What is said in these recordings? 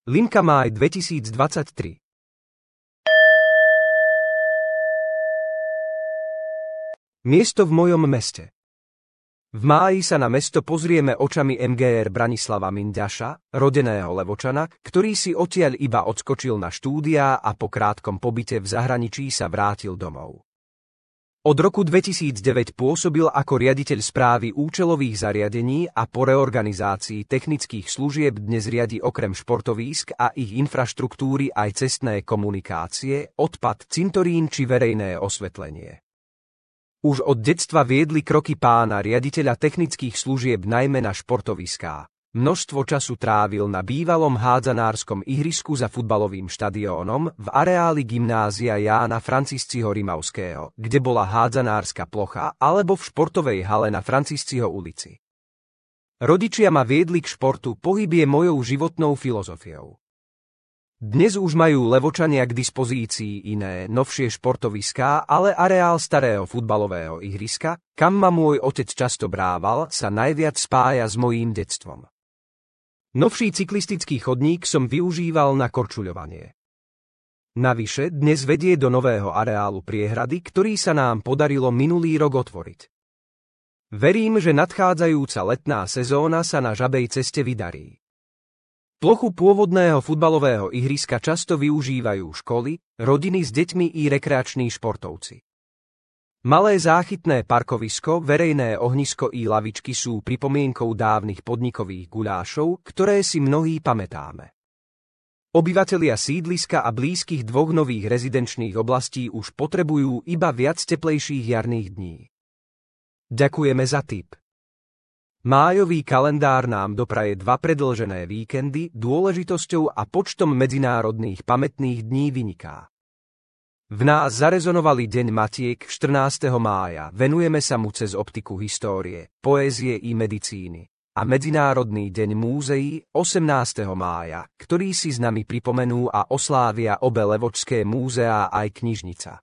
Linka máj 2023. Miesto v mojom meste. V máji sa na mesto pozrieme očami MGR Branislava Minďaša, rodeného Levočana, ktorý si odtiaľ iba odskočil na štúdiá a po krátkom pobyte v zahraničí sa vrátil domov. Od roku 2009 pôsobil ako riaditeľ správy účelových zariadení a po reorganizácii technických služieb dnes riadi okrem športovísk a ich infraštruktúry aj cestné komunikácie, odpad, cintorín či verejné osvetlenie. Už od detstva viedli kroky pána riaditeľa technických služieb najmä na športoviská. Množstvo času trávil na bývalom hádzanárskom ihrisku za futbalovým štadiónom v areáli gymnázia Jána Francisciho Rimavského, kde bola hádzanárska plocha, alebo v športovej hale na Francisciho ulici. Rodičia ma viedli k športu, pohyb je mojou životnou filozofiou. Dnes už majú Levočania k dispozícii iné, novšie športoviská, ale areál starého futbalového ihriska, kam ma môj otec často brával, sa najviac spája s mojím detstvom. Novší cyklistický chodník som využíval na korčuľovanie. Navyše dnes vedie do nového areálu priehrady, ktorý sa nám podarilo minulý rok otvoriť. Verím, že nadchádzajúca letná sezóna sa na žabej ceste vydarí. Plochu pôvodného futbalového ihriska často využívajú školy, rodiny s deťmi i rekreační športovci. Malé záchytné parkovisko, verejné ohnisko i lavičky sú pripomienkou dávnych podnikových guľášov, ktoré si mnohí pamätáme. Obyvatelia sídliska a blízkych dvoch nových rezidenčných oblastí už potrebujú iba viac teplejších jarných dní. Ďakujeme za tip. Májový kalendár nám dopraje 2 predĺžené víkendy, dôležitosťou a počtom medzinárodných pamätných dní vyniká. V nás zarezonovali Deň Matiek 14. mája, venujeme sa mu cez optiku histórie, poézie i medicíny, a Medzinárodný deň múzeí 18. mája, ktorý si s nami pripomenú a oslávia obe levočské múzeá aj knižnica.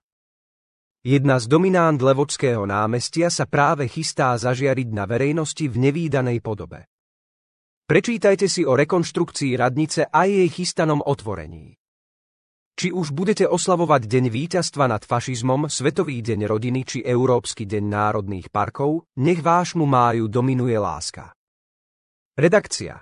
Jedna z dominant Levočského námestia sa práve chystá zažiariť na verejnosti v nevídanej podobe. Prečítajte si o rekonštrukcii radnice a jej chystanom otvorení. Či už budete oslavovať Deň víťazstva nad fašizmom, Svetový deň rodiny či Európsky deň národných parkov, nech vášmu máju dominuje láska. Redakcia.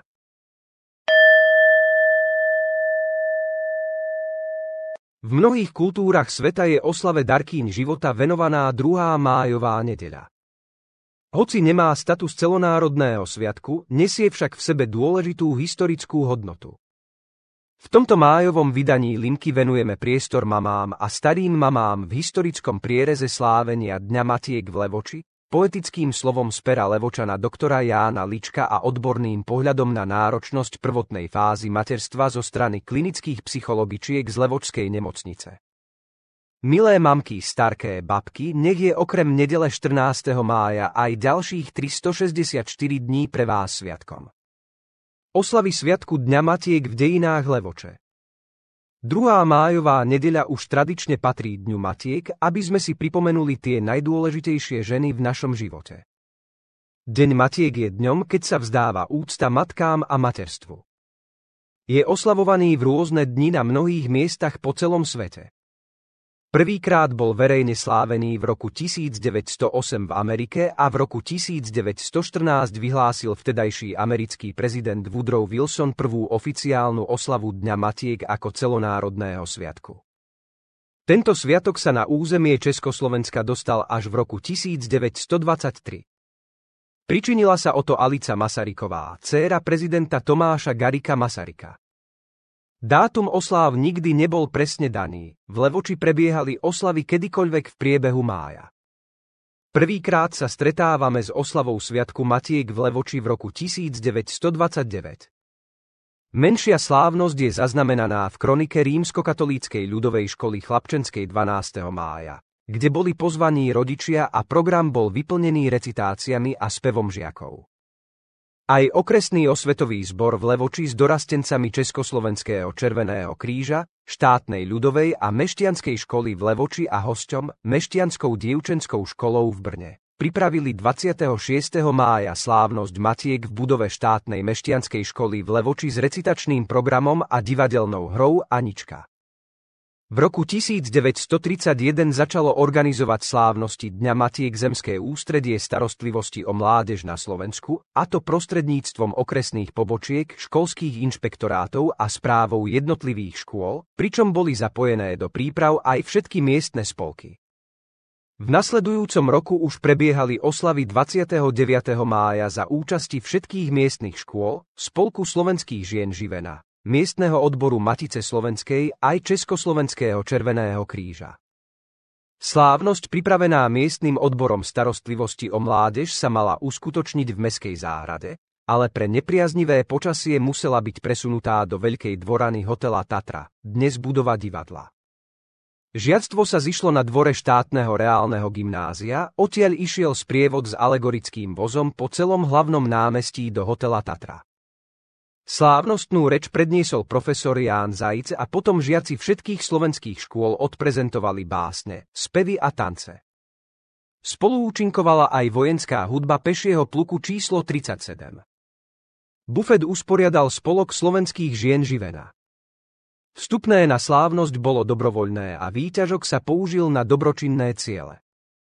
V mnohých kultúrach sveta je oslave darkýň života venovaná 2. májová nedeľa. Hoci nemá status celonárodného sviatku, nesie však v sebe dôležitú historickú hodnotu. V tomto májovom vydaní Linky venujeme priestor mamám a starým mamám v historickom priereze slávenia Dňa Matiek v Levoči, poetickým slovom z pera Levočana doktora Jána Lička a odborným pohľadom na náročnosť prvotnej fázy materstva zo strany klinických psychologičiek z Levočskej nemocnice. Milé mamky, starké babky, nech je okrem nedele 14. mája aj ďalších 364 dní pre vás sviatkom. Oslavy sviatku Dňa Matiek v dejinách Levoče. 2. májová nedeľa už tradične patrí Dňu Matiek, aby sme si pripomenuli tie najdôležitejšie ženy v našom živote. Deň Matiek je dňom, keď sa vzdáva úcta matkám a materstvu. Je oslavovaný v rôzne dni na mnohých miestach po celom svete. Prvýkrát bol verejne slávený v roku 1908 v Amerike a v roku 1914 vyhlásil vtedajší americký prezident Woodrow Wilson prvú oficiálnu oslavu Dňa Matiek ako celonárodného sviatku. Tento sviatok sa na územie Československa dostal až v roku 1923. Pričinila sa o to Alica Masaryková, dcéra prezidenta Tomáša Garrigua Masaryka. Dátum osláv nikdy nebol presne daný, v Levoči prebiehali oslavy kedykoľvek v priebehu mája. Prvýkrát sa stretávame s oslavou Sviatku Matiek v Levoči v roku 1929. Menšia slávnosť je zaznamenaná v kronike Rímskokatolíckej ľudovej školy chlapčenskej 12. mája, kde boli pozvaní rodičia a program bol vyplnený recitáciami a spevom žiakov. Aj okresný osvetový zbor v Levoči s dorastencami Československého Červeného kríža, štátnej ľudovej a mešťanskej školy v Levoči a hosťom Mešťanskou dievčenskou školou v Brne. pripravili 26. mája slávnosť matiek v budove štátnej mešťanskej školy v Levoči s recitačným programom a divadelnou hrou Anička. V roku 1931 začalo organizovať slávnosti Dňa matiek Zemské ústredie starostlivosti o mládež na Slovensku, a to prostredníctvom okresných pobočiek, školských inšpektorátov a správou jednotlivých škôl, pričom boli zapojené do príprav aj všetky miestne spolky. V nasledujúcom roku už prebiehali oslavy 29. mája za účasti všetkých miestnych škôl, Spolku slovenských žien Živena, miestneho odboru Matice slovenskej aj Československého Červeného kríža. Slávnosť pripravená miestnym odborom starostlivosti o mládež sa mala uskutočniť v Mestskej záhrade, ale pre nepriaznivé počasie musela byť presunutá do veľkej dvorany hotela Tatra, dnes budova divadla. Žiactvo sa zišlo na dvore štátneho reálneho gymnázia, odtiaľ išiel sprievod s alegorickým vozom po celom hlavnom námestí do hotela Tatra. Slávnostnú reč predniesol profesor Ján Zajíc a potom žiaci všetkých slovenských škôl odprezentovali básne, spevy a tance. Spoluúčinkovala aj vojenská hudba pešieho pluku číslo 37. Bufet usporiadal Spolok slovenských žien Živena. Vstupné na slávnosť bolo dobrovoľné a výťažok sa použil na dobročinné ciele.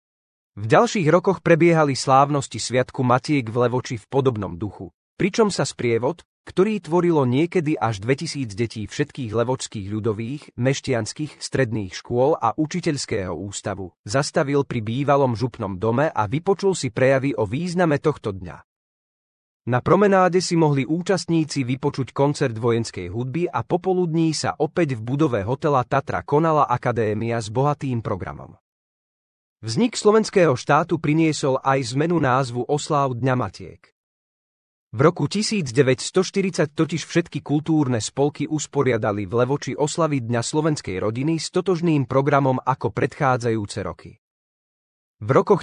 V ďalších rokoch prebiehali slávnosti Sviatku matiek v Levoči v podobnom duchu, pričom sa sprievod, ktorý tvorilo niekedy až 2000 detí všetkých levočských ľudových, mešťanských, stredných škôl a učiteľského ústavu, zastavil pri bývalom župnom dome a vypočul si prejavy o význame tohto dňa. Na promenáde si mohli účastníci vypočuť koncert vojenskej hudby a popoludní sa opäť v budove hotela Tatra konala akadémia s bohatým programom. Vznik slovenského štátu priniesol aj zmenu názvu osláv Dňa matiek. V roku 1940 totiž všetky kultúrne spolky usporiadali v Levoči oslavy Dňa slovenskej rodiny s totožným programom ako predchádzajúce roky. V rokoch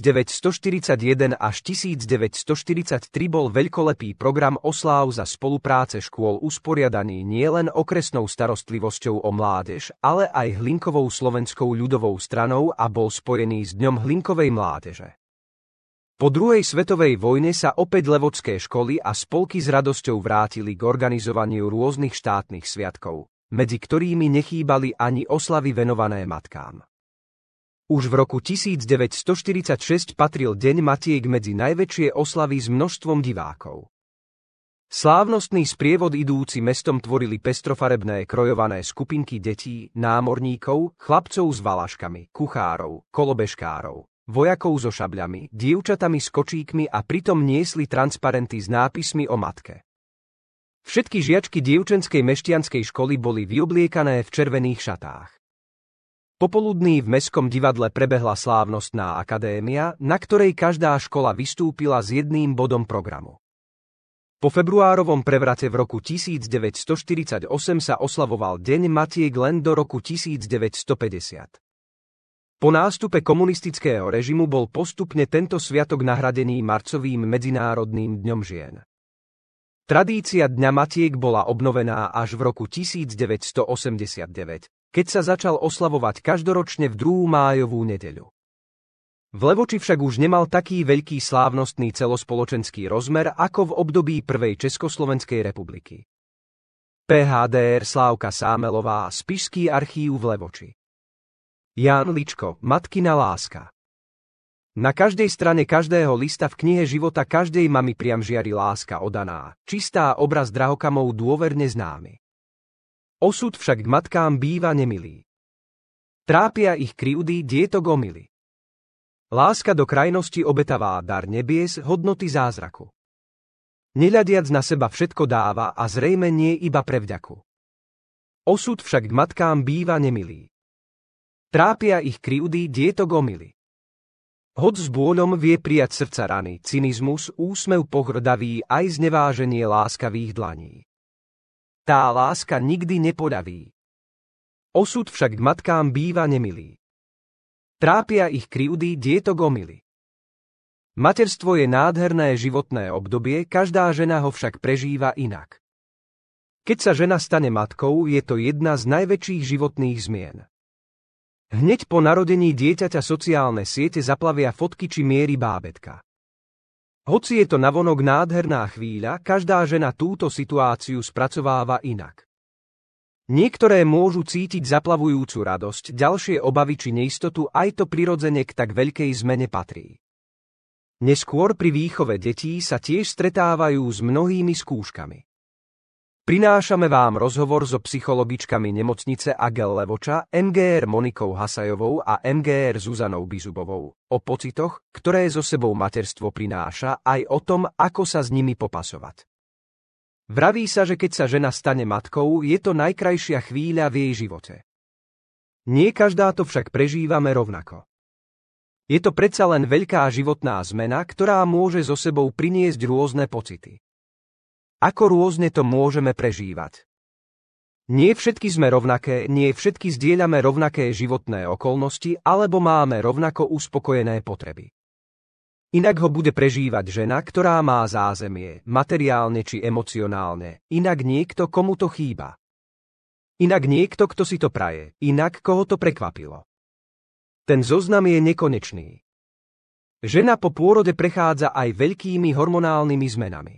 1941 až 1943 bol veľkolepý program osláv za spolupráce škôl usporiadaný nielen okresnou starostlivosťou o mládež, ale aj Hlinkovou slovenskou ľudovou stranou a bol spojený s Dňom Hlinkovej mládeže. Po druhej svetovej vojne sa opäť levočské školy a spolky s radosťou vrátili k organizovaniu rôznych štátnych sviatkov, medzi ktorými nechýbali ani oslavy venované matkám. Už v roku 1946 patril Deň matiek medzi najväčšie oslavy s množstvom divákov. Slávnostný sprievod idúci mestom tvorili pestrofarebné krojované skupinky detí, námorníkov, chlapcov s valaškami, kuchárov, kolobežkárov, vojakov so šabľami, dievčatami s kočíkmi a pritom niesli transparenty s nápismi o matke. Všetky žiačky dievčenskej mešťanskej školy boli vyobliekané v červených šatách. Popoludní v Mestskom divadle prebehla slávnostná akadémia, na ktorej každá škola vystúpila s jedným bodom programu. Po februárovom prevrate v roku 1948 sa oslavoval Deň matiek len do roku 1950. Po nástupe komunistického režimu bol postupne tento sviatok nahradený marcovým Medzinárodným dňom žien. Tradícia Dňa matiek bola obnovená až v roku 1989, keď sa začal oslavovať každoročne v 2. májovú nedeľu. V Levoči však už nemal taký veľký slávnostný celospoločenský rozmer ako v období prvej Československej republiky. PHDR Slávka Sámelová, Spišský archív v Levoči. Ján Ličko, Matkina láska. Na každej strane každého lista v knihe života každej mamy priam žiari láska odaná, čistá obraz drahokamov dôverne známy. Osud však k matkám býva nemilý. Trápia ich krivdy, dietok omily. Láska do krajnosti obetavá dar nebies, hodnoty zázraku. Neľadiac na seba všetko dáva a zrejme nie iba pre vďaku. Osud však k matkám býva nemilý. Trápia ich krivdy, dietok omily. Hoď s bôľom vie prijať srdca rany, cynizmus, úsmev pohrdavý, aj zneváženie láskavých dlaní. Tá láska nikdy nepodaví. Osud však k matkám býva nemilý. Trápia ich krivdy, dietok omily. Materstvo je nádherné životné obdobie, každá žena ho však prežíva inak. Keď sa žena stane matkou, je to jedna z najväčších životných zmien. Hneď po narodení dieťaťa sociálne siete zaplavia fotky či miery bábätka. Hoci je to navonok nádherná chvíľa, každá žena túto situáciu spracováva inak. Niektoré môžu cítiť zaplavujúcu radosť, ďalšie obavy či neistotu, aj to prirodzene k tak veľkej zmene patrí. Neskôr pri výchove detí sa tiež stretávajú s mnohými skúškami. Prinášame vám rozhovor so psychologičkami nemocnice Agel Levoča, MGR Monikou Hasajovou a MGR Zuzanou Bizubovou o pocitoch, ktoré so sebou materstvo prináša, aj o tom, ako sa s nimi popasovať. Vraví sa, že keď sa žena stane matkou, je to najkrajšia chvíľa v jej živote. Nie každá to však prežívame rovnako. Je to predsa len veľká životná zmena, ktorá môže so sebou priniesť rôzne pocity. Ako rôzne to môžeme prežívať? Nie všetky sme rovnaké, nie všetky zdieľame rovnaké životné okolnosti, alebo máme rovnako uspokojené potreby. Inak ho bude prežívať žena, ktorá má zázemie, materiálne či emocionálne, inak niekto, komu to chýba. Inak niekto, kto si to praje, inak koho to prekvapilo. Ten zoznam je nekonečný. Žena po pôrode prechádza aj veľkými hormonálnymi zmenami.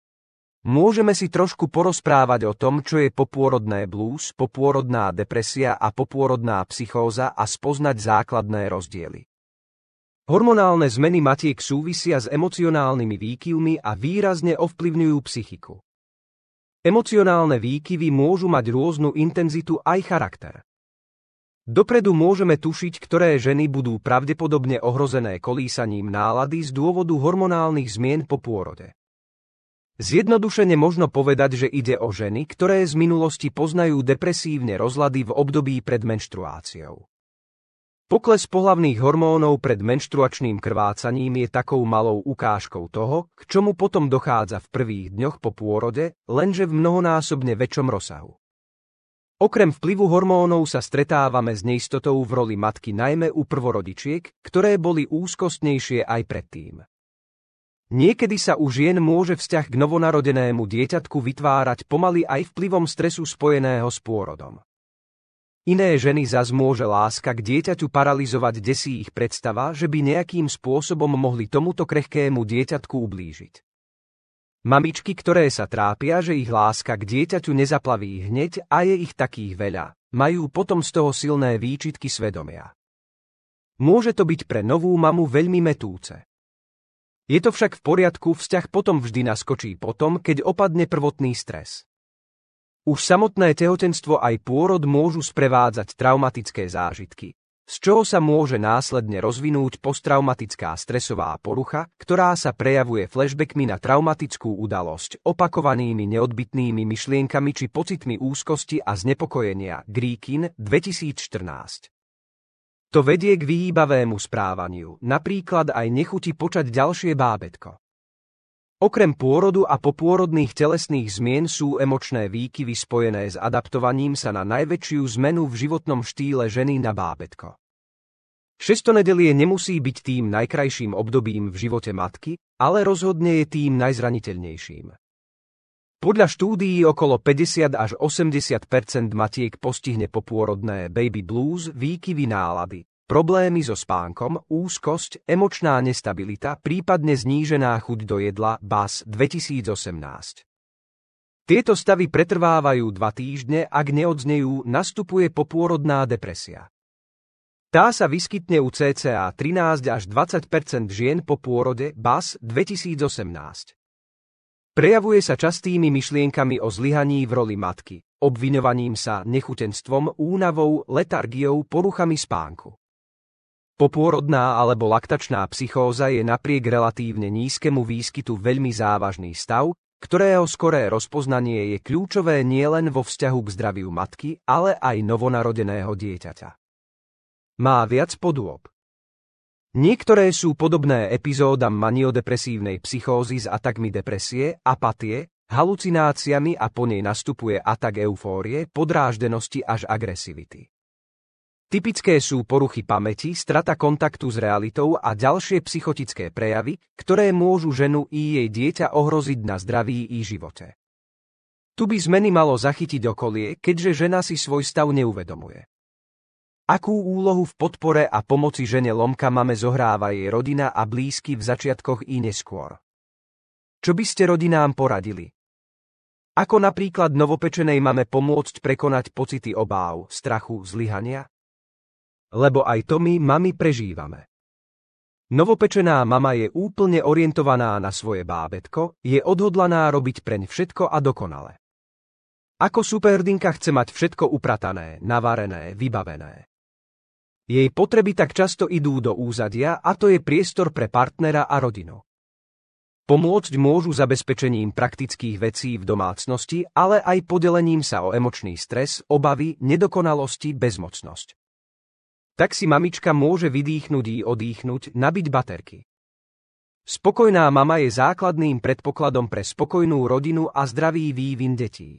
Môžeme si trošku porozprávať o tom, čo je popôrodné blues, popôrodná depresia a popôrodná psychóza a spoznať základné rozdiely. Hormonálne zmeny matiek súvisia s emocionálnymi výkyvmi a výrazne ovplyvňujú psychiku. Emocionálne výkyvy môžu mať rôznu intenzitu aj charakter. Dopredu môžeme tušiť, ktoré ženy budú pravdepodobne ohrozené kolísaním nálady z dôvodu hormonálnych zmien po pôrode. Zjednodušene možno povedať, že ide o ženy, ktoré z minulosti poznajú depresívne rozlady v období pred menštruáciou. Pokles pohlavných hormónov pred menštruačným krvácaním je takou malou ukážkou toho, k čomu potom dochádza v prvých dňoch po pôrode, lenže v mnohonásobne väčšom rozsahu. Okrem vplyvu hormónov sa stretávame s neistotou v roli matky najmä u prvorodičiek, ktoré boli úzkostnejšie aj predtým. Niekedy sa u žien môže vzťah k novonarodenému dieťatku vytvárať pomaly aj vplyvom stresu spojeného s pôrodom. Iné ženy zas môže láska k dieťaťu paralyzovať, desí ich predstava, že by nejakým spôsobom mohli tomuto krehkému dieťatku ublížiť. Mamičky, ktoré sa trápia, že ich láska k dieťaťu nezaplaví hneď a je ich takých veľa, majú potom z toho silné výčitky svedomia. Môže to byť pre novú mamu veľmi mätúce. Je to však v poriadku, vzťah potom vždy naskočí potom, keď opadne prvotný stres. Už samotné tehotenstvo aj pôrod môžu sprevádzať traumatické zážitky, z čoho sa môže následne rozvinúť posttraumatická stresová porucha, ktorá sa prejavuje flashbackmi na traumatickú udalosť, opakovanými neodbytnými myšlienkami či pocitmi úzkosti a znepokojenia. Gríkin, 2014. To vedie k vyhýbavému správaniu, napríklad aj nechuti počať ďalšie bábätko. Okrem pôrodu a popôrodných telesných zmien sú emočné výkyvy spojené s adaptovaním sa na najväčšiu zmenu v životnom štýle ženy na bábätko. Šestonedelie nemusí byť tým najkrajším obdobím v živote matky, ale rozhodne je tým najzraniteľnejším. Podľa štúdií okolo 50 až 80% matiek postihne popôrodné baby blues, výkyvy nálady, problémy so spánkom, úzkosť, emočná nestabilita, prípadne znížená chuť do jedla. BAS 2018. Tieto stavy pretrvávajú 2 týždne, ak neodznejú, nastupuje popôrodná depresia. Tá sa vyskytne u cca 13 až 20% žien po pôrode. BAS 2018. Prejavuje sa častými myšlienkami o zlyhaní v roli matky, obviňovaním sa, nechutenstvom, únavou, letargiou, poruchami spánku. Popôrodná alebo laktačná psychóza je napriek relatívne nízkemu výskytu veľmi závažný stav, ktorého skoré rozpoznanie je kľúčové nielen vo vzťahu k zdraviu matky, ale aj novonarodeného dieťaťa. Má viac podôb. Niektoré sú podobné epizódam maniodepresívnej psychózy s atakmi depresie, apatie, halucináciami a po nej nastupuje atak eufórie, podráždenosti až agresivity. Typické sú poruchy pamäti, strata kontaktu s realitou a ďalšie psychotické prejavy, ktoré môžu ženu i jej dieťa ohroziť na zdraví i živote. Tu by zmeny malo zachytiť okolie, keďže žena si svoj stav neuvedomuje. Akú úlohu v podpore a pomoci žene lomka mame zohráva jej rodina a blízky v začiatkoch i neskôr? Čo by ste rodinám poradili? Ako napríklad novopečenej mame pomôcť prekonať pocity obáv, strachu, zlyhania? Lebo aj to my, mami, prežívame. Novopečená mama je úplne orientovaná na svoje bábätko, je odhodlaná robiť preň všetko a dokonale. Ako superdinka chce mať všetko upratané, navarené, vybavené. Jej potreby tak často idú do úzadia a to je priestor pre partnera a rodinu. Pomôcť môžu zabezpečením praktických vecí v domácnosti, ale aj podelením sa o emočný stres, obavy, nedokonalosti, bezmocnosť. Tak si mamička môže vydýchnuť i odýchnuť, nabiť baterky. Spokojná mama je základným predpokladom pre spokojnú rodinu a zdravý vývin detí.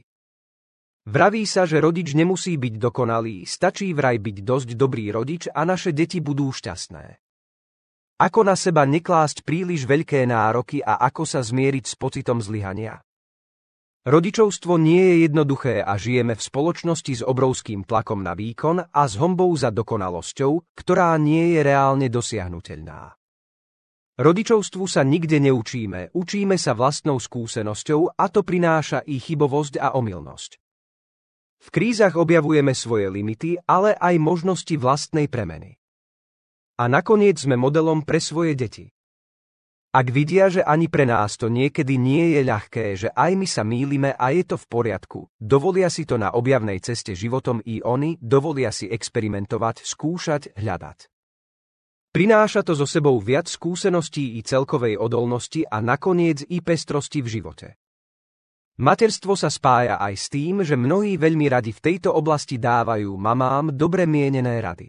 Vraví sa, že rodič nemusí byť dokonalý, stačí vraj byť dosť dobrý rodič a naše deti budú šťastné. Ako na seba neklásť príliš veľké nároky a ako sa zmieriť s pocitom zlyhania? Rodičovstvo nie je jednoduché a žijeme v spoločnosti s obrovským tlakom na výkon a s honbou za dokonalosťou, ktorá nie je reálne dosiahnuteľná. Rodičovstvu sa nikde neučíme, učíme sa vlastnou skúsenosťou a to prináša i chybovosť a omylnosť. V krízach objavujeme svoje limity, ale aj možnosti vlastnej premeny. A nakoniec sme modelom pre svoje deti. Ak vidia, že ani pre nás to niekedy nie je ľahké, že aj my sa mýlime a je to v poriadku, dovolia si to na objavnej ceste životom i oni, dovolia si experimentovať, skúšať, hľadať. Prináša to so sebou viac skúseností i celkovej odolnosti a nakoniec i pestrosti v živote. Materstvo sa spája aj s tým, že mnohí veľmi radi v tejto oblasti dávajú mamám dobre mienené rady.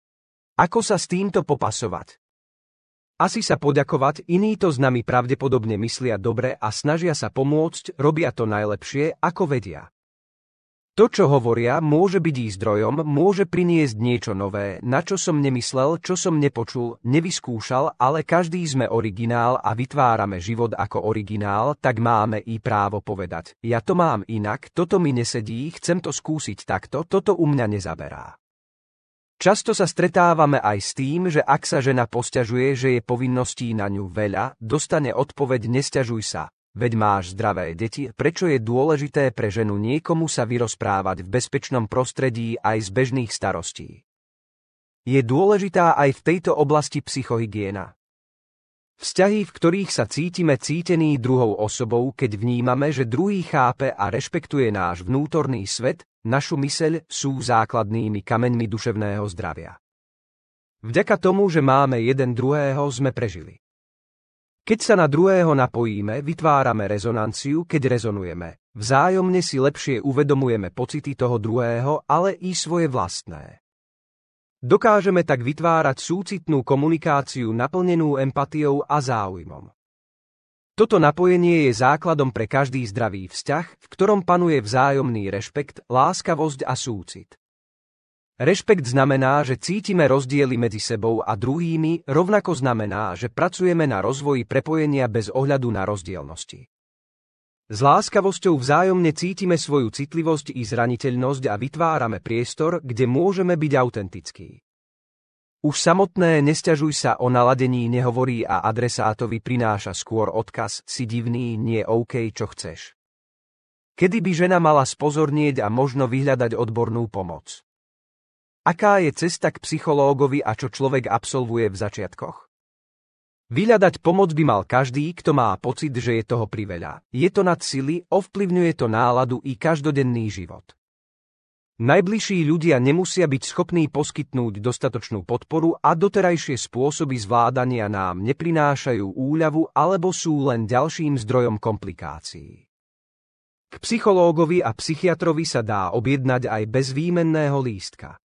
Ako sa s týmto popasovať? Asi sa poďakovať, iní to s nami pravdepodobne myslia dobre a snažia sa pomôcť, robia to najlepšie, ako vedia. To, čo hovoria, môže byť ich zdrojom, môže priniesť niečo nové, na čo som nemyslel, čo som nepočul, nevyskúšal, ale každý sme originál a vytvárame život ako originál, tak máme i právo povedať, ja to mám inak, toto mi nesedí, chcem to skúsiť takto, toto u mňa nezaberá. Často sa stretávame aj s tým, že ak sa žena posťažuje, že je povinností na ňu veľa, dostane odpoveď nesťažuj sa. Veď máš zdravé deti, prečo je dôležité pre ženu niekomu sa vyrozprávať v bezpečnom prostredí aj z bežných starostí. Je dôležitá aj v tejto oblasti psychohygiena. Vzťahy, v ktorých sa cítime cítení druhou osobou, keď vnímame, že druhý chápe a rešpektuje náš vnútorný svet, našu myseľ, sú základnými kameňmi duševného zdravia. Vďaka tomu, že máme jeden druhého, sme prežili. Keď sa na druhého napojíme, vytvárame rezonanciu, keď rezonujeme. Vzájomne si lepšie uvedomujeme pocity toho druhého, ale i svoje vlastné. Dokážeme tak vytvárať súcitnú komunikáciu naplnenú empatiou a záujmom. Toto napojenie je základom pre každý zdravý vzťah, v ktorom panuje vzájomný rešpekt, láskavosť a súcit. Rešpekt znamená, že cítime rozdiely medzi sebou a druhými, rovnako znamená, že pracujeme na rozvoji prepojenia bez ohľadu na rozdielnosti. S láskavosťou vzájomne cítime svoju citlivosť i zraniteľnosť a vytvárame priestor, kde môžeme byť autentickí. Už samotné nesťažuj sa o naladení nehovorí a adresátovi prináša skôr odkaz si divný, nie OK, čo chceš. Kedy by žena mala spozornieť a možno vyhľadať odbornú pomoc? Aká je cesta k psychológovi a čo človek absolvuje v začiatkoch? Vyhľadať pomoc by mal každý, kto má pocit, že je toho priveľa. Je to nad sily, ovplyvňuje to náladu i každodenný život. Najbližší ľudia nemusia byť schopní poskytnúť dostatočnú podporu a doterajšie spôsoby zvládania nám neprinášajú úľavu alebo sú len ďalším zdrojom komplikácií. K psychológovi a psychiatrovi sa dá objednať aj bez výmenného lístka.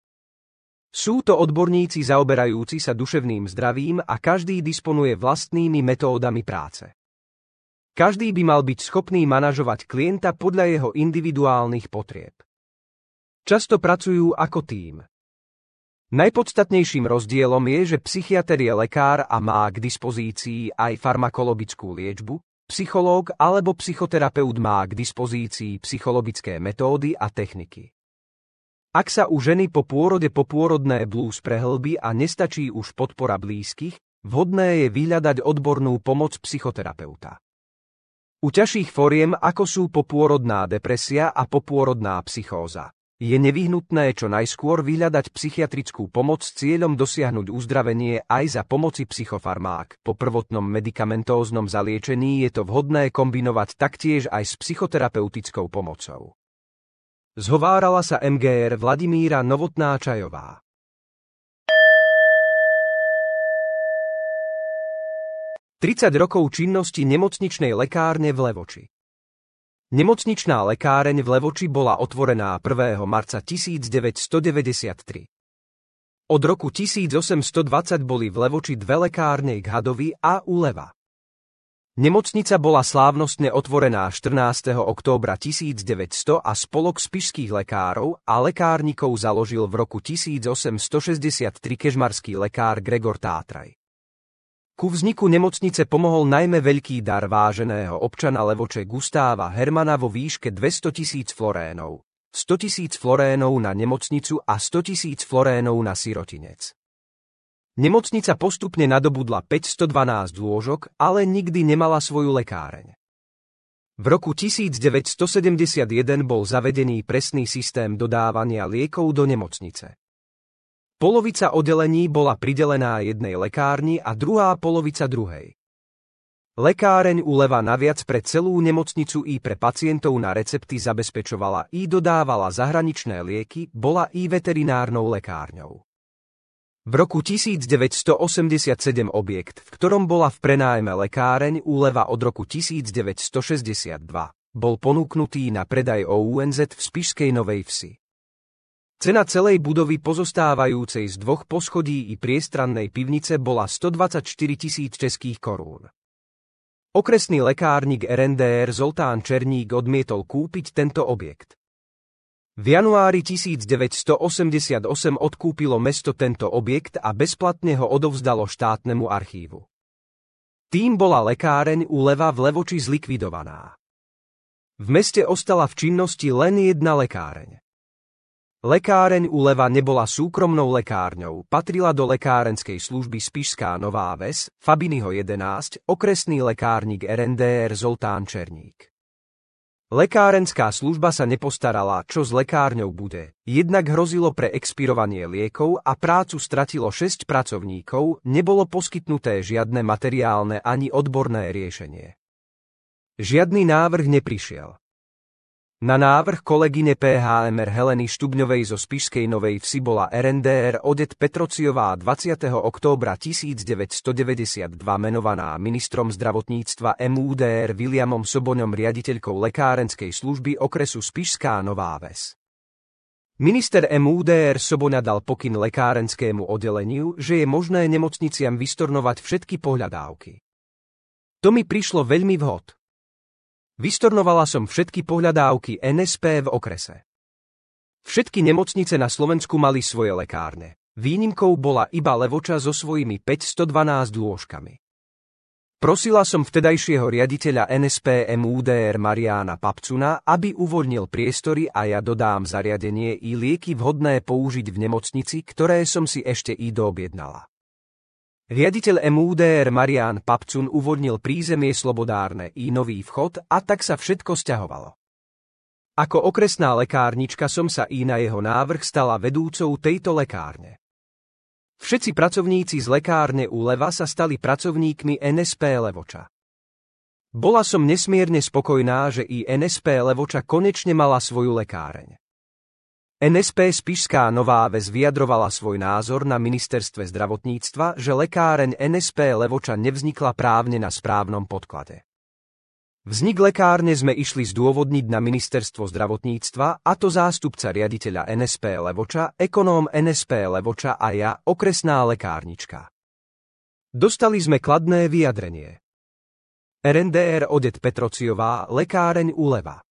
Sú to odborníci zaoberajúci sa duševným zdravím a každý disponuje vlastnými metódami práce. Každý by mal byť schopný manažovať klienta podľa jeho individuálnych potrieb. Často pracujú ako tím. Najpodstatnejším rozdielom je, že psychiater je lekár a má k dispozícii aj farmakologickú liečbu, psychológ alebo psychoterapeut má k dispozícii psychologické metódy a techniky. Ak sa u ženy po pôrode popôrodné blues prehlbí a nestačí už podpora blízkych, vhodné je vyhľadať odbornú pomoc psychoterapeuta. U ťažších foriem, ako sú popôrodná depresia a popôrodná psychóza, je nevyhnutné čo najskôr vyhľadať psychiatrickú pomoc s cieľom dosiahnuť uzdravenie aj za pomoci psychofarmák. Po prvotnom medikamentóznom zaliečení je to vhodné kombinovať taktiež aj s psychoterapeutickou pomocou. Zhovárala sa MGR Vladimíra Novotná-Čajová. Tridsať rokov činnosti nemocničnej lekárne v Levoči. Nemocničná lekáreň v Levoči bola otvorená 1. marca 1993. Od roku 1820 boli v Levoči dve lekárne k Hadovi a Uleva. Nemocnica bola slávnostne otvorená 14. októbra 1900 a spolok spišských lekárov a lekárnikov založil v roku 1863 kežmarský lekár Gregor Tátraj. Ku vzniku nemocnice pomohol najmä veľký dar váženého občana Levoče Gustáva Hermana vo výške 200 000 florénov, 100 000 florénov na nemocnicu a 100 000 florénov na sirotinec. Nemocnica postupne nadobudla 512 lôžok, ale nikdy nemala svoju lekáreň. V roku 1971 bol zavedený presný systém dodávania liekov do nemocnice. Polovica oddelení bola pridelená jednej lekárni a druhá polovica druhej. Lekáreň Uleva naviac pre celú nemocnicu i pre pacientov na recepty zabezpečovala i dodávala zahraničné lieky, bola i veterinárnou lekárňou. V roku 1987 objekt, v ktorom bola v prenájme lekáreň Uleva od roku 1962, bol ponúknutý na predaj OUNZ v Spišskej Novej Vsi. Cena celej budovy pozostávajúcej z 2 poschodí i priestrannej pivnice bola 124 000 českých korún. Okresný lekárnik RNDR Zoltán Černík odmietol kúpiť tento objekt. V januári 1988 odkúpilo mesto tento objekt a bezplatne ho odovzdalo štátnemu archívu. Tým bola lekáreň Uleva v Levoči zlikvidovaná. V meste ostala v činnosti len jedna lekáreň. Lekáreň Uleva nebola súkromnou lekárňou, patrila do lekárenskej služby Spišská Nová Ves, Fabiniho 11, okresný lekárnik RNDR Zoltán Černík. Lekárenská služba sa nepostarala, čo s lekárňou bude, jednak hrozilo pre expirovanie liekov a prácu stratilo 6 pracovníkov, nebolo poskytnuté žiadne materiálne ani odborné riešenie. Žiadny návrh neprišiel. Na návrh kolegyne PHMR Heleny Štubňovej zo Spišskej Novej Vsi bola RNDR Odet Petrociová 20. októbra 1992 menovaná ministrom zdravotníctva MUDR Williamom Soboňom riaditeľkou lekárenskej služby okresu Spišská Nová Ves. Minister MUDR Soboňa dal pokyn lekárenskému oddeleniu, že je možné nemocniciam vystornovať všetky pohľadávky. To mi prišlo veľmi vhod. Vystornovala som všetky pohľadávky NSP v okrese. Všetky nemocnice na Slovensku mali svoje lekárne. Výnimkou bola iba Levoča so svojimi 512 lôžkami. Prosila som vtedajšieho riaditeľa NSP MUDR Mariána Papcuna, aby uvoľnil priestory a ja dodám zariadenie i lieky vhodné použiť v nemocnici, ktoré som si ešte i doobjednala. Riaditeľ MUDR Marián Papcun uvoľnil prízemie Slobodárne i nový vchod a tak sa všetko sťahovalo. Ako okresná lekárnička som sa i na jeho návrh stala vedúcou tejto lekárne. Všetci pracovníci z lekárne Uleva sa stali pracovníkmi NSP Levoča. Bola som nesmierne spokojná, že i NSP Levoča konečne mala svoju lekáreň. NSP Spišská Nová Ves vyjadrovala svoj názor na ministerstve zdravotníctva, že lekáreň NSP Levoča nevznikla právne na správnom podklade. Vznik lekárne sme išli zdôvodniť na ministerstvo zdravotníctva, a to zástupca riaditeľa NSP Levoča, ekonóm NSP Levoča a ja, okresná lekárnička. Dostali sme kladné vyjadrenie. RNDR Odet Petrociová, lekáreň Uleva.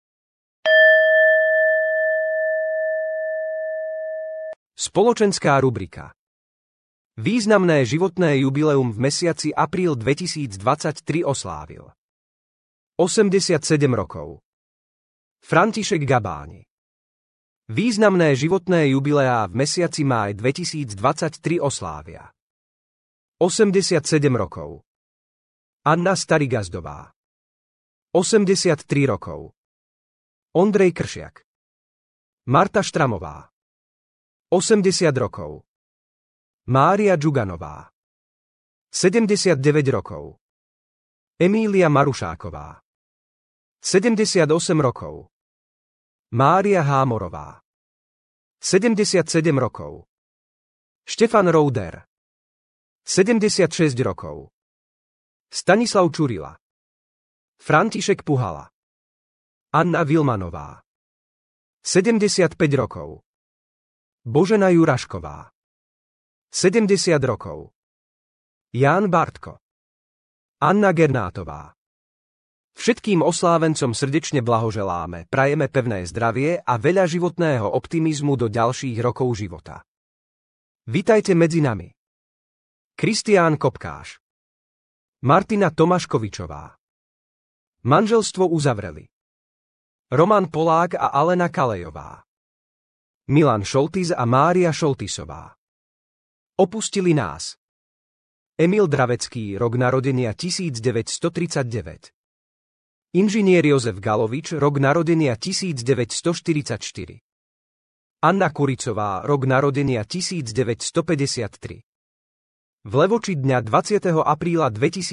Spoločenská rubrika. Významné životné jubileum v mesiaci apríl 2023 oslávil 87 rokov František Gabáni. Významné životné jubileá v mesiaci máj 2023 oslávia. 87 rokov. Anna Starigazdová. 83 rokov. Ondrej Kršiak. Marta Štramová. 80 rokov. Mária Džuganová. 79 rokov. Emília Marušáková. 78 rokov. Mária Hámorová. 77 rokov. Štefan Rouder. 76 rokov. Stanislav Čurila. František Puhala. Anna Vilmanová. 75 rokov. Božena Jurašková. 70 rokov. Ján Bartko. Anna Gernátová. Všetkým oslávencom srdečne blahoželáme, prajeme pevné zdravie a veľa životného optimizmu do ďalších rokov života. Vitajte medzi nami. Kristián Kopkáš. Martina Tomáškovičová. Manželstvo uzavreli. Roman Polák a Alena Kalejová. Milan Šoltis a Mária Šoltisová. Opustili nás. Emil Dravecký, rok narodenia 1939. Inžinier Jozef Galovič, rok narodenia 1944. Anna Kuricová, rok narodenia 1953. V Levoči dňa 20. apríla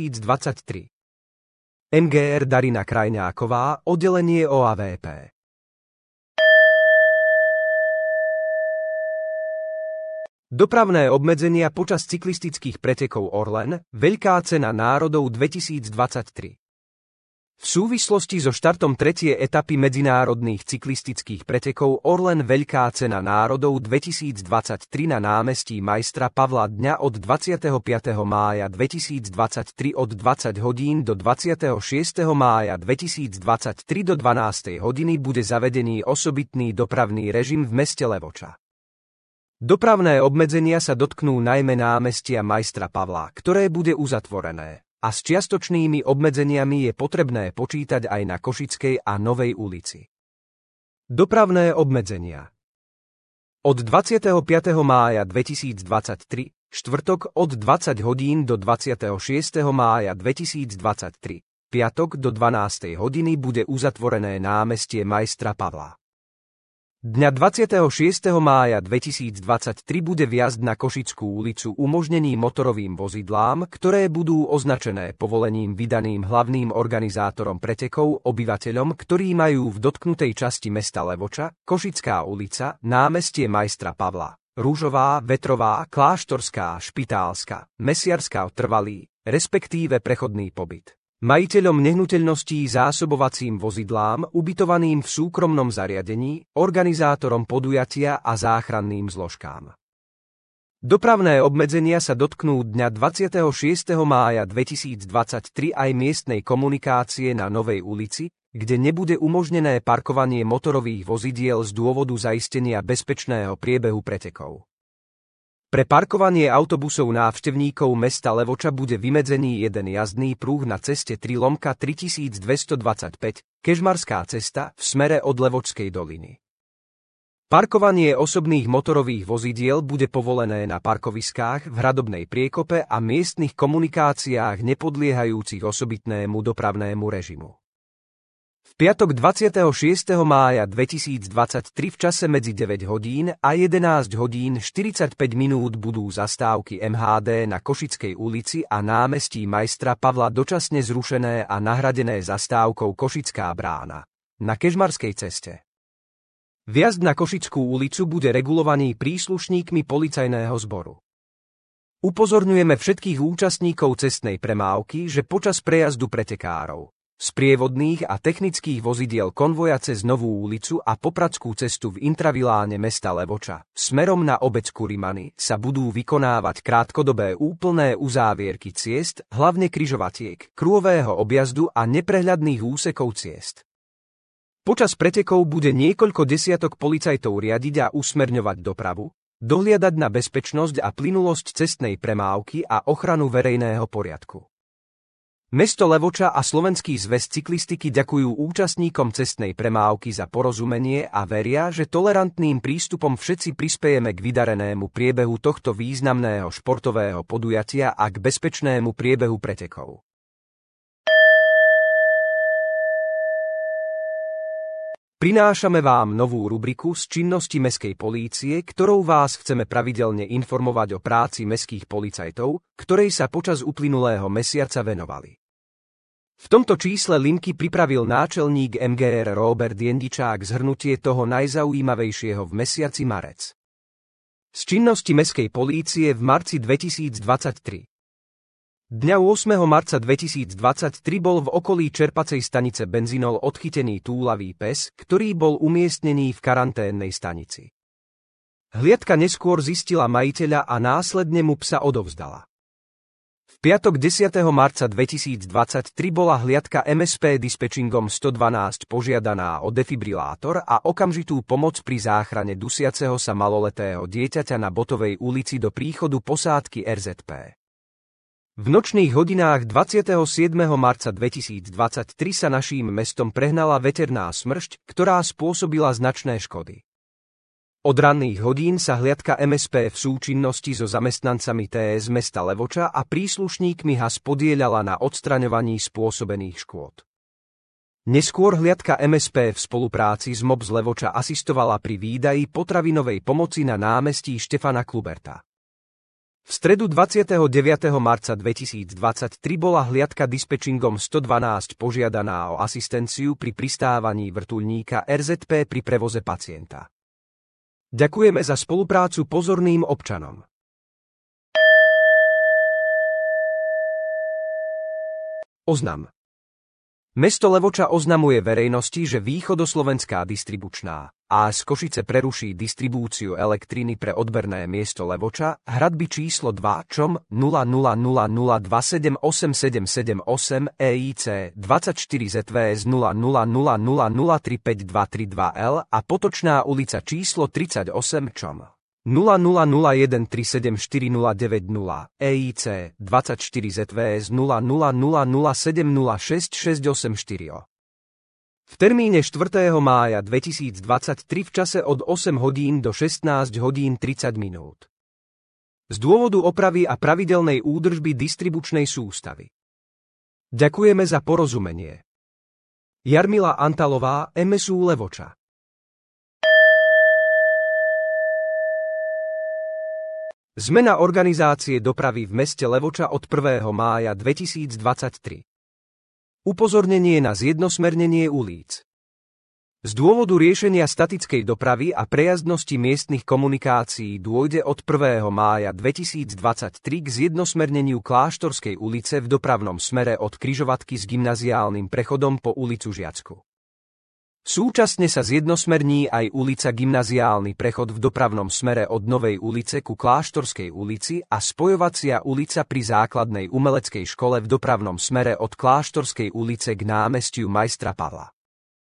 2023. MGR Darina Krajňáková, oddelenie OAVP. Dopravné obmedzenia počas cyklistických pretekov Orlen, Veľká cena národov 2023. V súvislosti so štartom 3. etapy medzinárodných cyklistických pretekov Orlen Veľká cena národov 2023 na námestí majstra Pavla dňa od 25. mája 2023 od 20 hodín do 26. mája 2023 do 12. hodiny bude zavedený osobitný dopravný režim v meste Levoča. Dopravné obmedzenia sa dotknú najmä námestia majstra Pavla, ktoré bude uzatvorené. A s čiastočnými obmedzeniami je potrebné počítať aj na Košickej a Novej ulici. Dopravné obmedzenia. Od 25. mája 2023, štvrtok od 20 hodín do 26. mája 2023, piatok do 12. hodiny bude uzatvorené námestie majstra Pavla. Dňa 26. mája 2023 bude vjazd na Košickú ulicu umožnený motorovým vozidlám, ktoré budú označené povolením vydaným hlavným organizátorom pretekov obyvateľom, ktorí majú v dotknutej časti mesta Levoča, Košická ulica, námestie majstra Pavla, Rúžová, Vetrová, Kláštorská, Špitálska, Mesiarská trvalý, respektíve prechodný pobyt. Majiteľom nehnuteľností zásobovacím vozidlám ubytovaným v súkromnom zariadení, organizátorom podujatia a záchranným zložkám. Dopravné obmedzenia sa dotknú dňa 26. mája 2023 aj miestnej komunikácie na Novej ulici, kde nebude umožnené parkovanie motorových vozidiel z dôvodu zaistenia bezpečného priebehu pretekov. Pre parkovanie autobusov návštevníkov mesta Levoča bude vymedzený jeden jazdný prúh na ceste 3/3225, Kežmarská cesta, v smere od Levočskej doliny. Parkovanie osobných motorových vozidiel bude povolené na parkoviskách v Hradobnej priekope a miestnych komunikáciách nepodliehajúcich osobitnému dopravnému režimu. V piatok 26. mája 2023 v čase medzi 9 hodín a 11 hodín 45 minút budú zastávky MHD na Košickej ulici a námestí majstra Pavla dočasne zrušené a nahradené zastávkou Košická brána na Kežmarskej ceste. Vjazd na Košickú ulicu bude regulovaný príslušníkmi policajného zboru. Upozorňujeme všetkých účastníkov cestnej premávky, že počas prejazdu pretekárov, sprievodných a technických vozidiel konvoja cez Novú ulicu a Popradskú cestu v intraviláne mesta Levoča, smerom na obec Kurimany, sa budú vykonávať krátkodobé úplné uzávierky ciest, hlavne križovatiek, krúhového objazdu a neprehľadných úsekov ciest. Počas pretekov bude niekoľko desiatok policajtov riadiť a usmerňovať dopravu, dohliadať na bezpečnosť a plynulosť cestnej premávky a ochranu verejného poriadku. Mesto Levoča a Slovenský zväz cyklistiky ďakujú účastníkom cestnej premávky za porozumenie a veria, že tolerantným prístupom všetci prispejeme k vydarenému priebehu tohto významného športového podujatia a k bezpečnému priebehu pretekov. Prinášame vám novú rubriku z činnosti mestskej polície, ktorou vás chceme pravidelne informovať o práci mestských policajtov, ktorej sa počas uplynulého mesiaca venovali. V tomto čísle linky pripravil náčelník MGR Róbert Jendičák zhrnutie toho najzaujímavejšieho v mesiaci marec. Z činnosti mestskej polície v marci 2023. Dňa 8. marca 2023 bol v okolí čerpacej stanice benzínol odchytený túlavý pes, ktorý bol umiestnený v karanténnej stanici. Hliadka neskôr zistila majiteľa a následne mu psa odovzdala. V piatok 10. marca 2023 bola hliadka MSP dispečingom 112 požiadaná o defibrilátor a okamžitú pomoc pri záchrane dusiaceho sa maloletého dieťaťa na Botovej ulici do príchodu posádky RZP. V nočných hodinách 27. marca 2023 sa naším mestom prehnala veterná smršť, ktorá spôsobila značné škody. Od ranných hodín sa hliadka MSP v súčinnosti so zamestnancami TS mesta Levoča a príslušníkmi HAS podieľala na odstraňovaní spôsobených škôd. Neskôr hliadka MSP v spolupráci s MOB z Levoča asistovala pri výdaji potravinovej pomoci na námestí Štefana Kluberta. V stredu 29. marca 2023 bola hliadka dispečingom 112 požiadaná o asistenciu pri pristávaní vrtuľníka RZP pri prevoze pacienta. Ďakujeme za spoluprácu pozorným občanom. Oznam. Mesto Levoča oznamuje verejnosti, že Východoslovenská distribučná AS Košice preruší distribúciu elektriny pre odberné miesto Levoča, hradby číslo 2 ČOM 0000278778 EIC 24 ZVS 0000035232L a Potočná ulica číslo 38 ČOM 0001374090 EIC 24 ZVS 0000706684. V termíne 4. mája 2023 v čase od 8 hodín do 16 hodín 30 minút. Z dôvodu opravy a pravidelnej údržby distribučnej sústavy. Ďakujeme za porozumenie. Jarmila Antalová, MSU Levoča. Zmena organizácie dopravy v meste Levoča od 1. mája 2023. Upozornenie na zjednosmernenie ulic. Z dôvodu riešenia statickej dopravy a prejazdnosti miestnych komunikácií dôjde od 1. mája 2023 k zjednosmerneniu Kláštorskej ulice v dopravnom smere od križovatky s gymnaziálnym prechodom po ulicu Žiacku. Súčasne sa zjednosmerní aj ulica Gymnaziálny prechod v dopravnom smere od Novej ulice ku Kláštorskej ulici a spojovacia ulica pri základnej umeleckej škole v dopravnom smere od Kláštorskej ulice k námestiu Majstra Pavla.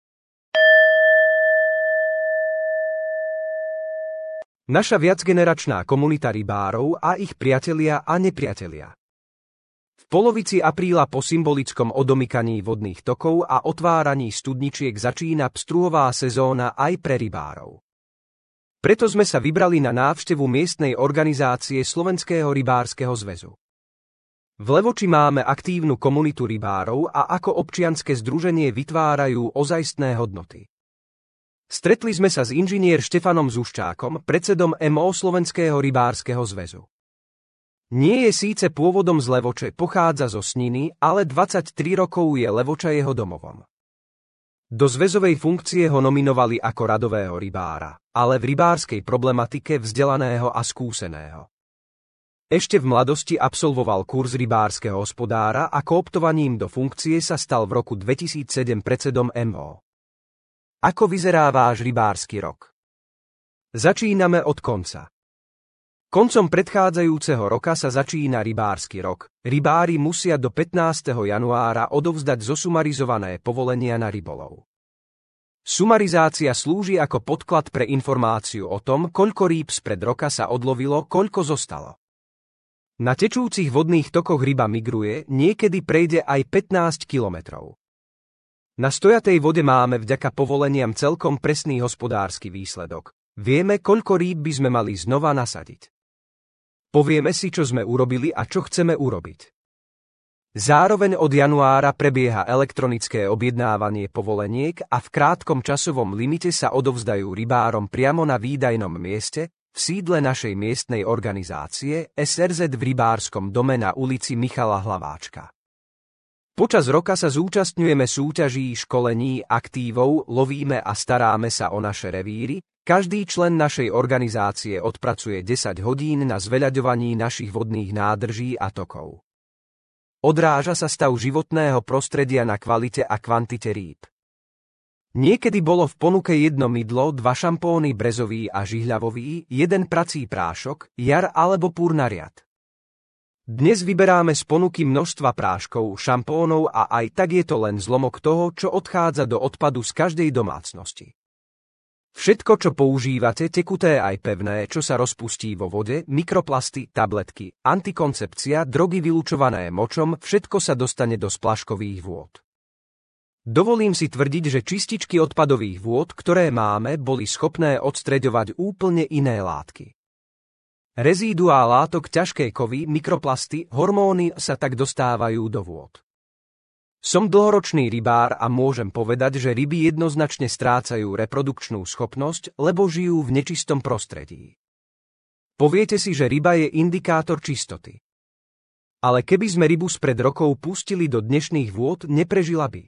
Naša viacgeneračná komunita rybárov a ich priatelia a nepriatelia. V polovici apríla po symbolickom odomykaní vodných tokov a otváraní studničiek začína pstruhová sezóna aj pre rybárov. Preto sme sa vybrali na návštevu miestnej organizácie Slovenského rybárskeho zväzu. V Levoči máme aktívnu komunitu rybárov a ako občianske združenie vytvárajú ozajstné hodnoty. Stretli sme sa s inžinier Štefanom Zuščákom, predsedom MO Slovenského rybárskeho zväzu. Nie je síce pôvodom z Levoče, pochádza zo Sniny, ale 23 rokov je Levoča jeho domovom. Do zväzovej funkcie ho nominovali ako radového rybára, ale v rybárskej problematike vzdelaného a skúseného. Ešte v mladosti absolvoval kurz rybárskeho hospodára a kooptovaním do funkcie sa stal v roku 2007 predsedom MO. Ako vyzerá váš rybársky rok? Začíname od konca. Koncom predchádzajúceho roka sa začína rybársky rok. Rybári musia do 15. januára odovzdať zosumarizované povolenia na rybolov. Sumarizácia slúži ako podklad pre informáciu o tom, koľko rýb spred roka sa odlovilo, koľko zostalo. Na tečúcich vodných tokoch ryba migruje, niekedy prejde aj 15 kilometrov. Na stojatej vode máme vďaka povoleniam celkom presný hospodársky výsledok. Vieme, koľko rýb by sme mali znova nasadiť. Povieme si, čo sme urobili a čo chceme urobiť. Zároveň od januára prebieha elektronické objednávanie povoleniek a v krátkom časovom limite sa odovzdajú rybárom priamo na výdajnom mieste, v sídle našej miestnej organizácie SRZ v rybárskom dome na ulici Michala Hlaváčka. Počas roka sa zúčastňujeme súťaží, školení, aktívov, lovíme a staráme sa o naše revíry. Každý člen našej organizácie odpracuje 10 hodín na zveľaďovaní našich vodných nádrží a tokov. Odráža sa stav životného prostredia na kvalite a kvantite rýb. Niekedy bolo v ponuke jedno mydlo, 2 šampóny brezový a žihľavový, 1 prací prášok, jar alebo púr na riad. Dnes vyberáme z ponuky množstva práškov, šampónov a aj tak je to len zlomok toho, čo odchádza do odpadu z každej domácnosti. Všetko, čo používate, tekuté aj pevné, čo sa rozpustí vo vode, mikroplasty, tabletky, antikoncepcia, drogy vylučované močom, všetko sa dostane do splaškových vôd. Dovolím si tvrdiť, že čističky odpadových vôd, ktoré máme, boli schopné odstreďovať úplne iné látky. Rezíduá látok, ťažké kovy, mikroplasty, hormóny sa tak dostávajú do vôd. Som dlhoročný rybár a môžem povedať, že ryby jednoznačne strácajú reprodukčnú schopnosť, lebo žijú v nečistom prostredí. Poviete si, že ryba je indikátor čistoty. Ale keby sme rybu spred rokov pustili do dnešných vôd, neprežila by.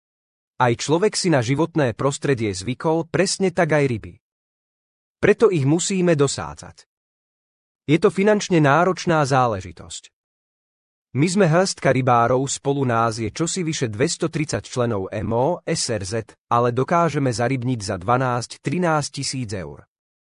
Aj človek si na životné prostredie zvykol, presne tak aj ryby. Preto ich musíme dosádzať. Je to finančne náročná záležitosť. My sme hrstka rybárov, spolu nás je čosi vyše 230 členov MO, SRZ, ale dokážeme zarybniť za 12–13 tisíc eur.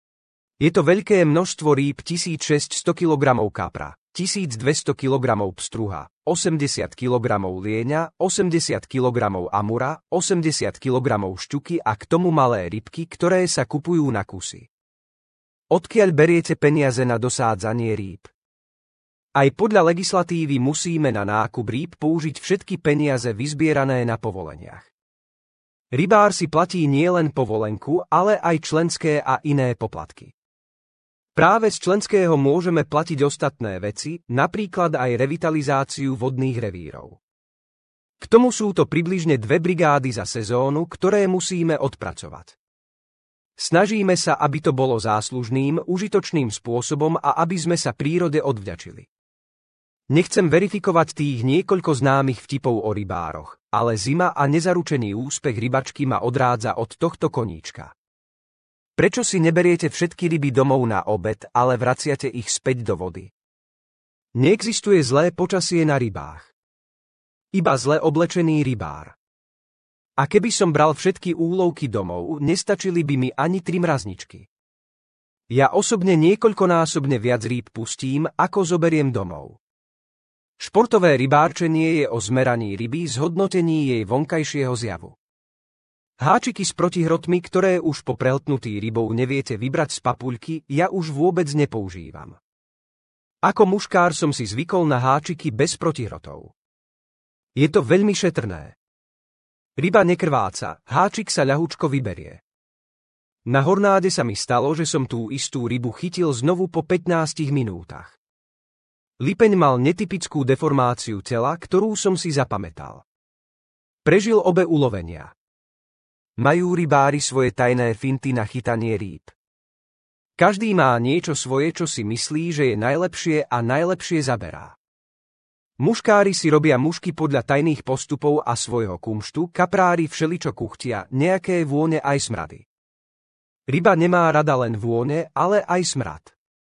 Je to veľké množstvo rýb, 1600 kg kapra, 1200 kg pstruha, 80 kg lieňa, 80 kg amura, 80 kg šťuky a k tomu malé rybky, ktoré sa kupujú na kusy. Odkiaľ beriete peniaze na dosádzanie rýb? Aj podľa legislatívy musíme na nákup rýb použiť všetky peniaze vyzbierané na povoleniach. Rybár si platí nielen povolenku, ale aj členské a iné poplatky. Práve z členského môžeme platiť ostatné veci, napríklad aj revitalizáciu vodných revírov. K tomu sú to približne 2 brigády za sezónu, ktoré musíme odpracovať. Snažíme sa, aby to bolo záslužným, užitočným spôsobom a aby sme sa prírode odvďačili. Nechcem verifikovať tých niekoľko známych vtipov o rybároch, ale zima a nezaručený úspech rybačky ma odrádza od tohto koníčka. Prečo si neberiete všetky ryby domov na obed, ale vraciate ich späť do vody? Neexistuje zlé počasie na rybách. Iba zle oblečený rybár. A keby som bral všetky úlovky domov, nestačili by mi ani 3 mrazničky. Ja osobne niekoľkonásobne viac rýb pustím, ako zoberiem domov. Športové rybárčenie je o zmeraní ryby, zhodnotení jej vonkajšieho zjavu. Háčiky s protihrotmi, ktoré už po preltnutý rybou neviete vybrať z papuľky, ja už vôbec nepoužívam. Ako muškár som si zvykol na háčiky bez protihrotov. Je to veľmi šetrné. Ryba nekrváca, háčik sa ľahučko vyberie. Na hornáde sa mi stalo, že som tú istú rybu chytil znovu po 15 minútach. Lipeň mal netypickú deformáciu tela, ktorú som si zapamätal. Prežil obe ulovenia. Majú rybári svoje tajné finty na chytanie rýb. Každý má niečo svoje, čo si myslí, že je najlepšie a najlepšie zaberá. Muškári si robia mušky podľa tajných postupov a svojho kumštu, kaprári všeličo kuchtia, nejaké vône aj smrady. Ryba nemá rada len vône, ale aj smrad.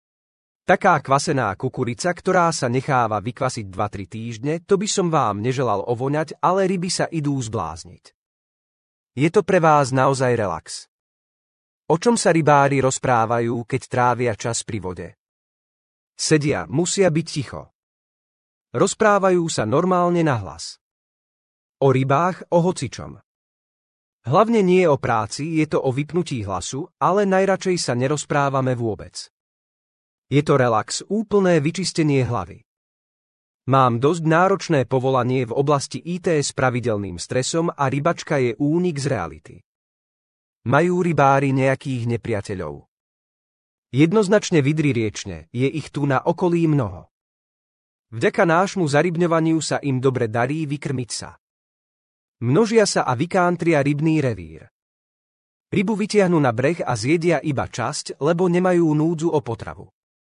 Taká kvasená kukurica, ktorá sa necháva vykvasiť 2–3 týždne, to by som vám neželal ovoňať, ale ryby sa idú zblázniť. Je to pre vás naozaj relax. O čom sa rybári rozprávajú, keď trávia čas pri vode? Sedia, musia byť ticho. Rozprávajú sa normálne nahlas. O rybách, o hocičom. Hlavne nie o práci, je to o vypnutí hlasu, ale najradšej sa nerozprávame vôbec. Je to relax, úplné vyčistenie hlavy. Mám dosť náročné povolanie v oblasti IT s pravidelným stresom a rybačka je únik z reality. Majú rybári nejakých nepriateľov? Jednoznačne vidry riečne, je ich tu na okolí mnoho. Vďaka nášmu zarybňovaniu sa im dobre darí vykrmiť sa. Množia sa a vykántria rybný revír. Rybu vytiahnu na breh a zjedia iba časť, lebo nemajú núdzu o potravu.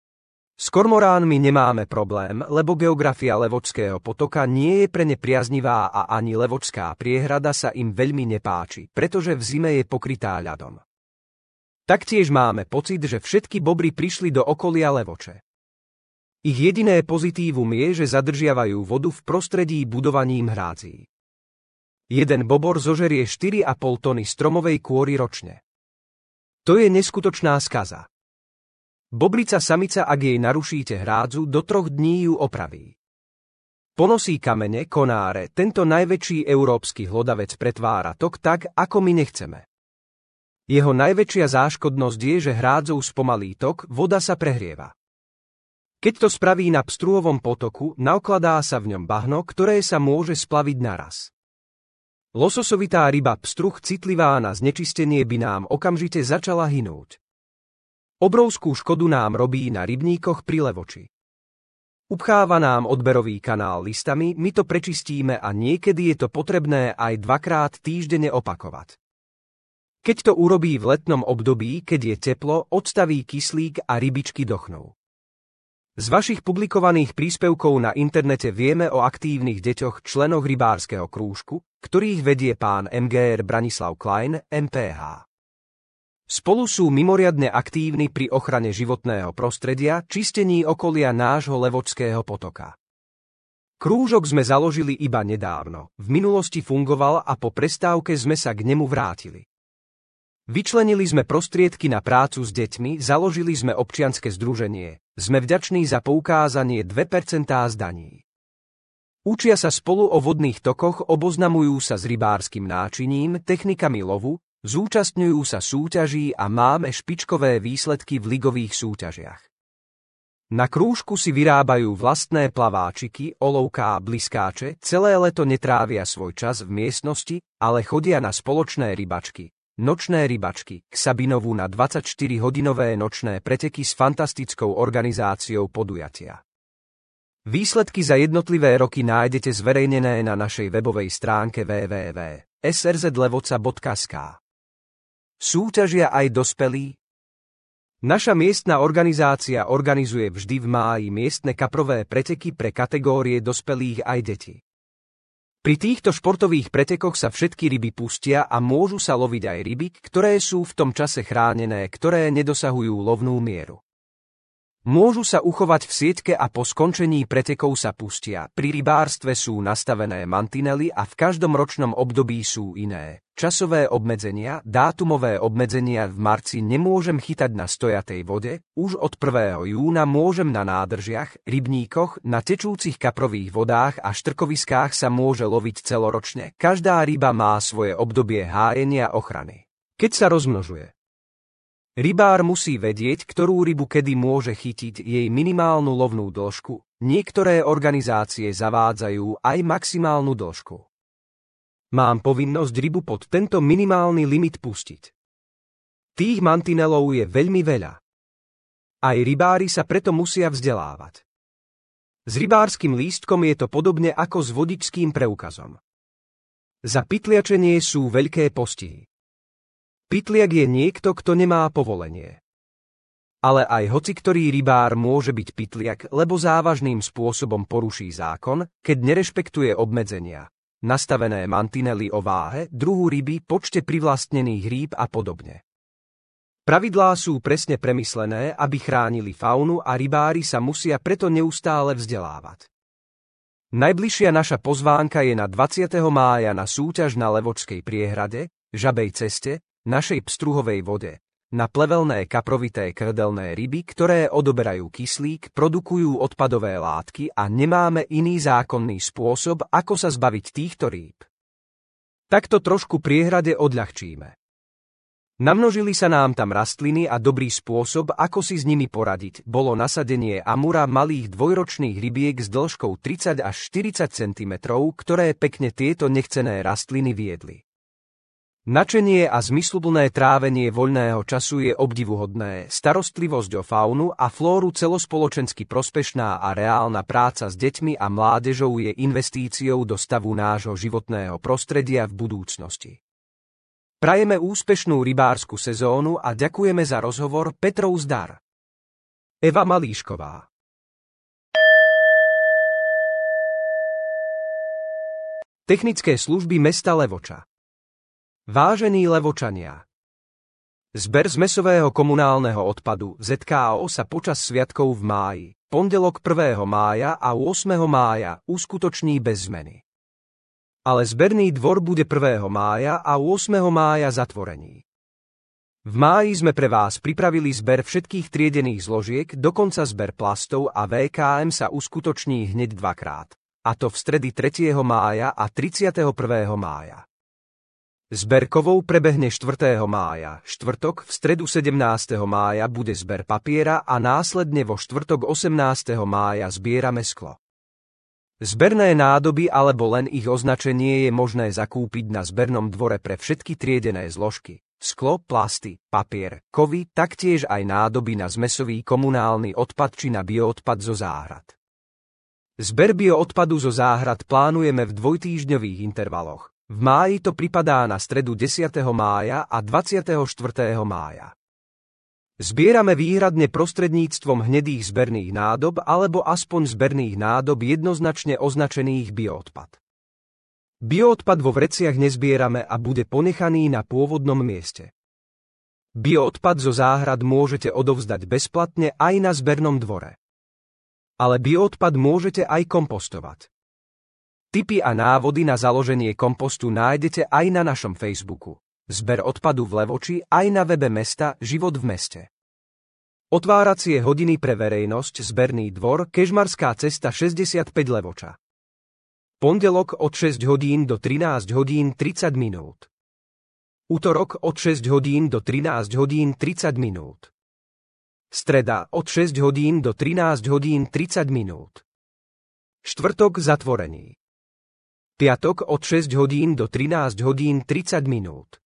S kormoránmi nemáme problém, lebo geografia Levočského potoka nie je pre ne priaznivá a ani Levočská priehrada sa im veľmi nepáči, pretože v zime je pokrytá ľadom. Taktiež máme pocit, že všetky bobry prišli do okolia Levoče. Ich jediné pozitívum je, že zadržiavajú vodu v prostredí budovaním hrádzí. Jeden bobor zožerie 4,5 tony stromovej kôry ročne. To je neskutočná skaza. Bobrica samica, ak jej narušíte hrádzu, do 3 dní ju opraví. Ponosí kamene, konáre, tento najväčší európsky hlodavec pretvára tok tak, ako my nechceme. Jeho najväčšia záškodnosť je, že hrádzou spomalí tok, voda sa prehrieva. Keď to spraví na Pstruhovom potoku, naokladá sa v ňom bahno, ktoré sa môže splaviť naraz. Lososovitá ryba pstruh citlivá na znečistenie by nám okamžite začala hynúť. Obrovskú škodu nám robí na rybníkoch pri Levoči. Upcháva nám odberový kanál listami, my to prečistíme a niekedy je to potrebné aj 2-krát týždenne opakovať. Keď to urobí v letnom období, keď je teplo, odstaví kyslík a rybičky dochnú. Z vašich publikovaných príspevkov na internete vieme o aktívnych deťoch členoch rybárskeho krúžku, ktorých vedie pán MGR Branislav Klein, MPH. Spolu sú mimoriadne aktívni pri ochrane životného prostredia, čistení okolia nášho Levočského potoka. Krúžok sme založili iba nedávno, v minulosti fungoval a po prestávke sme sa k nemu vrátili. Vyčlenili sme prostriedky na prácu s deťmi, založili sme občianske združenie, sme vďační za poukázanie 2% z daní. Učia sa spolu o vodných tokoch, oboznamujú sa s rybárskym náčiním, technikami lovu, zúčastňujú sa súťaží a máme špičkové výsledky v ligových súťažiach. Na krúžku si vyrábajú vlastné plaváčiky, olovká a bliskáče, celé leto netrávia svoj čas v miestnosti, ale chodia na spoločné rybačky, nočné rybačky, k Sabinovu na 24-hodinové nočné preteky s fantastickou organizáciou podujatia. Výsledky za jednotlivé roky nájdete zverejnené na našej webovej stránke www.srzlevoca.sk. Súťažia aj dospelí? Naša miestna organizácia organizuje vždy v máji miestne kaprové preteky pre kategórie dospelých aj detí. Pri týchto športových pretekoch sa všetky ryby pustia a môžu sa loviť aj ryby, ktoré sú v tom čase chránené, ktoré nedosahujú lovnú mieru. Môžu sa uchovať v sieťke a po skončení pretekov sa pustia. Pri rybárstve sú nastavené mantinely a v každom ročnom období sú iné. Časové obmedzenia, dátumové obmedzenia v marci nemôžem chytať na stojatej vode, už od 1. júna môžem na nádržiach, rybníkoch, na tečúcich kaprových vodách a štrkoviskách sa môže loviť celoročne. Každá ryba má svoje obdobie hájenia ochrany. Keď sa rozmnožuje. Rybár musí vedieť, ktorú rybu kedy môže chytiť, jej minimálnu lovnú dĺžku. Niektoré organizácie zavádzajú aj maximálnu dĺžku. Mám povinnosť rybu pod tento minimálny limit pustiť. Tých mantinelov je veľmi veľa. Aj rybári sa preto musia vzdelávať. S rybárskym lístkom je to podobne ako s vodičským preukazom. Za pytliačenie sú veľké postihy. Pytliak je niekto, kto nemá povolenie. Ale aj hociktorý rybár môže byť pytliak, lebo závažným spôsobom poruší zákon, keď nerešpektuje obmedzenia, nastavené mantinely o váhe, druhu ryby, počte privlastnených rýb a podobne. Pravidlá sú presne premyslené, aby chránili faunu a rybári sa musia preto neustále vzdelávať. Najbližšia naša pozvánka je na 20. mája na súťaž na Levočskej priehrade, Žabej ceste, našej Pstruhovej vode, na plevelné kaprovité krdelné ryby, ktoré odoberajú kyslík, produkujú odpadové látky a nemáme iný zákonný spôsob, ako sa zbaviť týchto rýb. Takto trošku priehrade odľahčíme. Namnožili sa nám tam rastliny a dobrý spôsob, ako si s nimi poradiť, bolo nasadenie amura malých dvojročných rybiek s dĺžkou 30 až 40 cm, ktoré pekne tieto nechcené rastliny viedli. Načenie a zmysluplné trávenie voľného času je obdivuhodné, starostlivosť o faunu a flóru celospoločensky prospešná a reálna práca s deťmi a mládežou je investíciou do stavu nášho životného prostredia v budúcnosti. Prajeme úspešnú rybársku sezónu a ďakujeme za rozhovor. Petrov zdar. Eva Malíšková. Technické služby mesta Levoča. Vážení Levočania. Zber zmesového komunálneho odpadu ZKO sa počas sviatkov v máji, pondelok 1. mája a 8. mája uskutoční bez zmeny. Ale zberný dvor bude 1. mája a 8. mája zatvorený. V máji sme pre vás pripravili zber všetkých triedených zložiek, dokonca zber plastov a VKM sa uskutoční hneď dvakrát, a to v stredy 3. mája a 31. mája. Zber kovov prebehne 4. mája, štvrtok, v stredu 17. mája bude zber papiera a následne vo štvrtok 18. mája zbierame sklo. Zberné nádoby alebo len ich označenie je možné zakúpiť na zbernom dvore pre všetky triedené zložky. Sklo, plasty, papier, kovy, taktiež aj nádoby na zmesový komunálny odpad či na bioodpad zo záhrad. Zber bioodpadu zo záhrad plánujeme v dvojtýždňových intervaloch. V máji to pripadá na stredu 10. mája a 24. mája. Zbierame výhradne prostredníctvom hnedých zberných nádob alebo aspoň zberných nádob jednoznačne označených bioodpad. Bioodpad vo vreciach nezbierame a bude ponechaný na pôvodnom mieste. Bioodpad zo záhrad môžete odovzdať bezplatne aj na zbernom dvore. Ale bioodpad môžete aj kompostovať. Tipy a návody na založenie kompostu nájdete aj na našom Facebooku. Zber odpadu v Levoči aj na webe mesta Život v meste. Otváracie hodiny pre verejnosť zberný dvor Kežmarská cesta 65 Levoča. Pondelok od 6 hodín do 13 hodín 30 minút. Utorok od 6 hodín do 13 hodín 30 minút. Streda od 6 hodín do 13 hodín 30 minút. Štvrtok zatvorený. Piatok od 6 hodín do 13 hodín 30 minút.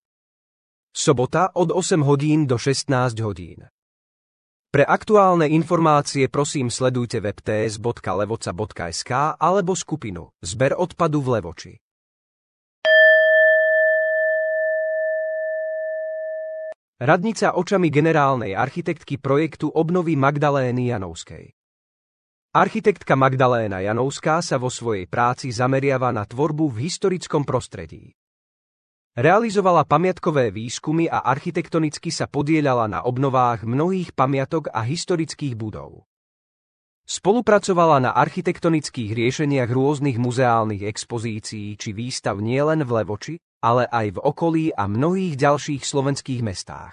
Sobota od 8 hodín do 16 hodín. Pre aktuálne informácie prosím sledujte web ts.levoca.sk alebo skupinu Zber odpadu v Levoči. Radnica očami generálnej architektky projektu obnovy Magdalény Janovskej. Architektka Magdaléna Janovská sa vo svojej práci zameriava na tvorbu v historickom prostredí. Realizovala pamiatkové výskumy a architektonicky sa podieľala na obnovách mnohých pamiatok a historických budov. Spolupracovala na architektonických riešeniach rôznych muzeálnych expozícií či výstav nielen v Levoči, ale aj v okolí a mnohých ďalších slovenských mestách.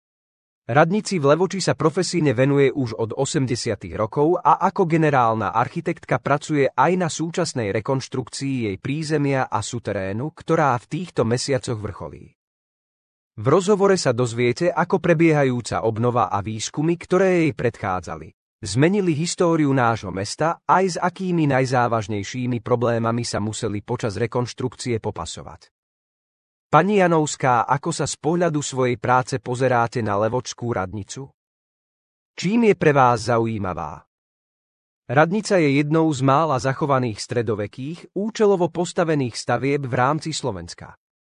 Radnici v Levoči sa profesíne venuje už od 80. rokov a ako generálna architektka pracuje aj na súčasnej rekonštrukcii jej prízemia a suterénu, ktorá v týchto mesiacoch vrcholí. V rozhovore sa dozviete, ako prebiehajúca obnova a výskumy, ktoré jej predchádzali, zmenili históriu nášho mesta aj s akými najzávažnejšími problémami sa museli počas rekonštrukcie popasovať. Pani Janovská, ako sa z pohľadu svojej práce pozeráte na levočskú radnicu? Čím je pre vás zaujímavá? Radnica je jednou z mála zachovaných stredovekých, účelovo postavených stavieb v rámci Slovenska.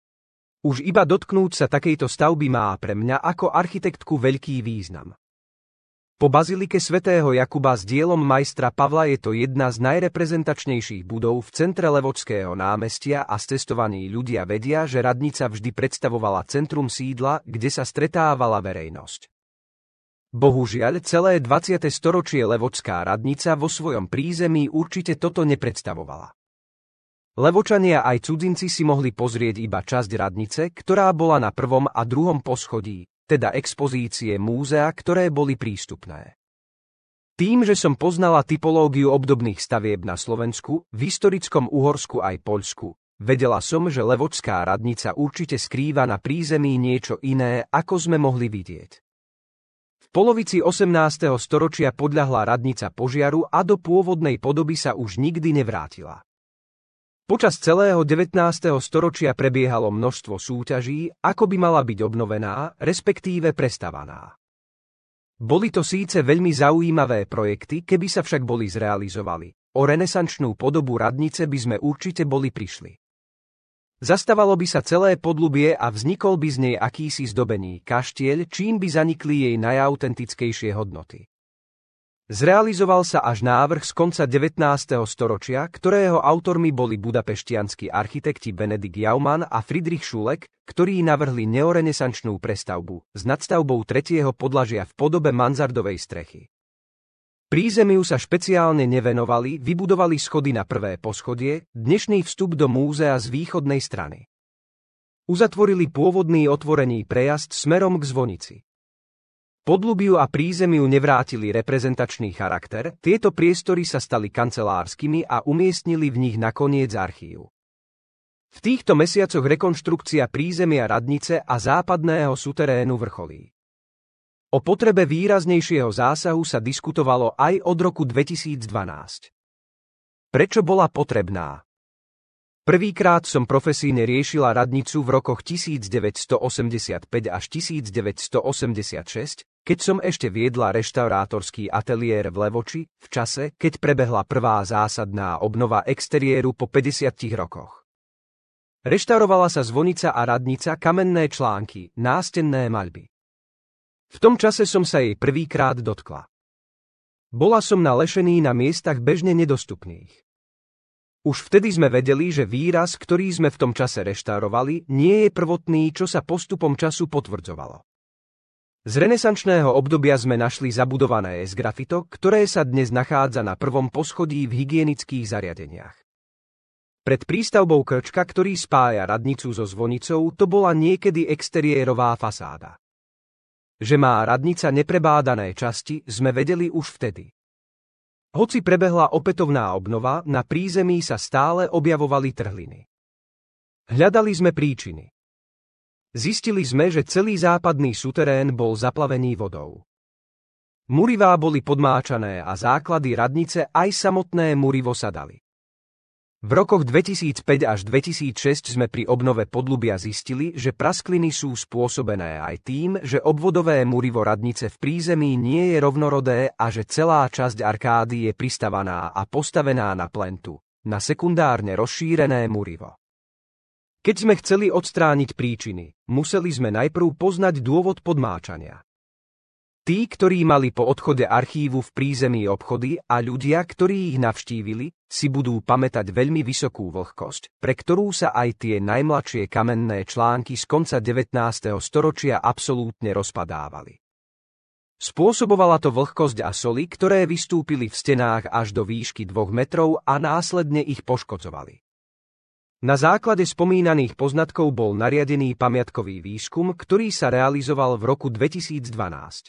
Už iba dotknúť sa takejto stavby má pre mňa ako architektku veľký význam. Po bazilike svätého Jakuba s dielom majstra Pavla je to jedna z najreprezentačnejších budov v centre Levočského námestia a cestovaní ľudia vedia, že radnica vždy predstavovala centrum sídla, kde sa stretávala verejnosť. Bohužiaľ, celé 20. storočie Levočská radnica vo svojom prízemí určite toto nepredstavovala. Levočania aj cudzinci si mohli pozrieť iba časť radnice, ktorá bola na prvom a druhom poschodí, teda expozície múzea, ktoré boli prístupné. Tým, že som poznala typológiu obdobných stavieb na Slovensku, v historickom Uhorsku aj Poľsku, Vedela som, že levočská radnica určite skrýva na prízemí niečo iné, ako sme mohli vidieť. V polovici 18. storočia podľahla radnica požiaru a do pôvodnej podoby sa už nikdy nevrátila. Počas celého 19. storočia prebiehalo množstvo súťaží, ako by mala byť obnovená, respektíve prestavaná. Boli to síce veľmi zaujímavé projekty, keby sa však boli zrealizovali. O renesančnú podobu radnice by sme určite boli prišli. Zastavalo by sa celé podľubie a vznikol by z nej akýsi zdobený kaštieľ, čím by zanikli jej najautentickejšie hodnoty. Zrealizoval sa až návrh z konca 19. storočia, ktorého autormi boli budapeštianski architekti Benedikt Jaumann a Friedrich Schulek, ktorí navrhli neorenesančnú prestavbu s nadstavbou tretieho podlažia v podobe mansardovej strechy. Prízemiu sa špeciálne nevenovali, vybudovali schody na prvé poschodie, dnešný vstup do múzea z východnej strany. Uzatvorili pôvodný otvorený prejazd smerom k zvonici. Podľubiu a prízemiu nevrátili reprezentačný charakter, tieto priestory sa stali kancelárskymi a umiestnili v nich nakoniec archív. V týchto mesiacoch rekonštrukcia prízemia radnice a západného suterénu vrcholí. O potrebe výraznejšieho zásahu sa diskutovalo aj od roku 2012. Prečo bola potrebná? Prvýkrát som profesíne riešila radnicu v rokoch 1985 až 1986, keď som ešte viedla reštaurátorský ateliér v Levoči, v čase, keď prebehla prvá zásadná obnova exteriéru po 50 rokoch. Reštaurovala sa zvonica a radnica, kamenné články, nástenné maľby. V tom čase som sa jej prvýkrát dotkla. Bola som nalešený na miestach bežne nedostupných. Už vtedy sme vedeli, že výraz, ktorý sme v tom čase reštaurovali, nie je prvotný, čo sa postupom času potvrdzovalo. Z renesančného obdobia sme našli zabudované sgrafito, ktoré sa dnes nachádza na prvom poschodí v hygienických zariadeniach. Pred prístavbou krčka, ktorý spája radnicu so zvonicou, to bola niekedy exteriérová fasáda. Že má radnica neprebádané časti, sme vedeli už vtedy. Hoci prebehla opätovná obnova, na prízemí sa stále objavovali trhliny. Hľadali sme príčiny. Zistili sme, že celý západný suterén bol zaplavený vodou. Murivá boli podmáčané a základy radnice aj samotné murivo sa dali. V rokoch 2005 až 2006 sme pri obnove podľubia zistili, že praskliny sú spôsobené aj tým, že obvodové murivo radnice v prízemí nie je rovnorodé a že celá časť arkády je pristavaná a postavená na plentu, na sekundárne rozšírené murivo. Keď sme chceli odstrániť príčiny, museli sme najprv poznať dôvod podmáčania. Tí, ktorí mali po odchode archívu v prízemí obchody a ľudia, ktorí ich navštívili, si budú pamätať veľmi vysokú vlhkosť, pre ktorú sa aj tie najmladšie kamenné články z konca 19. storočia absolútne rozpadávali. Spôsobovala to vlhkosť a soli, ktoré vystúpili v stenách až do výšky 2 metrov a následne ich poškodzovali. Na základe spomínaných poznatkov bol nariadený pamiatkový výskum, ktorý sa realizoval v roku 2012.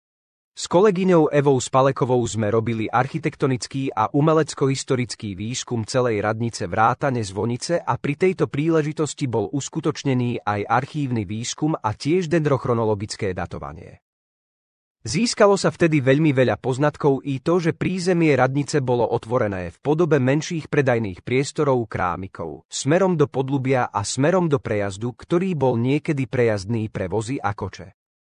S kolegyňou Evou Spalekovou sme robili architektonický a umelecko-historický výskum celej radnice vrátane zvonice a pri tejto príležitosti bol uskutočnený aj archívny výskum a tiež dendrochronologické datovanie. Získalo sa vtedy veľmi veľa poznatkov i to, že prízemie radnice bolo otvorené v podobe menších predajných priestorov krámikov, smerom do podľubia a smerom do prejazdu, ktorý bol niekedy prejazdný pre vozy a koče.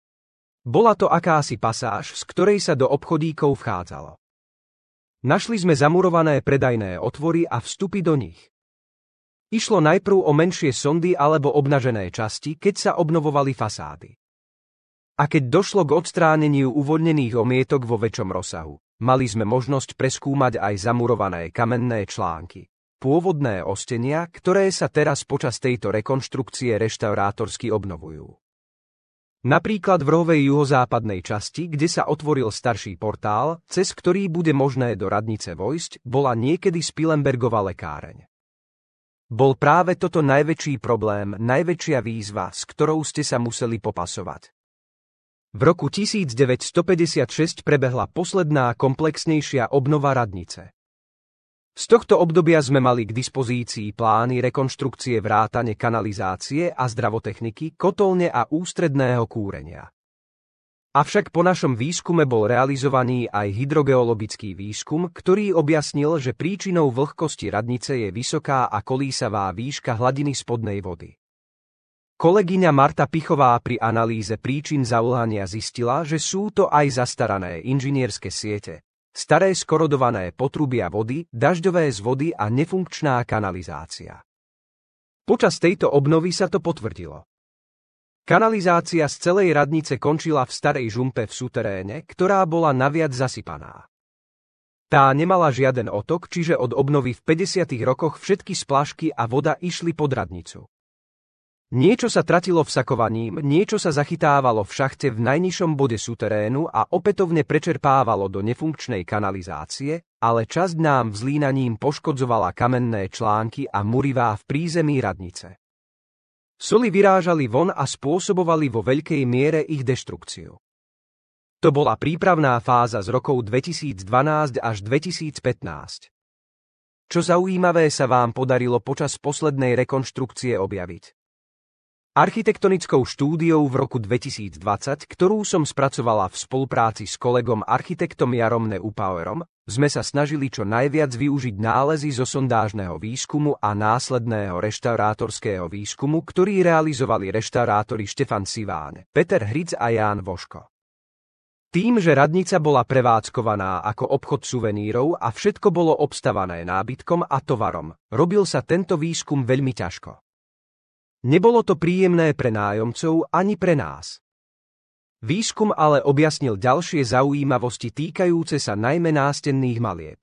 Bola to akási pasáž, z ktorej sa do obchodíkov vchádzalo. Našli sme zamurované predajné otvory a vstupy do nich. Išlo najprv o menšie sondy alebo obnažené časti, keď sa obnovovali fasády. A keď došlo k odstráneniu uvoľnených omietok vo väčšom rozsahu, mali sme možnosť preskúmať aj zamurované kamenné články, pôvodné ostenia, ktoré sa teraz počas tejto rekonštrukcie reštaurátorsky obnovujú. Napríklad v rohovej juhozápadnej časti, kde sa otvoril starší portál, cez ktorý bude možné do radnice vojsť, bola niekedy Spilembergova lekáreň. Bol práve toto najväčší problém, najväčšia výzva, s ktorou ste sa museli popasovať. V roku 1956 prebehla posledná komplexnejšia obnova radnice. Z tohto obdobia sme mali k dispozícii plány rekonštrukcie vrátane kanalizácie a zdravotechniky, kotolne a ústredného kúrenia. Avšak po našom výskume bol realizovaný aj hydrogeologický výskum, ktorý objasnil, že príčinou vlhkosti radnice je vysoká a kolísavá výška hladiny spodnej vody. Kolegyňa Marta Pichová pri analýze príčin zaúhania zistila, že sú to aj zastarané inžinierské siete, staré skorodované potrubia vody, dažďové zvody a nefunkčná kanalizácia. Počas tejto obnovy sa to potvrdilo. Kanalizácia z celej radnice končila v starej žumpe v suteréne, ktorá bola naviac zasypaná. Tá nemala žiaden otok, čiže od obnovy v 50. rokoch všetky splašky a voda išli pod radnicu. Niečo sa tratilo vsakovaním, niečo sa zachytávalo v šachte v najnižšom bode suterénu a opätovne prečerpávalo do nefunkčnej kanalizácie, ale časť nám vzlínaním poškodzovala kamenné články a murivá v prízemí radnice. Soli vyrážali von a spôsobovali vo veľkej miere ich deštrukciu. To bola prípravná fáza z rokov 2012 až 2015. Čo zaujímavé sa vám podarilo počas poslednej rekonštrukcie objaviť? Architektonickou štúdiou v roku 2020, ktorú som spracovala v spolupráci s kolegom architektom Jarom Neupauerom, sme sa snažili čo najviac využiť nálezy zo sondážneho výskumu a následného reštaurátorského výskumu, ktorý realizovali reštaurátori Štefan Siván, Peter Hric a Ján Voško. Tým, že radnica bola prevádzkovaná ako obchod suvenírov a všetko bolo obstavané nábytkom a tovarom, robil sa tento výskum veľmi ťažko. Nebolo to príjemné pre nájomcov ani pre nás. Výskum ale objasnil ďalšie zaujímavosti týkajúce sa najmä nástenných malieb.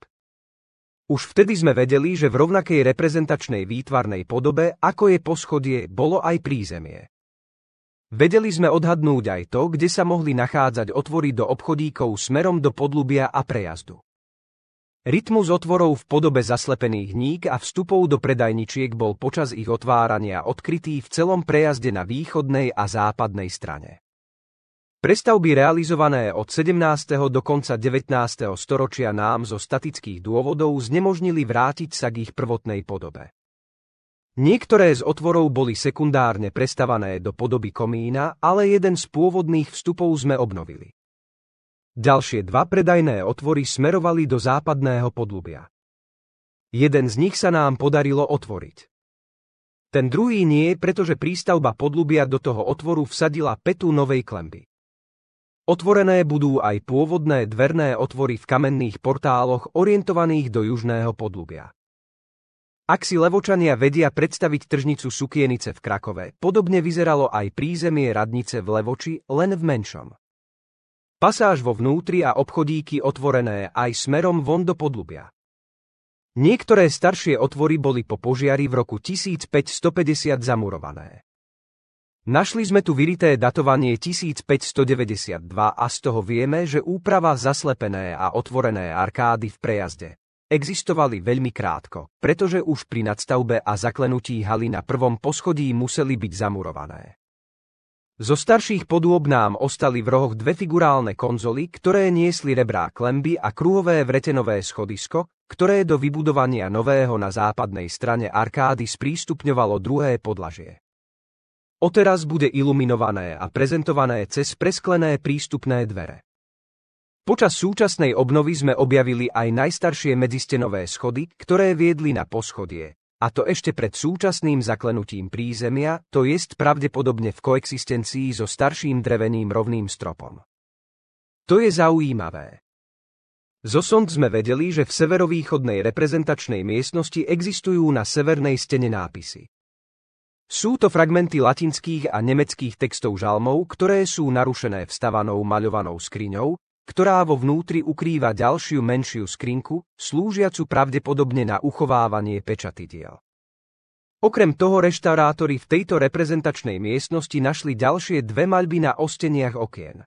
Už vtedy sme vedeli, že v rovnakej reprezentačnej výtvarnej podobe, ako je poschodie, bolo aj prízemie. Vedeli sme odhadnúť aj to, kde sa mohli nachádzať otvory do obchodíkov smerom do podľubia a prejazdu. Rytmus otvorov v podobe zaslepených hník a vstupov do predajničiek bol počas ich otvárania odkrytý v celom prejazde na východnej a západnej strane. Prestavby realizované od 17. do konca 19. storočia nám zo statických dôvodov znemožnili vrátiť sa k ich prvotnej podobe. Niektoré z otvorov boli sekundárne prestavané do podoby komína, ale jeden z pôvodných vstupov sme obnovili. Ďalšie dva predajné otvory smerovali do západného podľubia. Jeden z nich sa nám podarilo otvoriť. Ten druhý nie, pretože prístavba podľubia do toho otvoru vsadila pätu novej klenby. Otvorené budú aj pôvodné dverné otvory v kamenných portáloch orientovaných do južného podľubia. Ak si Levočania vedia predstaviť tržnicu Sukienice v Krakove, podobne vyzeralo aj prízemie radnice v Levoči, len v menšom. Pasáž vo vnútri a obchodíky otvorené aj smerom von do podľubia. Niektoré staršie otvory boli po požiari v roku 1550 zamurované. Našli sme tu vyrité datovanie 1592 a z toho vieme, že úprava zaslepené a otvorené arkády v prejazde existovali veľmi krátko, pretože už pri nadstavbe a zaklenutí haly na prvom poschodí museli byť zamurované. Zo starších podôb nám ostali v rohoch dve figurálne konzoly, ktoré niesli rebrá klenby a kruhové vretenové schodisko, ktoré do vybudovania nového na západnej strane arkády sprístupňovalo druhé podlažie. Odteraz bude iluminované a prezentované cez presklené prístupné dvere. Počas súčasnej obnovy sme objavili aj najstaršie medzistenové schody, ktoré viedli na poschodie. A to ešte pred súčasným zaklenutím prízemia, to jest pravdepodobne v koexistencii so starším dreveným rovným stropom. To je zaujímavé. Zo sond sme vedeli, že v severovýchodnej reprezentačnej miestnosti existujú na severnej stene nápisy. Sú to fragmenty latinských a nemeckých textov žalmov, ktoré sú narušené vstavanou maľovanou skriňou, ktorá vo vnútri ukrýva ďalšiu menšiu skrinku, slúžiacu pravdepodobne na uchovávanie pečatidiel. Okrem toho reštaurátori v tejto reprezentačnej miestnosti našli ďalšie dve maľby na osteniach okien.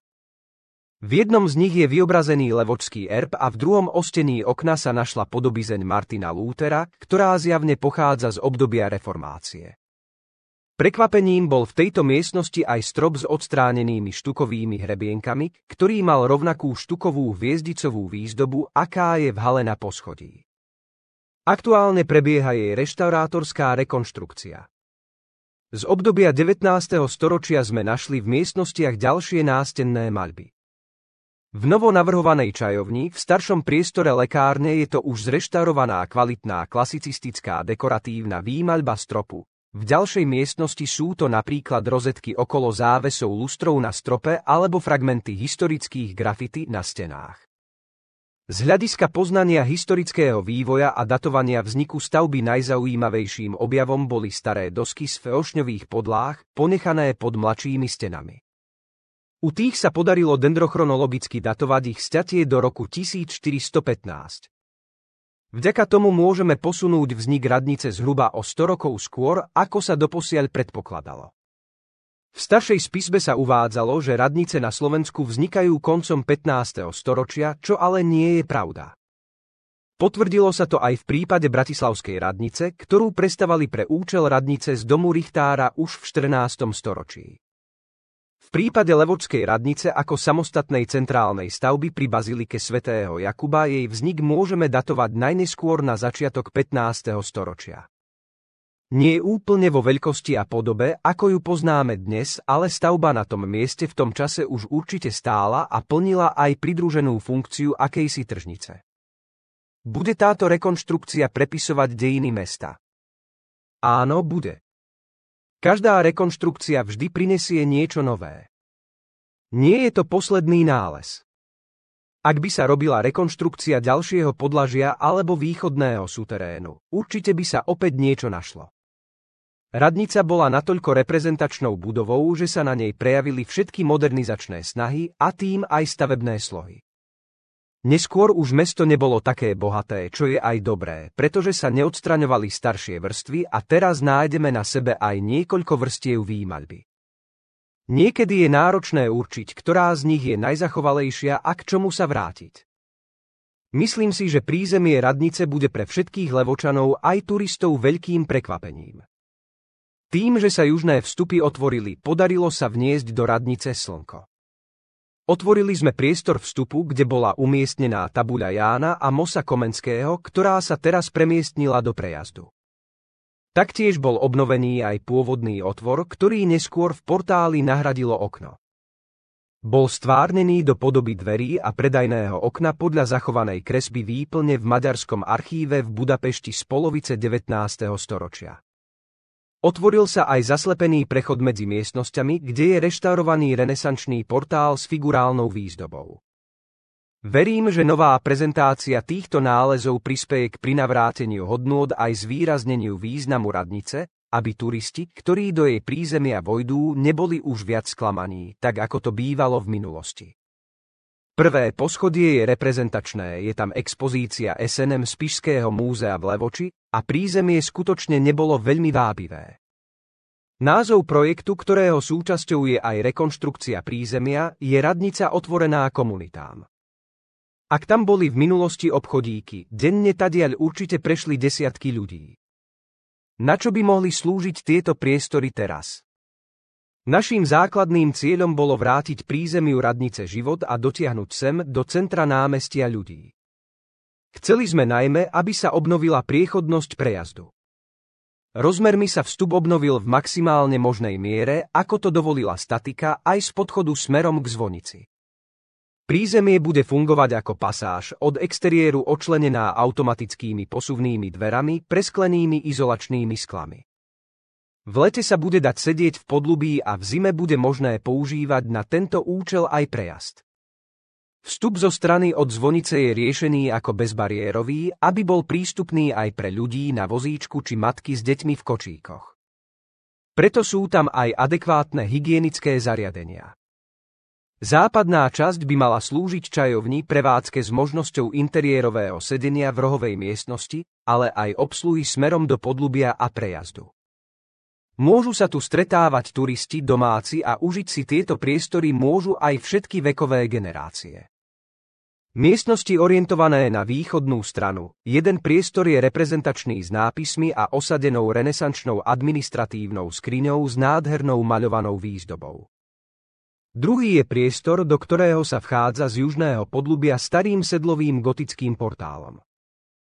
V jednom z nich je vyobrazený levočský erb a v druhom ostení okna sa našla podobizeň Martina Lútera, ktorá zjavne pochádza z obdobia reformácie. Prekvapením bol v tejto miestnosti aj strop s odstránenými štukovými hrebienkami, ktorý mal rovnakú štukovú hviezdicovú výzdobu, aká je v hale na poschodí. Aktuálne prebieha jej reštaurátorská rekonštrukcia. Z obdobia 19. storočia sme našli v miestnostiach ďalšie nástenné maľby. V novo navrhovanej čajovni, v staršom priestore lekárne je to už zreštaurovaná kvalitná klasicistická dekoratívna výmaľba stropu. V ďalšej miestnosti sú to napríklad rozetky okolo závesov lustrov na strope alebo fragmenty historických grafity na stenách. Z hľadiska poznania historického vývoja a datovania vzniku stavby najzaujímavejším objavom boli staré dosky z feošňových podláh, ponechané pod mladšími stenami. U tých sa podarilo dendrochronologicky datovať ich sťatie do roku 1415. Vďaka tomu môžeme posunúť vznik radnice zhruba o 100 rokov skôr, ako sa doposiaľ predpokladalo. V staršej spisbe sa uvádzalo, že radnice na Slovensku vznikajú koncom 15. storočia, čo ale nie je pravda. Potvrdilo sa to aj v prípade bratislavskej radnice, ktorú prestavali pre účel radnice z domu Richtára už v 14. storočí. V prípade levočskej radnice ako samostatnej centrálnej stavby pri bazilike svätého Jakuba jej vznik môžeme datovať najneskôr na začiatok 15. storočia. Nie úplne vo veľkosti a podobe, ako ju poznáme dnes, ale stavba na tom mieste v tom čase už určite stála a plnila aj pridruženú funkciu akejsi tržnice. Bude táto rekonštrukcia prepisovať dejiny mesta? Áno, bude. Každá rekonštrukcia vždy prinesie niečo nové. Nie je to posledný nález. Ak by sa robila rekonštrukcia ďalšieho podlažia alebo východného suterénu, určite by sa opäť niečo našlo. Radnica bola natoľko reprezentačnou budovou, že sa na nej prejavili všetky modernizačné snahy a tým aj stavebné slohy. Neskôr už mesto nebolo také bohaté, čo je aj dobré, pretože sa neodstraňovali staršie vrstvy a teraz nájdeme na sebe aj niekoľko vrstiev výmaľby. Niekedy je náročné určiť, ktorá z nich je najzachovalejšia a k čomu sa vrátiť. Myslím si, že prízemie radnice bude pre všetkých Levočanov aj turistov veľkým prekvapením. Tým, že sa južné vstupy otvorili, podarilo sa vniesť do radnice slnko. Otvorili sme priestor vstupu, kde bola umiestnená tabuľa Jána a Mosa Komenského, ktorá sa teraz premiestnila do prejazdu. Taktiež bol obnovený aj pôvodný otvor, ktorý neskôr v portáli nahradilo okno. Bol stvárnený do podoby dverí a predajného okna podľa zachovanej kresby výplne v Maďarskom archíve v Budapešti z polovice 19. storočia. Otvoril sa aj zaslepený prechod medzi miestnosťami, kde je reštaurovaný renesančný portál s figurálnou výzdobou. Verím, že nová prezentácia týchto nálezov prispeje k prinavráteniu hodnôt aj zvýrazneniu významu radnice, aby turisti, ktorí do jej prízemia vojdú, neboli už viac sklamaní, tak ako to bývalo v minulosti. Prvé poschodie je reprezentačné, je tam expozícia SNM Spišského múzea v Levoči a prízemie skutočne nebolo veľmi vábivé. Názov projektu, ktorého súčasťou je aj rekonštrukcia prízemia, je radnica otvorená komunitám. Ak tam boli v minulosti obchodíky, denne tadiaľ určite prešli desiatky ľudí. Na čo by mohli slúžiť tieto priestory teraz? Naším základným cieľom bolo vrátiť prízemiu radnice život a dotiahnuť sem do centra námestia ľudí. Chceli sme najmä, aby sa obnovila priechodnosť prejazdu. Rozmermi sa vstup obnovil v maximálne možnej miere, ako to dovolila statika aj z podchodu smerom k zvonici. Prízemie bude fungovať ako pasáž, od exteriéru odčlenená automatickými posuvnými dverami presklenými izolačnými sklami. V lete sa bude dať sedieť v podľubí a v zime bude možné používať na tento účel aj prejazd. Vstup zo strany od zvonice je riešený ako bezbariérový, aby bol prístupný aj pre ľudí na vozíčku či matky s deťmi v kočíkoch. Preto sú tam aj adekvátne hygienické zariadenia. Západná časť by mala slúžiť čajovni, prevádzke s možnosťou interiérového sedenia v rohovej miestnosti, ale aj obsluhy smerom do podľubia a prejazdu. Môžu sa tu stretávať turisti, domáci a užiť si tieto priestory môžu aj všetky vekové generácie. Miestnosti orientované na východnú stranu, jeden priestor je reprezentačný s nápismi a osadenou renesančnou administratívnou skriňou s nádhernou maľovanou výzdobou. Druhý je priestor, do ktorého sa vchádza z južného podľubia starým sedlovým gotickým portálom.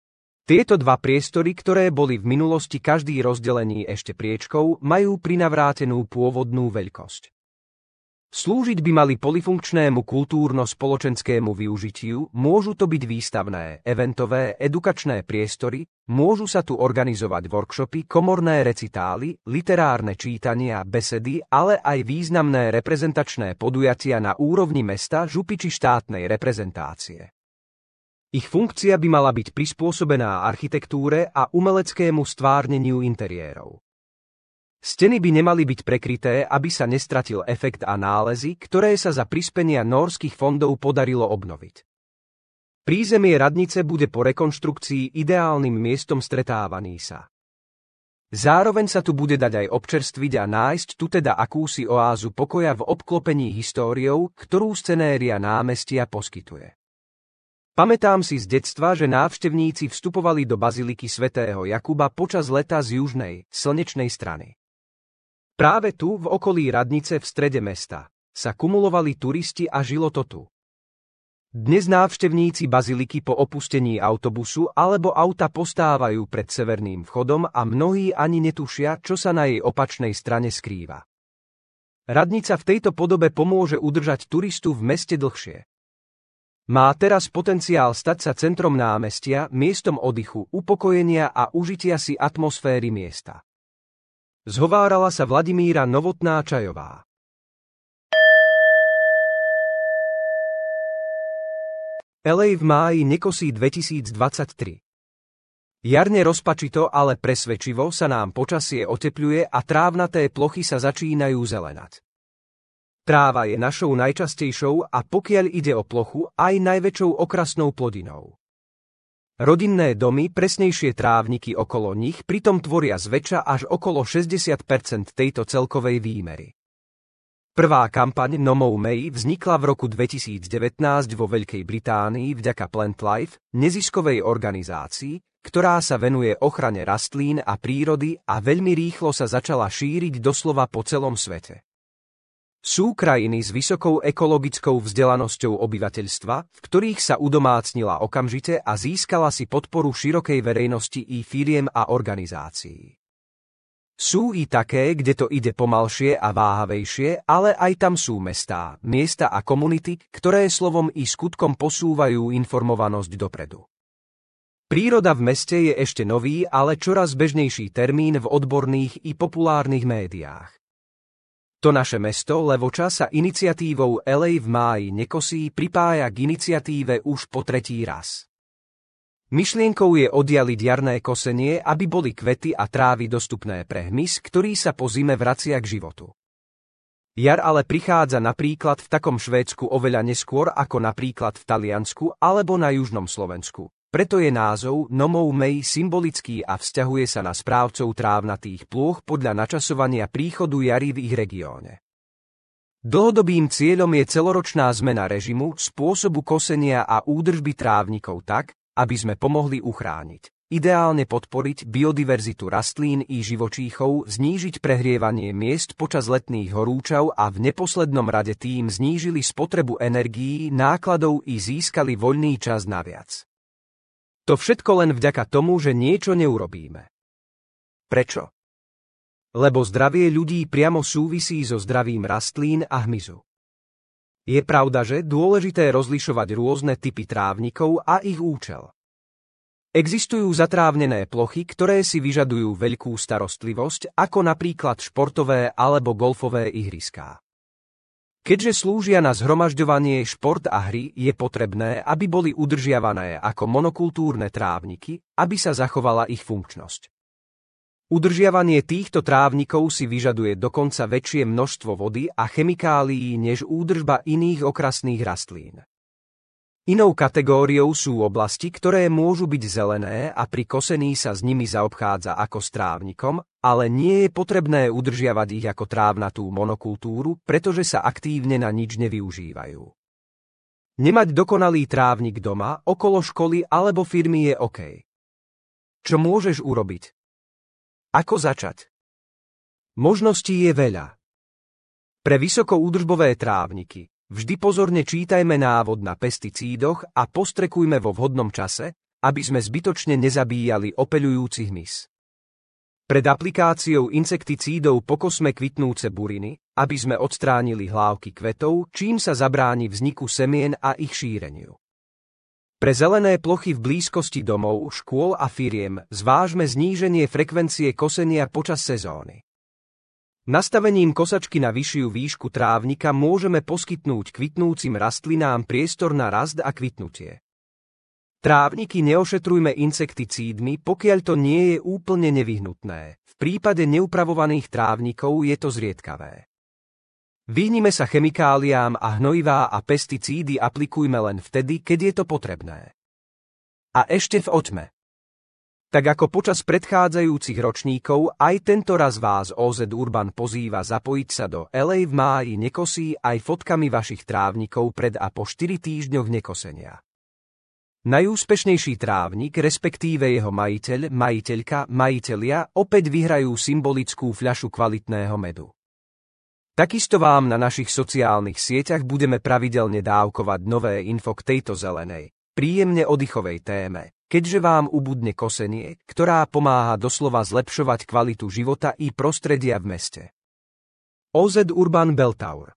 Tieto dva priestory, ktoré boli v minulosti každý rozdelení ešte priečkou, majú prinavrátenú pôvodnú veľkosť. Slúžiť by mali polifunkčnému kultúrno-spoločenskému využitiu, môžu to byť výstavné, eventové, edukačné priestory, môžu sa tu organizovať workshopy, komorné recitály, literárne čítania, besedy, ale aj významné reprezentačné podujatia na úrovni mesta, župy či štátnej reprezentácie. Ich funkcia by mala byť prispôsobená architektúre a umeleckému stvárneniu interiérov. Steny by nemali byť prekryté, aby sa nestratil efekt a nálezy, ktoré sa za prispenia nórskych fondov podarilo obnoviť. Prízemie radnice bude po rekonštrukcii ideálnym miestom stretávaní sa. Zároveň sa tu bude dať aj občerstviť a nájsť tu teda akúsi oázu pokoja v obklopení históriou, ktorú scenéria námestia poskytuje. Pamätám si z detstva, že návštevníci vstupovali do baziliky svätého Jakuba počas leta z južnej, slnečnej strany. Práve tu, v okolí radnice v strede mesta, sa kumulovali turisti a žilo to tu. Dnes návštevníci baziliky po opustení autobusu alebo auta postávajú pred severným vchodom a mnohí ani netušia, čo sa na jej opačnej strane skrýva. Radnica v tejto podobe pomôže udržať turistu v meste dlhšie. Má teraz potenciál stať sa centrom námestia, miestom oddychu, upokojenia a užitia si atmosféry miesta. Zhovárala sa Vladimíra Novotná-Čajová. LA v máji nekosí 2023. Jarne rozpačito, ale presvedčivo sa nám počasie otepľuje a trávnaté plochy sa začínajú zelenať. Tráva je našou najčastejšou a pokiaľ ide o plochu, aj najväčšou okrasnou plodinou. Rodinné domy, presnejšie trávniky okolo nich, pritom tvoria zväčša až okolo 60% tejto celkovej výmery. Prvá kampaň No Mow May vznikla v roku 2019 vo Veľkej Británii vďaka Plant Life, neziskovej organizácii, ktorá sa venuje ochrane rastlín a prírody a veľmi rýchlo sa začala šíriť doslova po celom svete. Sú krajiny s vysokou ekologickou vzdelanosťou obyvateľstva, v ktorých sa udomácnila okamžite a získala si podporu širokej verejnosti i firiem a organizácií. Sú i také, kde to ide pomalšie a váhavejšie, ale aj tam sú mestá, miesta a komunity, ktoré slovom i skutkom posúvajú informovanosť dopredu. Príroda v meste je ešte nový, ale čoraz bežnejší termín v odborných i populárnych médiách. To naše mesto Levoča sa iniciatívou LA v máji nekosí pripája k iniciatíve už po tretí raz. Myšlienkou je oddialiť jarné kosenie, aby boli kvety a trávy dostupné pre hmyz, ktorý sa po zime vracia k životu. Jar ale prichádza napríklad v takom Švédsku oveľa neskôr ako napríklad v Taliansku alebo na južnom Slovensku. Preto je názov No Mow May symbolický a vzťahuje sa na správcov trávnatých plôch podľa načasovania príchodu jary v ich regióne. Dlhodobým cieľom je celoročná zmena režimu, spôsobu kosenia a údržby trávnikov tak, aby sme pomohli uchrániť, ideálne podporiť biodiverzitu rastlín i živočíchov, znížiť prehrievanie miest počas letných horúčav a v neposlednom rade tým znížili spotrebu energií, nákladov i získali voľný čas naviac. To všetko len vďaka tomu, že niečo neurobíme. Prečo? Lebo zdravie ľudí priamo súvisí so zdravím rastlín a hmyzu. Je pravda, že dôležité rozlišovať rôzne typy trávnikov a ich účel. Existujú zatrávnené plochy, ktoré si vyžadujú veľkú starostlivosť, ako napríklad športové alebo golfové ihriská. Keďže slúžia na zhromažďovanie, šport a hry, je potrebné, aby boli udržiavané ako monokultúrne trávniky, aby sa zachovala ich funkčnosť. Udržiavanie týchto trávnikov si vyžaduje dokonca väčšie množstvo vody a chemikálií než údržba iných okrasných rastlín. Inou kategóriou sú oblasti, ktoré môžu byť zelené a pri kosení sa s nimi zaobchádza ako s trávnikom, ale nie je potrebné udržiavať ich ako trávnatú monokultúru, pretože sa aktívne na nič nevyužívajú. Nemať dokonalý trávnik doma, okolo školy alebo firmy je OK. Čo môžeš urobiť? Ako začať? Možností je veľa. Pre vysokoúdržbové trávniky vždy pozorne čítajme návod na pesticídoch a postrekujme vo vhodnom čase, aby sme zbytočne nezabíjali opeľujúci hmyz. Pred aplikáciou insekticídov pokosme kvitnúce buriny, aby sme odstránili hlávky kvetov, čím sa zabráni vzniku semien a ich šíreniu. Pre zelené plochy v blízkosti domov, škôl a firiem zvážme zníženie frekvencie kosenia počas sezóny. Nastavením kosačky na vyššiu výšku trávnika môžeme poskytnúť kvitnúcim rastlinám priestor na rast a kvitnutie. Trávniky neošetrujme insekticídmi, pokiaľ to nie je úplne nevyhnutné. V prípade neupravovaných trávnikov je to zriedkavé. Vyhnime sa chemikáliám a hnojivá a pesticídy aplikujme len vtedy, keď je to potrebné. A ešte v otme. Tak ako počas predchádzajúcich ročníkov, aj tento raz vás OZ Urban pozýva zapojiť sa do LA v máji nekosí aj fotkami vašich trávnikov pred a po 4 týždňoch nekosenia. Najúspešnejší trávnik, respektíve jeho majiteľ, majiteľka, majitelia, opäť vyhrajú symbolickú fľašu kvalitného medu. Takisto vám na našich sociálnych sieťach budeme pravidelne dávkovať nové info k tejto zelenej, príjemne oddychovej téme, keďže vám ubudne kosenie, ktorá pomáha doslova zlepšovať kvalitu života i prostredia v meste. OZ Urban Beltaur.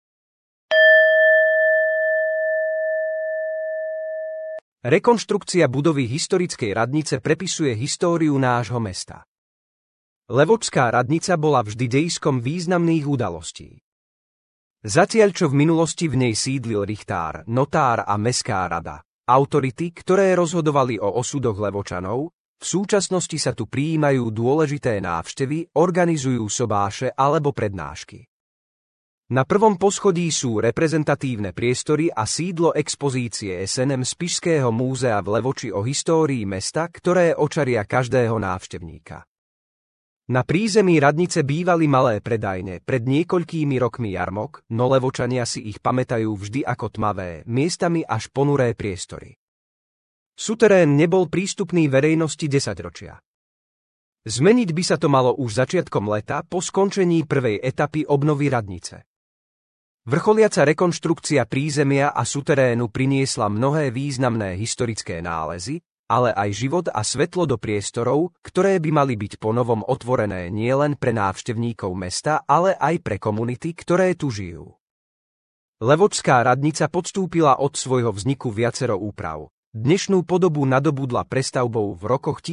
Rekonštrukcia budovy historickej radnice prepisuje históriu nášho mesta. Levočská radnica bola vždy dejiskom významných udalostí. Zatiaľ čo v minulosti v nej sídlil richtár, notár a mestská rada, autority, ktoré rozhodovali o osudoch Levočanov, v súčasnosti sa tu prijímajú dôležité návštevy, organizujú sobáše alebo prednášky. Na prvom poschodí sú reprezentatívne priestory a sídlo expozície SNM Spišského múzea v Levoči o histórii mesta, ktoré očaria každého návštevníka. Na prízemí radnice bývali malé predajne, pred niekoľkými rokmi jarmok, no Levočania si ich pamätajú vždy ako tmavé, miestami až ponuré priestory. Suterén nebol prístupný verejnosti 10 ročia. Zmeniť by sa to malo už začiatkom leta po skončení prvej etapy obnovy radnice. Vrcholiaca rekonštrukcia prízemia a suterénu priniesla mnohé významné historické nálezy, ale aj život a svetlo do priestorov, ktoré by mali byť ponovom otvorené nielen pre návštevníkov mesta, ale aj pre komunity, ktoré tu žijú. Levočská radnica podstúpila od svojho vzniku viacero úprav. Dnešnú podobu nadobudla prestavbou v rokoch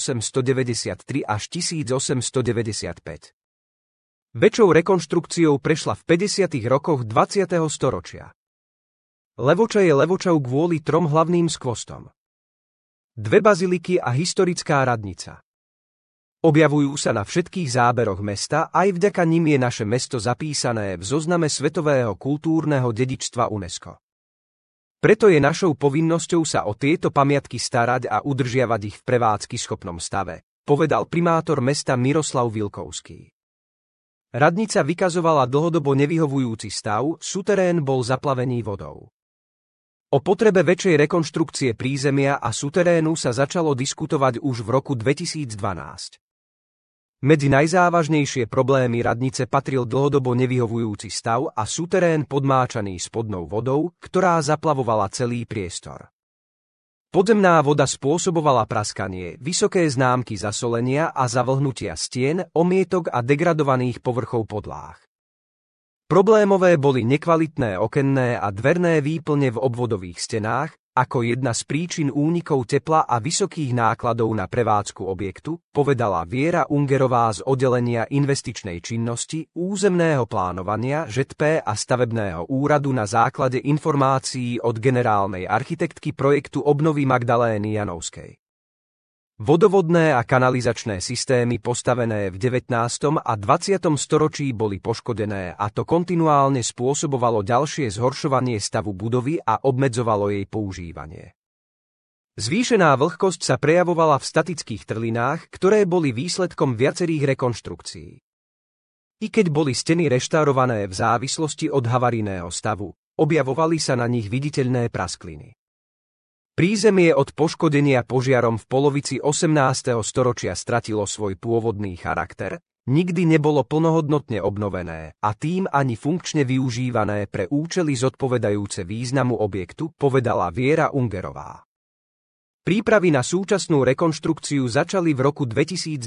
1893 až 1895. Väčšou rekonštrukciou prešla v 50. rokoch 20. storočia. Levoča je Levočou kvôli 3 hlavným skvostom. 2 baziliky a historická radnica. Objavujú sa na všetkých záberoch mesta, aj vďaka nim je naše mesto zapísané v zozname Svetového kultúrneho dedičstva UNESCO. Preto je našou povinnosťou sa o tieto pamiatky starať a udržiavať ich v prevádzky schopnom stave, povedal primátor mesta Miroslav Vilkovský. Radnica vykazovala dlhodobo nevyhovujúci stav, suterén bol zaplavený vodou. O potrebe väčšej rekonštrukcie prízemia a suterénu sa začalo diskutovať už v roku 2012. Medzi najzávažnejšie problémy radnice patril dlhodobo nevyhovujúci stav a suterén podmáčaný spodnou vodou, ktorá zaplavovala celý priestor. Podzemná voda spôsobovala praskanie, vysoké známky zasolenia a zavlhnutia stien, omietok a degradovaných povrchov podláh. Problémové boli nekvalitné okenné a dverné výplne v obvodových stenách, ako jedna z príčin únikov tepla a vysokých nákladov na prevádzku objektu, povedala Viera Ungerová z oddelenia investičnej činnosti, územného plánovania, ŽP a stavebného úradu na základe informácií od generálnej architektky projektu obnovy Magdalény Janovskej. Vodovodné a kanalizačné systémy postavené v 19. a 20. storočí boli poškodené a to kontinuálne spôsobovalo ďalšie zhoršovanie stavu budovy a obmedzovalo jej používanie. Zvýšená vlhkosť sa prejavovala v statických trlinách, ktoré boli výsledkom viacerých rekonštrukcií. I keď boli steny reštaurované v závislosti od havarijného stavu, objavovali sa na nich viditeľné praskliny. Prízemie od poškodenia požiarom v polovici 18. storočia stratilo svoj pôvodný charakter, nikdy nebolo plnohodnotne obnovené a tým ani funkčne využívané pre účely zodpovedajúce významu objektu, povedala Viera Ungerová. Prípravy na súčasnú rekonštrukciu začali v roku 2012.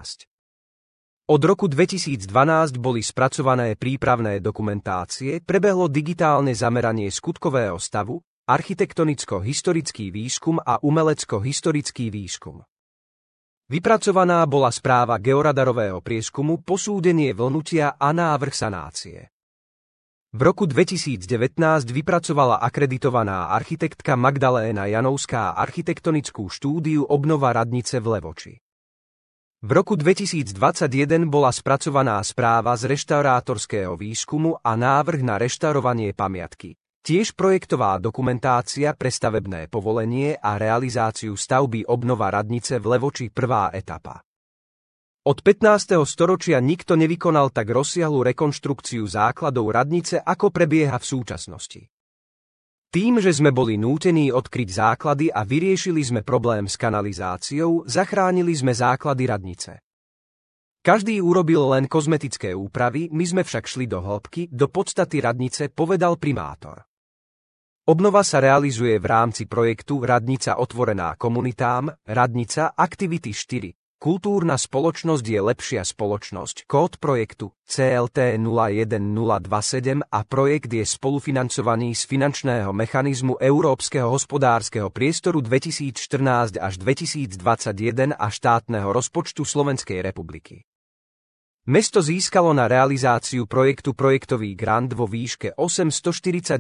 Od roku 2012 boli spracované prípravné dokumentácie, prebehlo digitálne zameranie skutkového stavu, architektonicko-historický výskum a umelecko-historický výskum. Vypracovaná bola správa georadarového prieskumu, posúdenie vlnutia a návrh sanácie. V roku 2019 vypracovala akreditovaná architektka Magdaléna Janovská architektonickú štúdiu Obnova radnice v Levoči. V roku 2021 bola spracovaná správa z reštaurátorského výskumu a návrh na reštaurovanie pamiatky, tiež projektová dokumentácia pre stavebné povolenie a realizáciu stavby Obnova radnice v Levoči prvá etapa. Od 15. storočia nikto nevykonal tak rozsiahlu rekonštrukciu základov radnice, ako prebieha v súčasnosti. Tým, že sme boli nútení odkryť základy a vyriešili sme problém s kanalizáciou, zachránili sme základy radnice. Každý urobil len kozmetické úpravy, my sme však šli do hĺbky, do podstaty radnice, povedal primátor. Obnova sa realizuje v rámci projektu Radnica otvorená komunitám, Radnica aktivity 4. Kultúrna spoločnosť je lepšia spoločnosť, kód projektu CLT 01027 a projekt je spolufinancovaný z finančného mechanizmu Európskeho hospodárskeho priestoru 2014 až 2021 a štátneho rozpočtu Slovenskej republiky. Mesto získalo na realizáciu projektu projektový grant vo výške 849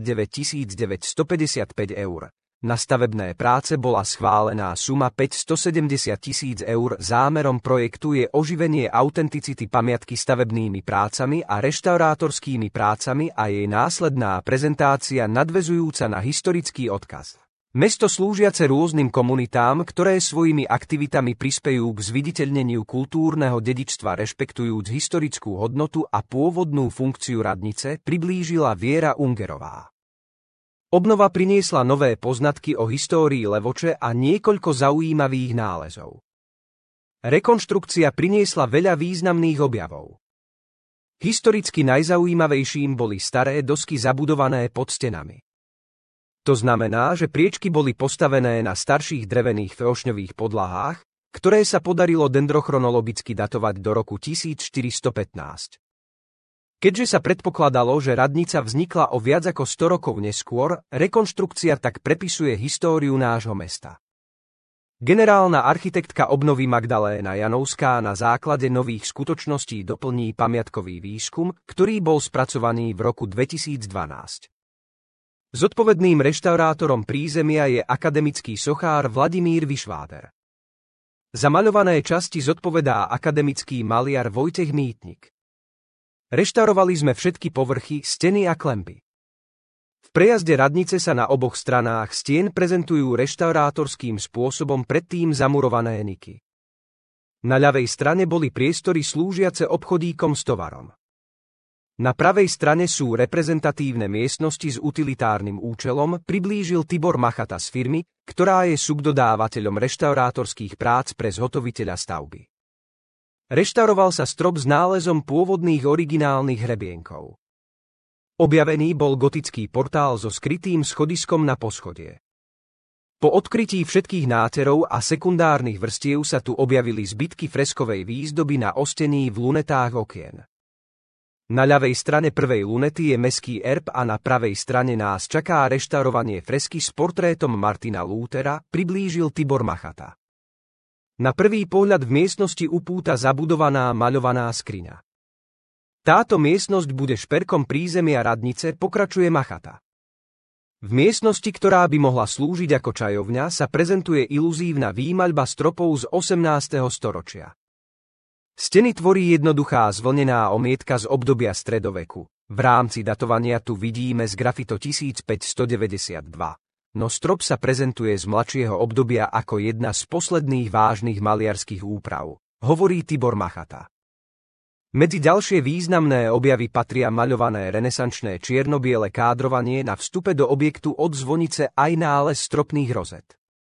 955 eur. Na stavebné práce bola schválená suma 570 000 eur. Zámerom projektu je oživenie autenticity pamiatky stavebnými prácami a reštaurátorskými prácami a jej následná prezentácia nadväzujúca na historický odkaz. Mesto slúžiace rôznym komunitám, ktoré svojimi aktivitami prispejú k zviditeľneniu kultúrneho dedičstva rešpektujúc historickú hodnotu a pôvodnú funkciu radnice, priblížila Viera Ungerová. Obnova priniesla nové poznatky o histórii Levoče a niekoľko zaujímavých nálezov. Rekonštrukcia priniesla veľa významných objavov. Historicky najzaujímavejším boli staré dosky zabudované pod stenami. To znamená, že priečky boli postavené na starších drevených fľošňových podlahách, ktoré sa podarilo dendrochronologicky datovať do roku 1415. Keďže sa predpokladalo, že radnica vznikla o viac ako 100 rokov neskôr, rekonštrukcia tak prepisuje históriu nášho mesta. Generálna architektka obnovy Magdaléna Janovská na základe nových skutočností doplní pamiatkový výskum, ktorý bol spracovaný v roku 2012. Zodpovedným reštaurátorom prízemia je akademický sochár Vladimír Vyšváder. Za maľované časti zodpovedá akademický maliar Vojtech Mýtnik. Reštaurovali sme všetky povrchy, steny a klenby. V prejazde radnice sa na oboch stranách stien prezentujú reštaurátorským spôsobom predtým zamurované niky. Na ľavej strane boli priestory slúžiace obchodíkom s tovarom. Na pravej strane sú reprezentatívne miestnosti s utilitárnym účelom, priblížil Tibor Machata z firmy, ktorá je subdodávateľom reštaurátorských prác pre zhotoviteľa stavby. Reštauroval sa strop s nálezom pôvodných originálnych hrebienkov. Objavený bol gotický portál so skrytým schodiskom na poschodie. Po odkrytí všetkých náterov a sekundárnych vrstiev sa tu objavili zbytky freskovej výzdoby na ostení v lunetách okien. Na ľavej strane prvej lunety je mestský erb a na pravej strane nás čaká reštaurovanie fresky s portrétom Martina Luthera, priblížil Tibor Machata. Na prvý pohľad v miestnosti upúta zabudovaná maľovaná skriňa. Táto miestnosť bude šperkom prízemia radnice, pokračuje Machata. V miestnosti, ktorá by mohla slúžiť ako čajovňa, sa prezentuje iluzívna výmaľba stropov z 18. storočia. Steny tvorí jednoduchá zvlnená omietka z obdobia stredoveku. V rámci datovania tu vidíme z grafito 1592. No strop sa prezentuje z mladšieho obdobia ako jedna z posledných vážnych maliarských úprav, hovorí Tibor Machata. Medzi ďalšie významné objavy patria maľované renesančné čierno-biele kádrovanie na vstupe do objektu od zvonice aj nález stropných rozet.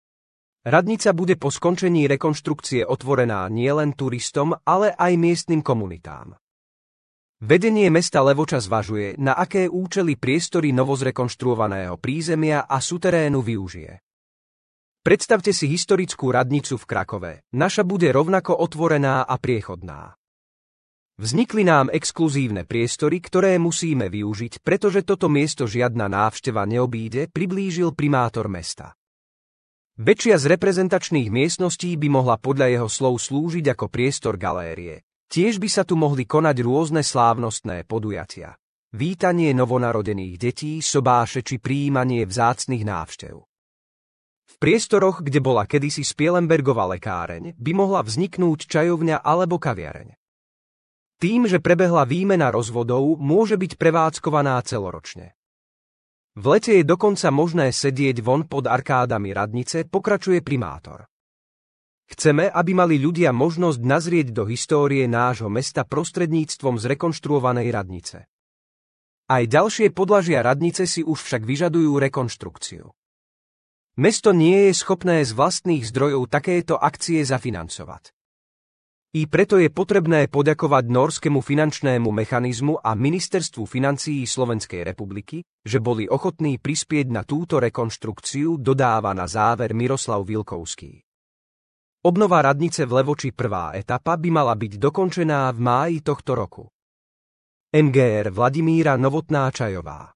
Radnica bude po skončení rekonštrukcie otvorená nielen turistom, ale aj miestnym komunitám. Vedenie mesta Levoča zvažuje, na aké účely priestory novozrekonštruovaného prízemia a suterénu využije. Predstavte si historickú radnicu v Krakove. Naša bude rovnako otvorená a priechodná. Vznikli nám exkluzívne priestory, ktoré musíme využiť, pretože toto miesto žiadna návšteva neobíde, priblížil primátor mesta. Väčšia z reprezentačných miestností by mohla podľa jeho slov slúžiť ako priestor galérie. Tiež by sa tu mohli konať rôzne slávnostné podujatia. Vítanie novonarodených detí, sobáše či prijímanie vzácnych návštev. V priestoroch, kde bola kedysi Spielenbergova lekáreň, by mohla vzniknúť čajovňa alebo kaviareň. Tým, že prebehla výmena rozvodov, môže byť prevádzkovaná celoročne. V lete je dokonca možné sedieť von pod arkádami radnice, pokračuje primátor. Chceme, aby mali ľudia možnosť nazrieť do histórie nášho mesta prostredníctvom zrekonštruovanej radnice. Aj ďalšie podlažia radnice si už však vyžadujú rekonštrukciu. Mesto nie je schopné z vlastných zdrojov takéto akcie zafinancovať. I preto je potrebné poďakovať Nórskému finančnému mechanizmu a Ministerstvu financií Slovenskej republiky, že boli ochotní prispieť na túto rekonštrukciu, dodáva na záver Miroslav Vilkovský. Obnova radnice v Levoči prvá etapa by mala byť dokončená v máji tohto roku. MGR Vladimíra Novotná-Čajová.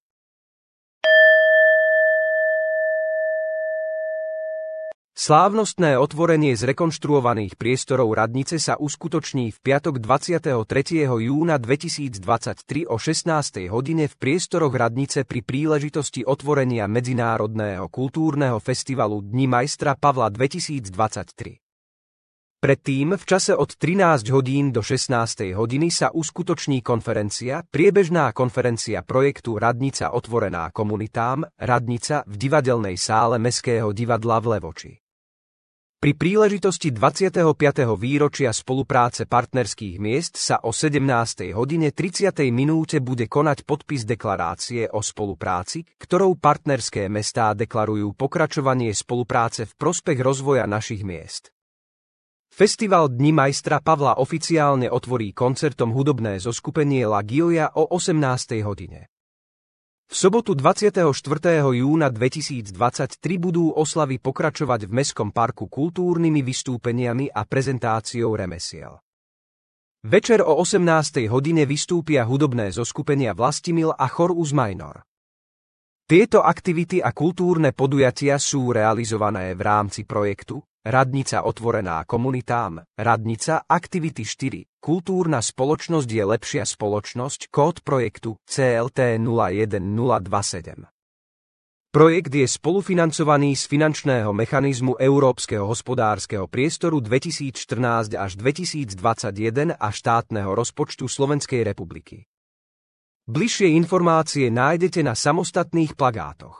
Slávnostné otvorenie zrekonštruovaných priestorov radnice sa uskutoční v piatok 23. júna 2023 o 16. hodine v priestoroch radnice pri príležitosti otvorenia Medzinárodného kultúrneho festivalu Dni majstra Pavla 2023. Predtým v čase od 13 hodín do 16. hodiny sa uskutoční konferencia, priebežná konferencia projektu Radnica otvorená komunitám, Radnica v divadelnej sále Mestského divadla v Levoči. Pri príležitosti 25. výročia spolupráce partnerských miest sa o 17:30 minúte bude konať podpis deklarácie o spolupráci, ktorou partnerské mestá deklarujú pokračovanie spolupráce v prospech rozvoja našich miest. Festival Dni majstra Pavla oficiálne otvorí koncertom hudobné zoskupenie La Gioia o 18:00 hodine. V sobotu 24. júna 2023 budú oslavy pokračovať v Mestskom parku kultúrnymi vystúpeniami a prezentáciou remesiel. Večer o 18:00 hodine vystúpia hudobné zoskupenia Vlastimil a Chor Uz Minor. Tieto aktivity a kultúrne podujatia sú realizované v rámci projektu Radnica otvorená komunitám, Radnica, aktivity 4, kultúrna spoločnosť je lepšia spoločnosť, kód projektu CLT 01027. Projekt je spolufinancovaný z finančného mechanizmu Európskeho hospodárskeho priestoru 2014 až 2021 a štátneho rozpočtu Slovenskej republiky. Bližšie informácie nájdete na samostatných plagátoch.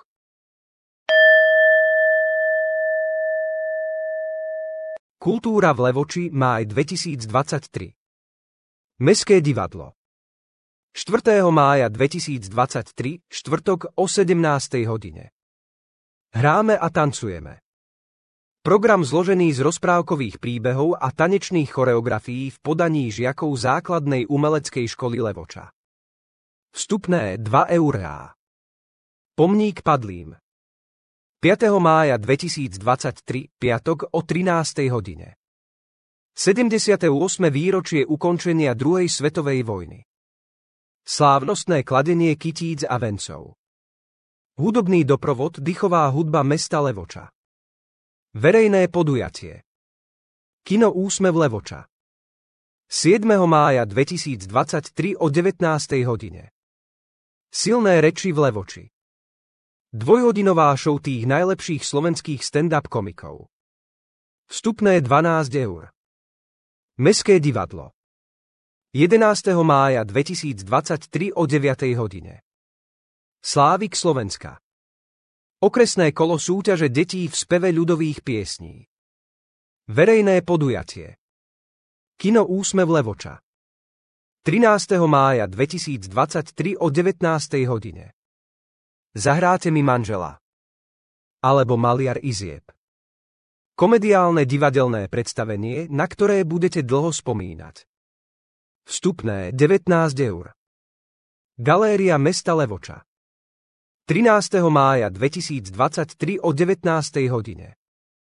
Kultúra v Levoči máj 2023. Mestské divadlo. 4. mája 2023, štvrtok o 17:00 hodine. Hráme a tancujeme. Program zložený z rozprávkových príbehov a tanečných choreografií v podaní žiakov základnej umeleckej školy Levoča. Vstupné 2 eurá. Pomník padlým. 5. mája 2023, piatok o 13:00 hodine. 78. výročie ukončenia druhej svetovej vojny. Slávnostné kladenie kytíc a vencov. Hudobný doprovod, dychová hudba mesta Levoča. Verejné podujatie. Kino Úsmev Levoča. 7. mája 2023 o 19:00 hodine. Silné reči v Levoči. Dvojhodinová show tých najlepších slovenských stand-up komikov. Vstupné 12 eur. Mestské divadlo. 11. mája 2023 o 9:00 hodine. Slávik Slovenska. Okresné kolo súťaže detí v speve ľudových piesní. Verejné podujatie. Kino Úsmev Levoča. 13. mája 2023 o 19:00 hodine. Zahráte mi manžela. Alebo Maliar izieb. Komediálne divadelné predstavenie, na ktoré budete dlho spomínať. Vstupné 19 eur. Galéria mesta Levoča. 13. mája 2023 o 19:00 hodine.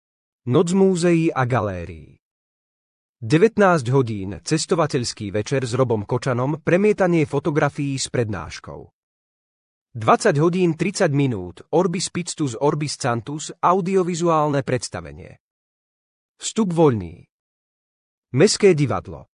Noc múzeí a galérií. 19 hodín, cestovateľský večer s Robom Kočanom, premietanie fotografií s prednáškou. 20 hodín 30 minút, Orbis Pictus Orbis Cantus, audiovizuálne predstavenie. Vstup voľný. Mestské divadlo.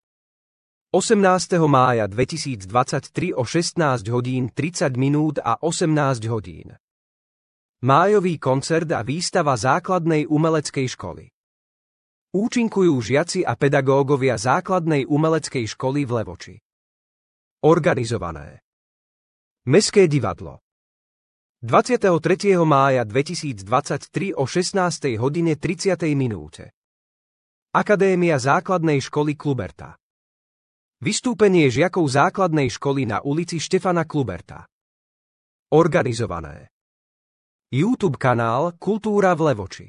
18. mája 2023 o 16 hodín 30 minút a 18 hodín. Májový koncert a výstava základnej umeleckej školy. Účinkujú žiaci a pedagógovia základnej umeleckej školy v Levoči. Organizované. Mestské divadlo. 23. mája 2023 o 16. hodine 30. minúte. Akadémia základnej školy Kluberta. Vystúpenie žiakov základnej školy na ulici Štefana Kluberta. Organizované. YouTube kanál Kultúra v Levoči.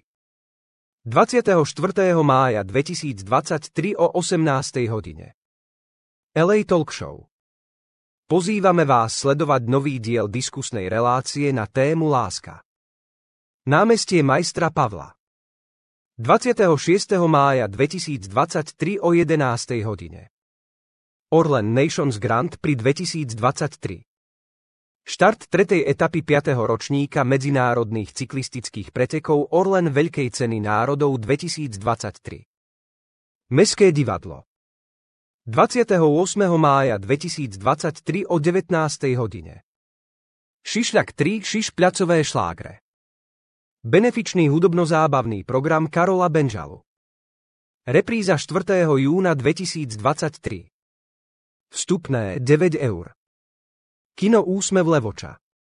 24. mája 2023 o 18. hodine. LA Talk Show. Pozývame vás sledovať nový diel diskusnej relácie na tému láska. Námestie majstra Pavla. 26. mája 2023 o 11. hodine. Orlen Nations Grand Prix 2023. Štart 3. etapy 5. ročníka medzinárodných cyklistických pretekov Orlen Veľkej ceny národov 2023. Mestské divadlo. 28. mája 2023 o 19. hodine. Šišľak 3 Šišpľacové šlágre. Benefičný hudobno-zábavný program Karola Benžalu. Repríza 4. júna 2023. Vstupné 9 eur. Kino Úsmev Levoča.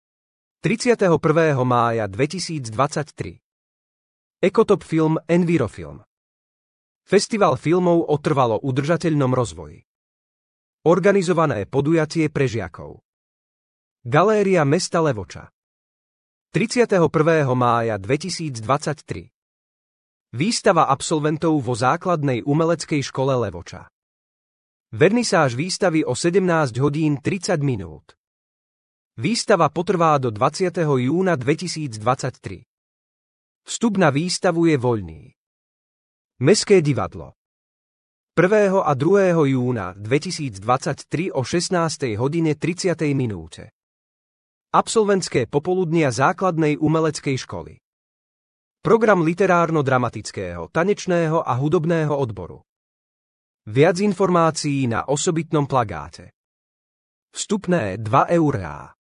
31. mája 2023. Ekotop film Envirofilm. Festival filmov o trvalo udržateľnom rozvoji. Organizované podujatie pre žiakov. Galéria mesta Levoča. 31. mája 2023. Výstava absolventov vo základnej umeleckej škole Levoča. Vernisáž výstavy o 17 hodín 30 minút. Výstava potrvá do 20. júna 2023. Vstup na výstavu je voľný. Mestské divadlo. 1. a 2. júna 2023 o 16. hodine 30. minúte. Absolventské popoludnia základnej umeleckej školy. Program literárno-dramatického, tanečného a hudobného odboru. Viac informácií na osobitnom plagáte. Vstupné 2 eurá.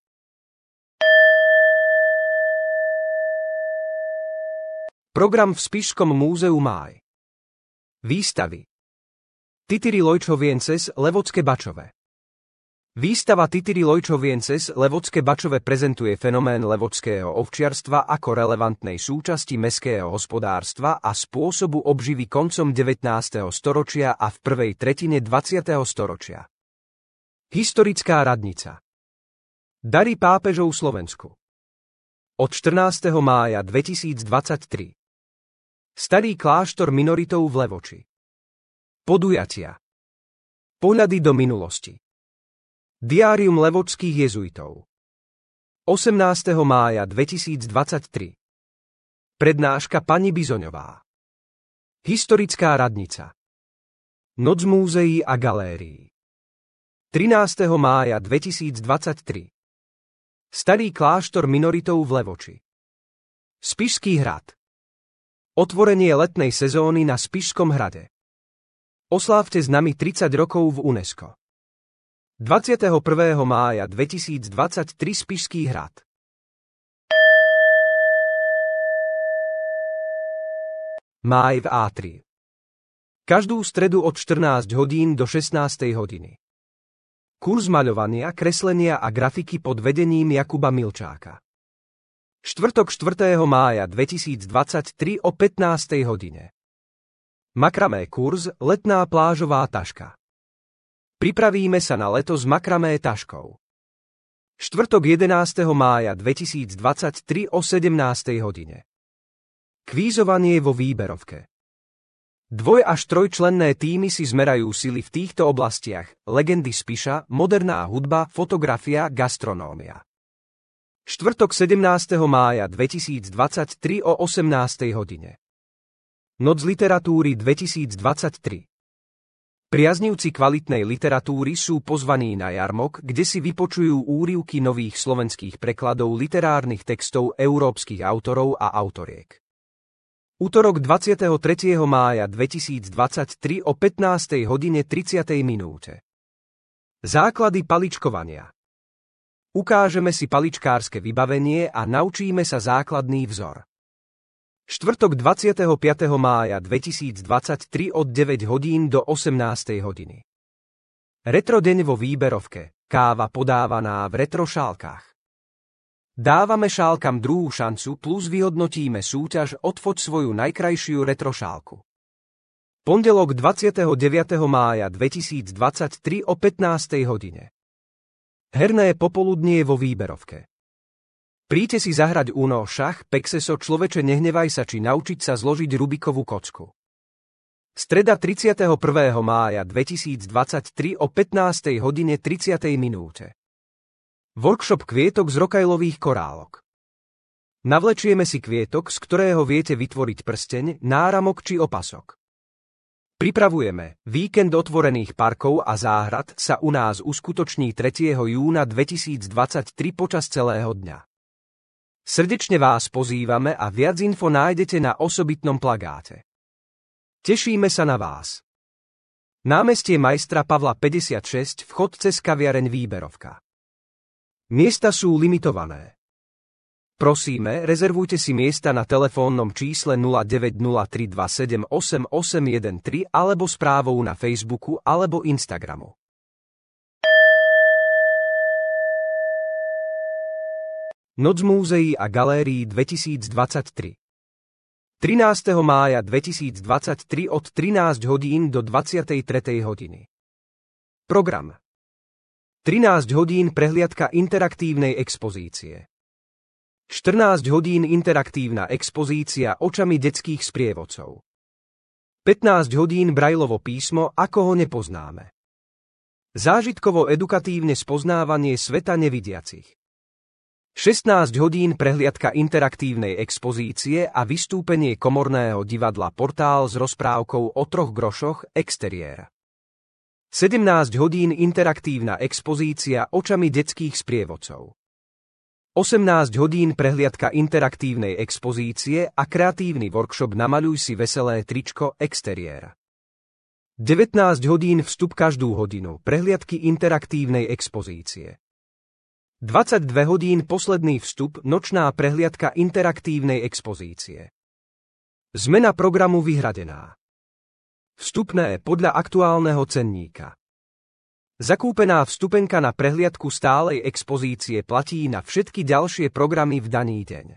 Program v Spišskom múzeu máj. Výstavy. Titiri Lojčoviences, Levocké Bačove. Výstava Titiri Lojčoviences, Levocké Bačove prezentuje fenomén levočského ovčiarstva ako relevantnej súčasti mestského hospodárstva a spôsobu obživy koncom 19. storočia a v prvej tretine 20. storočia. Historická radnica. Dary pápežov Slovensku. Od 14. mája 2023. Starý kláštor minoritov v Levoči. Podujatia. Pohľady do minulosti. Diárium levočských jezuitov. 18. mája 2023. Prednáška pani Bizoňová. Historická radnica. Noc múzeí a galérií. 13. mája 2023. Starý kláštor minoritov v Levoči. Spišský hrad. Otvorenie letnej sezóny na Spišskom hrade. Oslávte s nami 30 rokov v UNESCO. 21. mája 2023 Spišský hrad. Máj v Átriu. Každú stredu od 14 hodín do 16 hodiny. Kurz maľovania, kreslenia a grafiky pod vedením Jakuba Milčáka. Štvrtok 4. mája 2023 o 15. hodine. Makramé kurz, letná plážová taška. Pripravíme sa na leto s makramé taškou. Štvrtok 11. mája 2023 o 17. hodine. Kvízovanie vo výberovke. 2- až 3-členné tímy si zmerajú sily v týchto oblastiach: legendy Spiša, moderná hudba, fotografia, gastronómia. Štvrtok 17. mája 2023 o 18. hodine. Noc literatúry 2023. Priaznivci kvalitnej literatúry sú pozvaní na jarmok, kde si vypočujú úryvky nových slovenských prekladov literárnych textov európskych autorov a autoriek. Utorok 23. mája 2023 o 15:30 minúte. Základy paličkovania. Ukážeme si paličkárske vybavenie a naučíme sa základný vzor. Štvrtok 25. mája 2023 od 9 hodín do 18 hodiny. Retro deň vo výberovke, káva podávaná v retro šálkach. Dávame šálkam druhú šancu plus vyhodnotíme súťaž Odfoť svoju najkrajšiu retro šálku. Pondelok 29. mája 2023 o 15 hodine. Herné popoludnie vo výberovke. Príďte si zahrať Uno, šach, pexeso, človeče nehnevaj sa či naučiť sa zložiť Rubikovú kocku. Streda 31. mája 2023 o 15:30 minúte. Workshop kvietok z rokajlových korálok. Navlečieme si kvietok, z ktorého viete vytvoriť prsteň, náramok či opasok. Pripravujeme. Víkend otvorených parkov a záhrad sa u nás uskutoční 3. júna 2023 počas celého dňa. Srdečne vás pozývame a viac info nájdete na osobitnom plagáte. Tešíme sa na vás. Námestie Majstra Pavla 56, vchod cez kaviareň Výberovka. Miesta sú limitované. Prosíme, rezervujte si miesta na telefónnom čísle 0903278813 alebo správou na Facebooku alebo Instagramu. Noc múzeí a galérií 2023. 13. mája 2023 od 13 hodín do 23. hodiny. Program. 13 hodín prehliadka interaktívnej expozície. 14 hodín interaktívna expozícia očami detských sprievodcov. 15 hodín Braillovo písmo, ako ho nepoznáme. Zážitkovo-edukatívne spoznávanie sveta nevidiacich. 16 hodín prehliadka interaktívnej expozície a vystúpenie komorného divadla Portál s rozprávkou o 3 grošoch exteriér. 17 hodín interaktívna expozícia očami detských sprievodcov. 18 hodín prehliadka interaktívnej expozície a kreatívny workshop Namaľuj si veselé tričko exteriér. 19 hodín vstup každú hodinu prehliadky interaktívnej expozície. 22 hodín posledný vstup nočná prehliadka interaktívnej expozície. Zmena programu vyhradená. Vstupné podľa aktuálneho cenníka. Zakúpená vstupenka na prehliadku stálej expozície platí na všetky ďalšie programy v daný deň.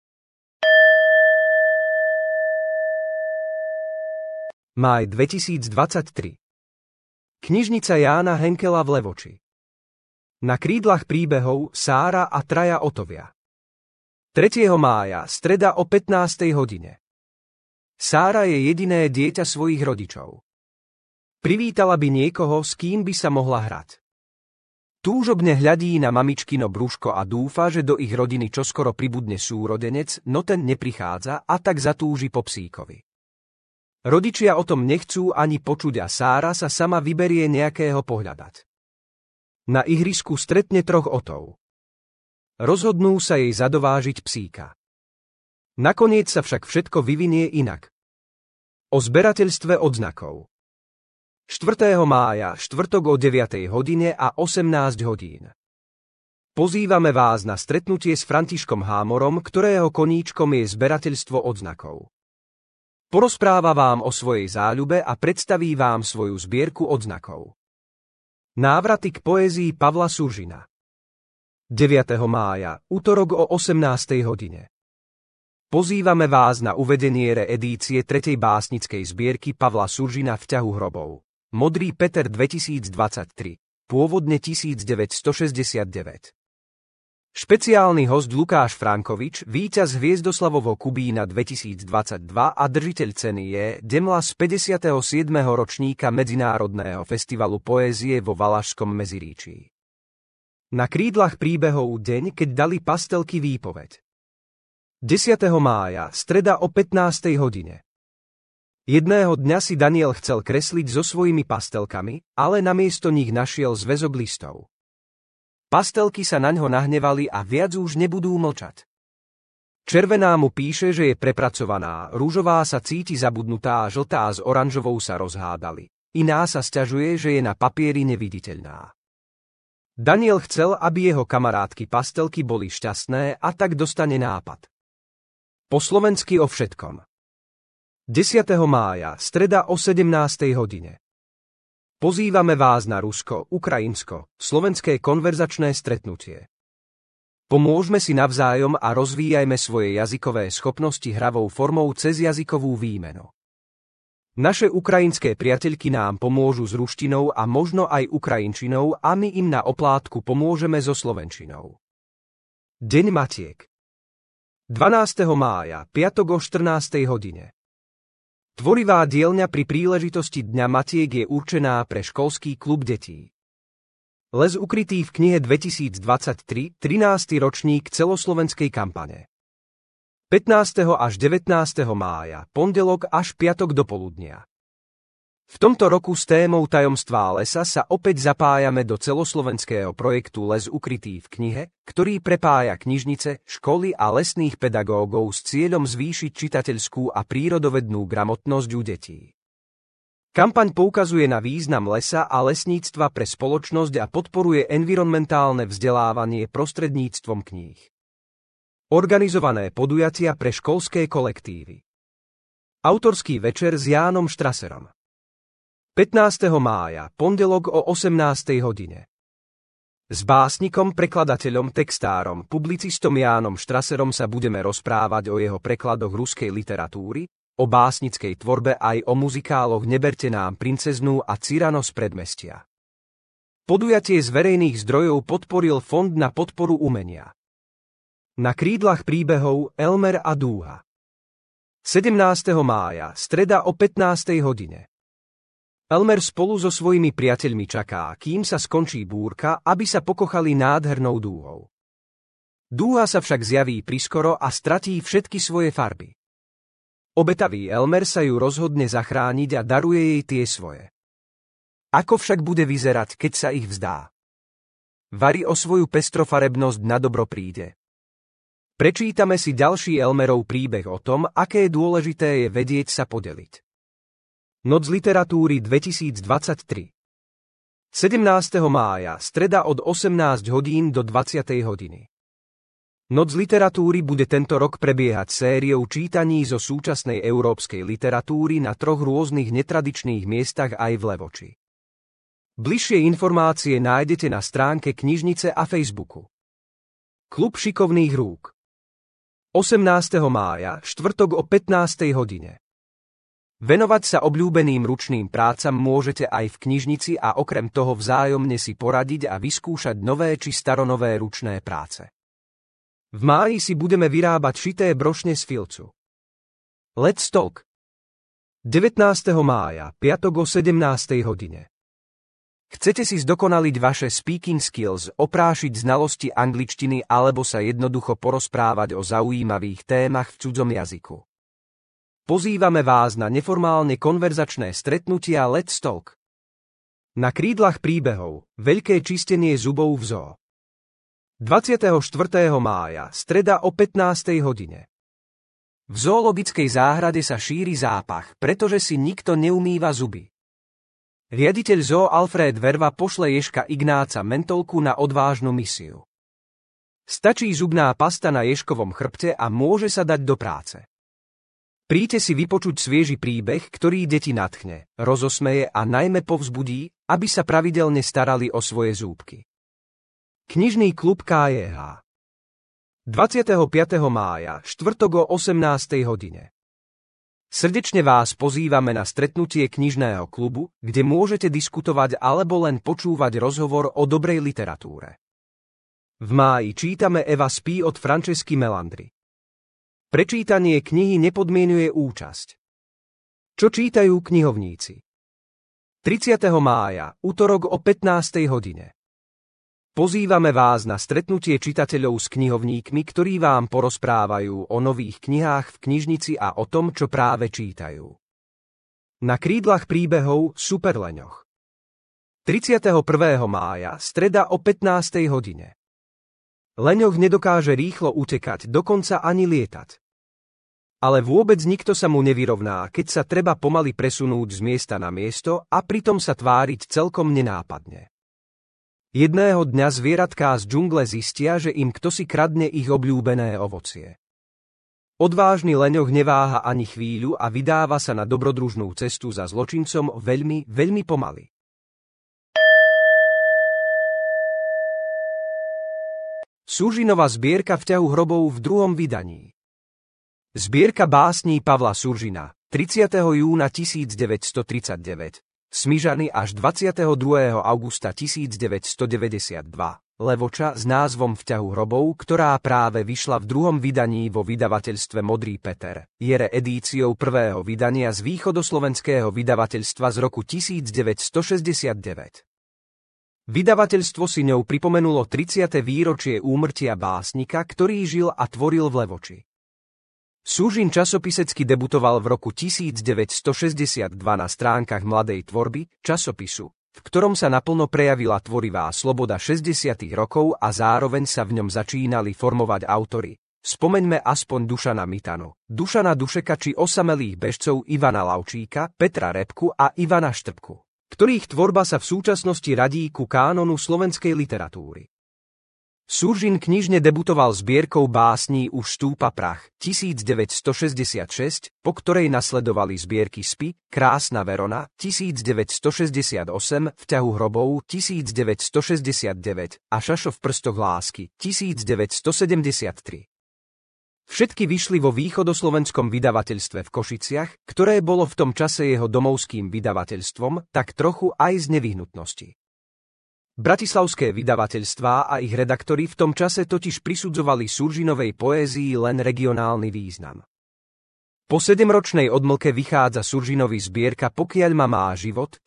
Máj 2023. Knižnica Jána Henkela v Levoči. Na krídlach príbehov Sára a traja otovia. 3. mája, streda o 15. hodine. Sára je jediné dieťa svojich rodičov. Privítala by niekoho, s kým by sa mohla hrať. Túžobne hľadí na mamičkino brúško a dúfa, že do ich rodiny čoskoro pribudne súrodenec, no ten neprichádza a tak zatúži po psíkovi. Rodičia o tom nechcú ani počuť a Sára sa sama vyberie nejakého pohľadať. Na ihrisku stretne 3 otov. Rozhodnú sa jej zadovážiť psíka. Nakoniec sa však všetko vyvinie inak. O zberateľstve odznakov. 4. mája, štvrtok o 9. hodine a 18 hodín. Pozývame vás na stretnutie s Františkom Hámorom, ktorého koníčkom je zberateľstvo odznakov. Porozpráva vám o svojej záľube a predstaví vám svoju zbierku odznakov. Návraty k poézii Pavla Suržina. 9. mája, utorok o 18. hodine. Pozývame vás na uvedenie reedície 3. básnickej zbierky Pavla Suržina V ťahu hrobov. Modrý Peter 2023, pôvodne 1969. Špeciálny hosť Lukáš Frankovič, víťaz Hviezdoslavovo Kubína 2022 a držiteľ ceny je Demla z 57. ročníka Medzinárodného festivalu poézie vo Valašskom Meziríčí. Na krídlach príbehov deň, keď dali pastelky výpoveď. 10. mája, streda o 15. hodine. Jedného dňa si Daniel chcel kresliť so svojimi pastelkami, ale namiesto nich našiel zväzok listov. Pastelky sa naňho nahnevali a viac už nebudú mlčať. Červená mu píše, že je prepracovaná, ružová sa cíti zabudnutá a žltá s oranžovou sa rozhádali. Iná sa sťažuje, že je na papieri neviditeľná. Daniel chcel, aby jeho kamarátky pastelky boli šťastné a tak dostane nápad. Po slovensky o všetkom. 10. mája, streda o 17. hodine. Pozývame vás na rusko-ukrajinsko-slovenské konverzačné stretnutie. Pomôžme si navzájom a rozvíjajme svoje jazykové schopnosti hravou formou cez jazykovú výmenu. Naše ukrajinské priateľky nám pomôžu s ruštinou a možno aj ukrajinčinou a my im na oplátku pomôžeme so slovenčinou. Deň matiek. 12. mája, piatok o 14. hodine. Tvorivá dielňa pri príležitosti Dňa matiek je určená pre školský klub detí. Les ukrytý v knihe 2023, 13. ročník celoslovenskej kampane. 15. až 19. mája, pondelok až piatok do poludnia. V tomto roku s témou Tajomstvá lesa sa opäť zapájame do celoslovenského projektu Les ukrytý v knihe, ktorý prepája knižnice, školy a lesných pedagógov s cieľom zvýšiť čitateľskú a prírodovednú gramotnosť u detí. Kampaň poukazuje na význam lesa a lesníctva pre spoločnosť a podporuje environmentálne vzdelávanie prostredníctvom kníh. Organizované podujatia pre školské kolektívy. Autorský večer s Jánom Štraserom. 15. mája, pondelok o 18. hodine. S básnikom, prekladateľom, textárom, publicistom Jánom Štraserom sa budeme rozprávať o jeho prekladoch ruskej literatúry, o básnickej tvorbe aj o muzikáloch Neberte nám princeznú a Cyrano z predmestia. Podujatie z verejných zdrojov podporil Fond na podporu umenia. Na krídlach príbehov Elmer a Dúha. 17. mája, streda o 15. hodine. Elmer spolu so svojimi priateľmi čaká, kým sa skončí búrka, aby sa pokochali nádhernou dúhou. Dúha sa však zjaví priskoro a stratí všetky svoje farby. Obetavý Elmer sa ju rozhodne zachrániť a daruje jej tie svoje. Ako však bude vyzerať, keď sa ich vzdá? Vari o svoju pestrofarebnosť na dobro príde. Prečítame si ďalší Elmerov príbeh o tom, aké dôležité je vedieť sa podeliť. Noc literatúry 2023. 17. mája, streda od 18 hodín do 20. hodiny. Noc literatúry bude tento rok prebiehať sériou čítaní zo súčasnej európskej literatúry na 3 rôznych netradičných miestach aj v Levoči. Bližšie informácie nájdete na stránke knižnice a Facebooku. Klub šikovných rúk. 18. mája, štvrtok o 15. hodine. Venovať sa obľúbeným ručným prácam môžete aj v knižnici a okrem toho vzájomne si poradiť a vyskúšať nové či staronové ručné práce. V máji si budeme vyrábať šité brošne z filcu. Let's talk. 19. mája, piatok o 17. hodine. Chcete si zdokonaliť vaše speaking skills, oprášiť znalosti angličtiny alebo sa jednoducho porozprávať o zaujímavých témach v cudzom jazyku? Pozývame vás na neformálne konverzačné stretnutia Let's Talk. Na krídlach príbehov, veľké čistenie zubov v zoo. 24. mája, streda o 15. hodine. V zoologickej záhrade sa šíri zápach, pretože si nikto neumýva zuby. Riaditeľ zoo Alfred Verva pošle ježka Ignáca Mentolku na odvážnu misiu. Stačí zubná pasta na ježkovom chrbte a môže sa dať do práce. Príďte si vypočuť svieži príbeh, ktorý deti nadchne, rozosmeje a najmä povzbudí, aby sa pravidelne starali o svoje zúbky. Knižný klub KJH. 25. mája, štvrtok o 18. hodine. Srdečne vás pozývame na stretnutie knižného klubu, kde môžete diskutovať alebo len počúvať rozhovor o dobrej literatúre. V máji čítame Eva spí od Francesky Melandri. Prečítanie knihy nepodmienuje účasť. Čo čítajú knihovníci? 30. mája, utorok o 15. hodine. Pozývame vás na stretnutie čitateľov s knihovníkmi, ktorí vám porozprávajú o nových knihách v knižnici a o tom, čo práve čítajú. Na krídlach príbehov Superleňoch. 31. mája, streda o 15. hodine. Leňoch nedokáže rýchlo utekať, dokonca ani lietať. Ale vôbec nikto sa mu nevyrovná, keď sa treba pomaly presunúť z miesta na miesto a pritom sa tváriť celkom nenápadne. Jedného dňa zvieratká z džungle zistia, že im kdosi kradne ich obľúbené ovocie. Odvážny Leňoch neváha ani chvíľu a vydáva sa na dobrodružnú cestu za zločincom veľmi, veľmi pomaly. Suržinova zbierka v ťahu hrobov v druhom vydaní. Zbierka básní Pavla Suržina, 30. júna 1939, Smyžany až 22. augusta 1992, Levoča s názvom V ťahu hrobov, ktorá práve vyšla v druhom vydaní vo vydavateľstve Modrý Peter, je reedíciou prvého vydania z východoslovenského vydavateľstva z roku 1969. Vydavateľstvo si ňou pripomenulo 30. výročie úmrtia básnika, ktorý žil a tvoril v Levoči. Suržin časopisecky debutoval v roku 1962 na stránkach Mladej tvorby, časopisu, v ktorom sa naplno prejavila tvorivá sloboda 60. rokov a zároveň sa v ňom začínali formovať autory. Spomeňme aspoň Dušana Mitanu, Dušana Dušeka či osamelých bežcov Ivana Lavčíka, Petra Repku a Ivana Štrbku, ktorých tvorba sa v súčasnosti radí ku kánonu slovenskej literatúry. Suržin knižne debutoval zbierkou básní Už stúpa prach 1966, po ktorej nasledovali zbierky Spy, Krásna Verona 1968, V ťahu hrobov 1969 a Šašo v prstoch lásky 1973. Všetky vyšli vo východoslovenskom vydavateľstve v Košiciach, ktoré bolo v tom čase jeho domovským vydavateľstvom, tak trochu aj z nevyhnutnosti. Bratislavské vydavateľstvá a ich redaktori v tom čase totiž prisudzovali Suržinovej poézii len regionálny význam. Po 7-ročnej odmlke vychádza Suržinovi zbierka Pokiaľ ma má život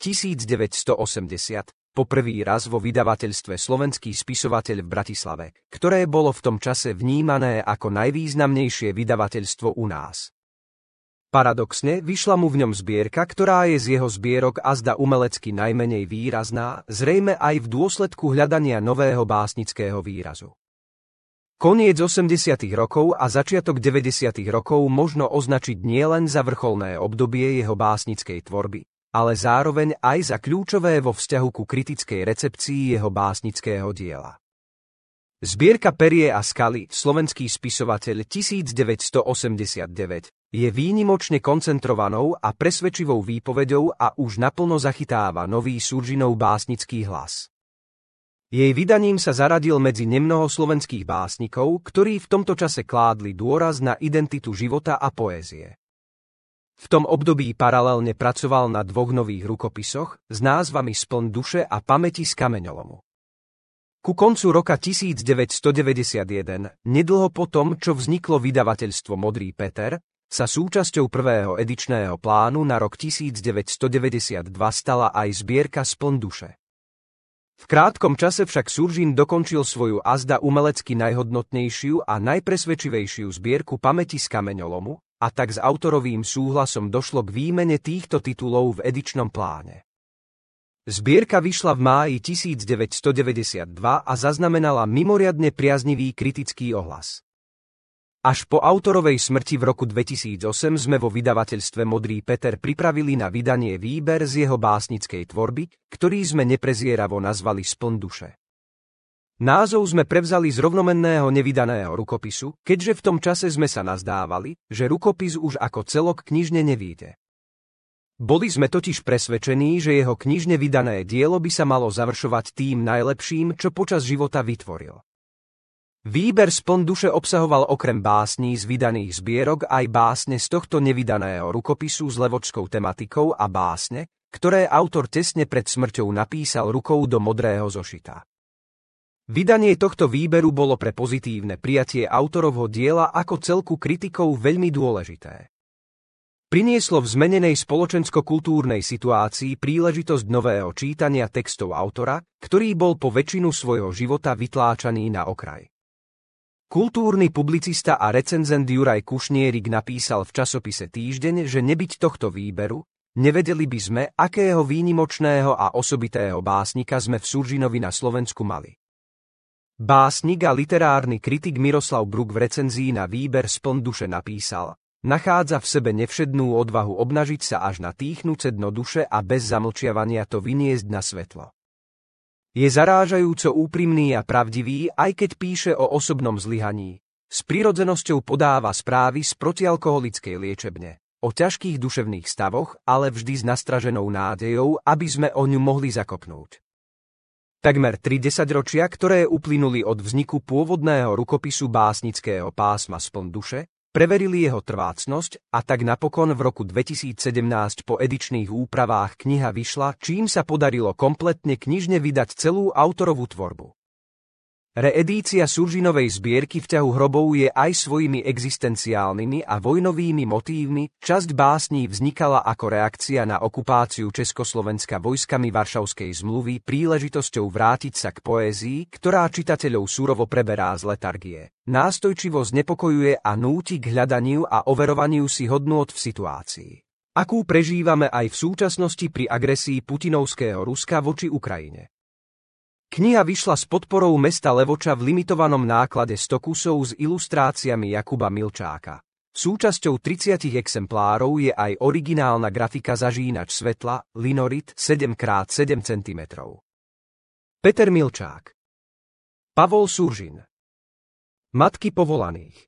1980, po prvý raz vo vydavateľstve Slovenský spisovateľ v Bratislave, ktoré bolo v tom čase vnímané ako najvýznamnejšie vydavateľstvo u nás. Paradoxne, vyšla mu v ňom zbierka, ktorá je z jeho zbierok azda umelecky najmenej výrazná, zrejme aj v dôsledku hľadania nového básnického výrazu. Koniec 80. rokov a začiatok 90. rokov možno označiť nielen za vrcholné obdobie jeho básnickej tvorby, ale zároveň aj za kľúčové vo vzťahu ku kritickej recepcii jeho básnického diela. Zbierka Perie a skaly, Slovenský spisovateľ 1989, je výnimočne koncentrovanou a presvedčivou výpovedou a už naplno zachytáva nový Suržinov básnický hlas. Jej vydaním sa zaradil medzi nemnoho slovenských básnikov, ktorí v tomto čase kládli dôraz na identitu života a poézie. V tom období paralelne pracoval na 2 nových rukopisoch s názvami Spln duše a Pamäti z kameňolomu. Ku koncu roka 1991, nedlho po tom, čo vzniklo vydavateľstvo Modrý Peter, sa súčasťou prvého edičného plánu na rok 1992 stala aj zbierka Spln duše. V krátkom čase však Suržin dokončil svoju azda umelecky najhodnotnejšiu a najpresvedčivejšiu zbierku Pamäti z kameňolomu, a tak s autorovým súhlasom došlo k výmene týchto titulov v edičnom pláne. Zbierka vyšla v máji 1992 a zaznamenala mimoriadne priaznivý kritický ohlas. Až po autorovej smrti v roku 2008 sme vo vydavateľstve Modrý Peter pripravili na vydanie výber z jeho básnickej tvorby, ktorý sme neprezieravo nazvali Spln duše. Názov sme prevzali z rovnomenného nevydaného rukopisu, keďže v tom čase sme sa nazdávali, že rukopis už ako celok knižne nevyjde. Boli sme totiž presvedčení, že jeho knižne vydané dielo by sa malo završovať tým najlepším, čo počas života vytvoril. Výber Spln duše obsahoval okrem básní z vydaných zbierok aj básne z tohto nevydaného rukopisu s levočskou tematikou a básne, ktoré autor tesne pred smrťou napísal rukou do modrého zošita. Vydanie tohto výberu bolo pre pozitívne prijatie autorovho diela ako celku kritikov veľmi dôležité. Prinieslo v zmenenej spoločensko-kultúrnej situácii príležitosť nového čítania textov autora, ktorý bol po väčšinu svojho života vytláčaný na okraj. Kultúrny publicista a recenzent Juraj Kušnierik napísal v časopise Týždeň, že nebyť tohto výberu, nevedeli by sme, akého výnimočného a osobitého básnika sme v Suržinovi na Slovensku mali. Básnik a literárny kritik Miroslav Bruk v recenzii na výber Spln duše napísal: nachádza v sebe nevšednú odvahu obnažiť sa až na týchnúce dno duše a bez zamlčiavania to vyniesť na svetlo. Je zarážajúco úprimný a pravdivý, aj keď píše o osobnom zlyhaní. S prirodzenosťou podáva správy z protialkoholickej liečebne, o ťažkých duševných stavoch, ale vždy s nastraženou nádejou, aby sme o ňu mohli zakopnúť. Takmer 3 desaťročia, ktoré uplynuli od vzniku pôvodného rukopisu básnického pásma Spln duše, preverili jeho trvácnosť a tak napokon v roku 2017 po edičných úpravách kniha vyšla, čím sa podarilo kompletne knižne vydať celú autorovú tvorbu. Reedícia Suržinovej zbierky Vťahu hrobov je aj svojimi existenciálnymi a vojnovými motívmi. Časť básní vznikala ako reakcia na okupáciu Československa vojskami Varšavskej zmluvy príležitosťou vrátiť sa k poézii, ktorá čitateľov surovo preberá z letargie. Nástojčivo znepokojuje a núti k hľadaniu a overovaniu si hodnôt v situácii, akú prežívame aj v súčasnosti pri agresii putinovského Ruska voči Ukrajine. Kniha vyšla s podporou mesta Levoča v limitovanom náklade 100 kusov s ilustráciami Jakuba Milčáka. Súčasťou 30 exemplárov je aj originálna grafika zažínač svetla, linorit 7x7 cm. Peter Milčák. Pavol Suržin. Matky povolaných.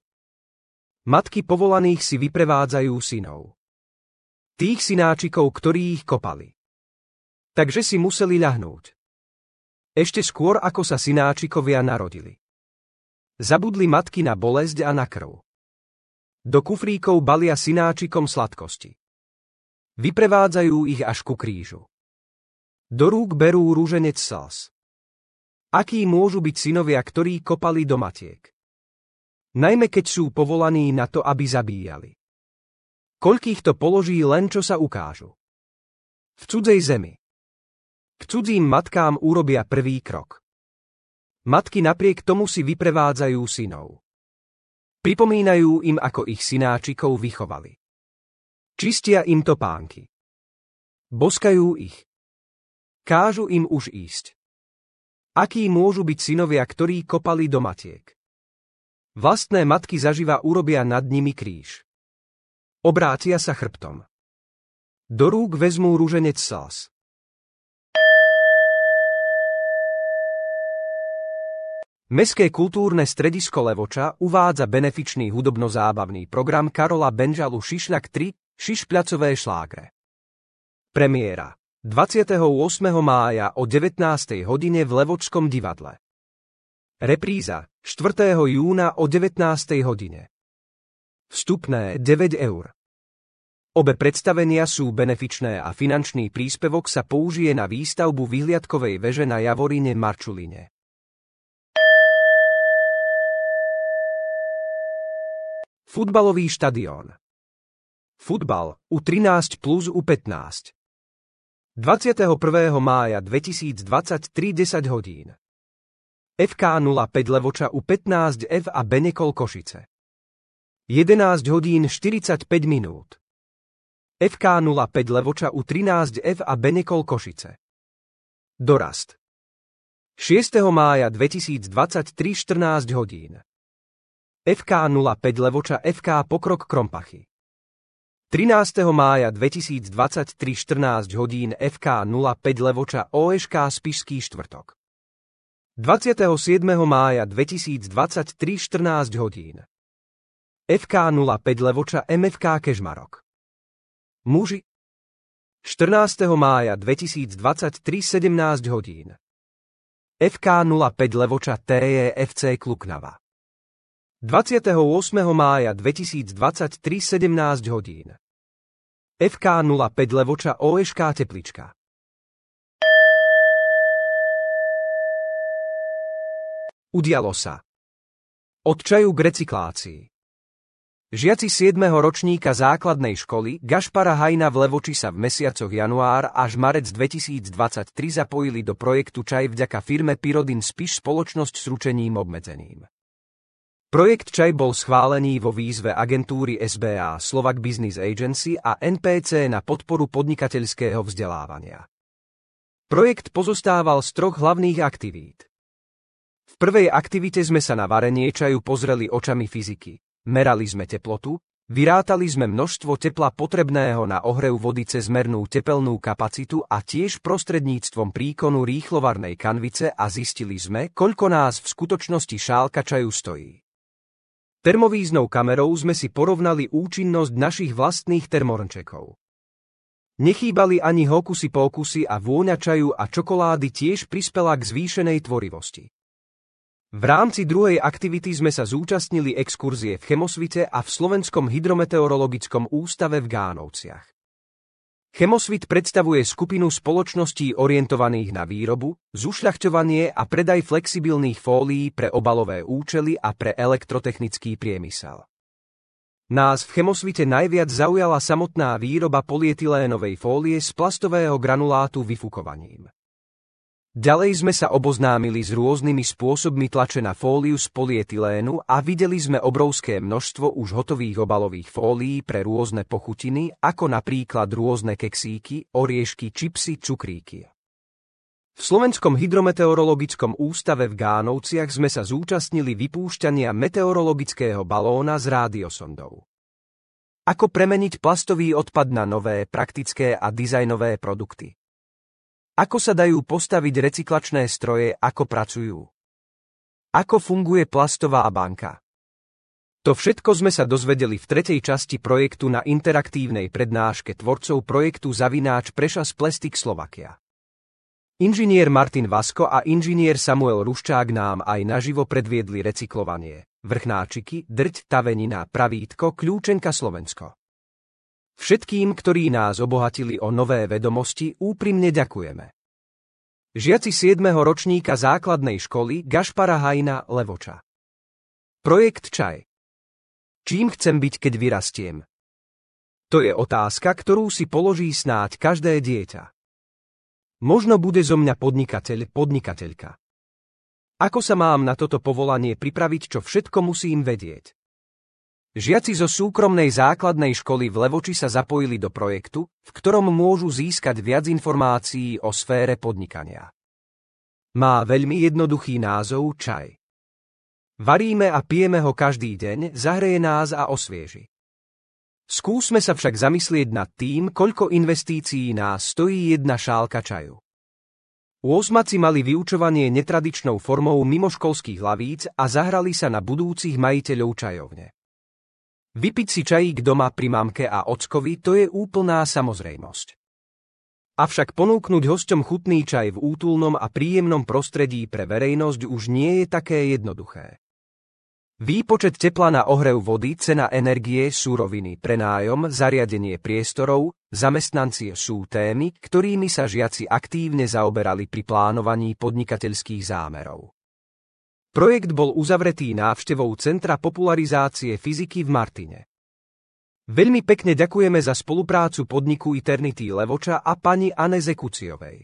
Matky povolaných si vyprevádzajú synov. Tých synáčikov, ktorí ich kopali. Takže si museli ľahnúť. Ešte skôr, ako sa synáčikovia narodili. Zabudli matky na bolesť a na krv. Do kufríkov balia synáčikom sladkosti. Vyprevádzajú ich až ku krížu. Do rúk berú rúženec slz. Akí môžu byť synovia, ktorí kopali do matiek? Najmä keď sú povolaní na to, aby zabíjali. Koľkých to položí len, čo sa ukážu. V cudzej zemi. K cudzím matkám urobia prvý krok. Matky napriek tomu si vyprevádzajú synov. Pripomínajú im, ako ich synáčikov vychovali. Čistia im topánky. Boskajú ich. Kážu im už ísť. Akí môžu byť synovia, ktorí kopali do matiek? Vlastné matky zaživa urobia nad nimi kríž. Obrátia sa chrbtom. Do rúk vezmú ruženec slz. Mestské kultúrne stredisko Levoča uvádza benefičný hudobno-zábavný program Karola Benžalu Šišľak 3 Šišpľacové šlágre. Premiéra 28. mája o 19. hodine v Levočskom divadle. Repríza 4. júna o 19. hodine. Vstupné 9 eur. Obe predstavenia sú benefičné a finančný príspevok sa použije na výstavbu vyhliadkovej veže na Javorine Marčuline. Futbalový štadión. Futbal U13 plus U15. 21. mája 2023 10 hodín. FK 05 Levoča U15 F a Benekol Košice. 11 hodín 45 minút. FK 05 Levoča U13 F a Benekol Košice. Dorast. 6. mája 2023 14 hodín. FK 05 Levoča FK Pokrok Krompachy. 13. mája 2023 14 hodín FK 05 Levoča OŠK Spišský štvrtok. 27. mája 2023 14 hodín. FK 05 Levoča MFK Kežmarok. Muži. 14. mája 2023 17 hodín. FK 05 Levoča TJFC Kluknava. 28. mája 2023 17 hodín. FK 05 Levoča OŠK Teplička. Udialo sa. Od čaju k recyklácii. Žiaci 7. ročníka základnej školy Gašpara Hajna v Levoči sa v mesiacoch január až marec 2023 zapojili do projektu Čaj vďaka firme Pyrodin Spiš spoločnosť s ručením obmedzeným. Projekt Čaj bol schválený vo výzve agentúry SBA Slovak Business Agency a NPC na podporu podnikateľského vzdelávania. Projekt pozostával z 3 hlavných aktivít. V prvej aktivite sme sa na varenie čaju pozreli očami fyziky. Merali sme teplotu, vyrátali sme množstvo tepla potrebného na ohrev vody cez mernú tepelnú kapacitu a tiež prostredníctvom príkonu rýchlovarnej kanvice a zistili sme, koľko nás v skutočnosti šálka čaju stojí. Termovíznou kamerou sme si porovnali účinnosť našich vlastných termornčekov. Nechýbali ani hokusy-pókusy a vôňa čaju a čokolády tiež prispela k zvýšenej tvorivosti. V rámci druhej aktivity sme sa zúčastnili exkurzie v Chemosvite a v Slovenskom hydrometeorologickom ústave v Gánovciach. Chemosvit predstavuje skupinu spoločností orientovaných na výrobu, zušľachťovanie a predaj flexibilných fólií pre obalové účely a pre elektrotechnický priemysel. Nás v Chemosvite najviac zaujala samotná výroba polyetylénovej fólie z plastového granulátu vyfukovaním. Ďalej sme sa oboznámili s rôznymi spôsobmi tlače na fóliu z polyetylénu a videli sme obrovské množstvo už hotových obalových fólií pre rôzne pochutiny, ako napríklad rôzne keksíky, oriešky, čipsy, cukríky. V Slovenskom hydrometeorologickom ústave v Gánovciach sme sa zúčastnili vypúšťania meteorologického balóna s rádiosondou. Ako premeniť plastový odpad na nové, praktické a dizajnové produkty? Ako sa dajú postaviť recyklačné stroje, ako pracujú? Ako funguje plastová banka? To všetko sme sa dozvedeli v 3. časti projektu na interaktívnej prednáške tvorcov projektu @Prešas Plastic Slovakia. Inžinier Martin Vasko a inžinier Samuel Ruščák nám aj naživo predviedli recyklovanie, vrchnáčiky, drť, tavenina, pravítko, kľúčenka Slovensko. Všetkým, ktorí nás obohatili o nové vedomosti, úprimne ďakujeme. Žiaci 7. ročníka základnej školy Gašpara Hajna Levoča. Projekt Čaj. Čím chcem byť, keď vyrastiem? To je otázka, ktorú si položí snáď každé dieťa. Možno bude zo mňa podnikateľ, podnikateľka. Ako sa mám na toto povolanie pripraviť, čo všetko musím vedieť? Žiaci zo súkromnej základnej školy v Levoči sa zapojili do projektu, v ktorom môžu získať viac informácií o sfére podnikania. Má veľmi jednoduchý názov Čaj. Varíme a pijeme ho každý deň, zahreje nás a osvieži. Skúsme sa však zamyslieť nad tým, koľko investícií nás stojí jedna šálka čaju. Osmaci mali vyučovanie netradičnou formou mimoškolských lavíc a zahrali sa na budúcich majiteľov čajovne. Vypiť si čajík doma pri mamke a ockovi, to je úplná samozrejmosť. Avšak ponúknuť hosťom chutný čaj v útulnom a príjemnom prostredí pre verejnosť už nie je také jednoduché. Výpočet tepla na ohrev vody, cena energie, suroviny, prenájom, zariadenie priestorov, zamestnanci sú témy, ktorými sa žiaci aktívne zaoberali pri plánovaní podnikateľských zámerov. Projekt bol uzavretý návštevou Centra popularizácie fyziky v Martine. Veľmi pekne ďakujeme za spoluprácu podniku Eternity Levoča a pani Aneze Kuciovej.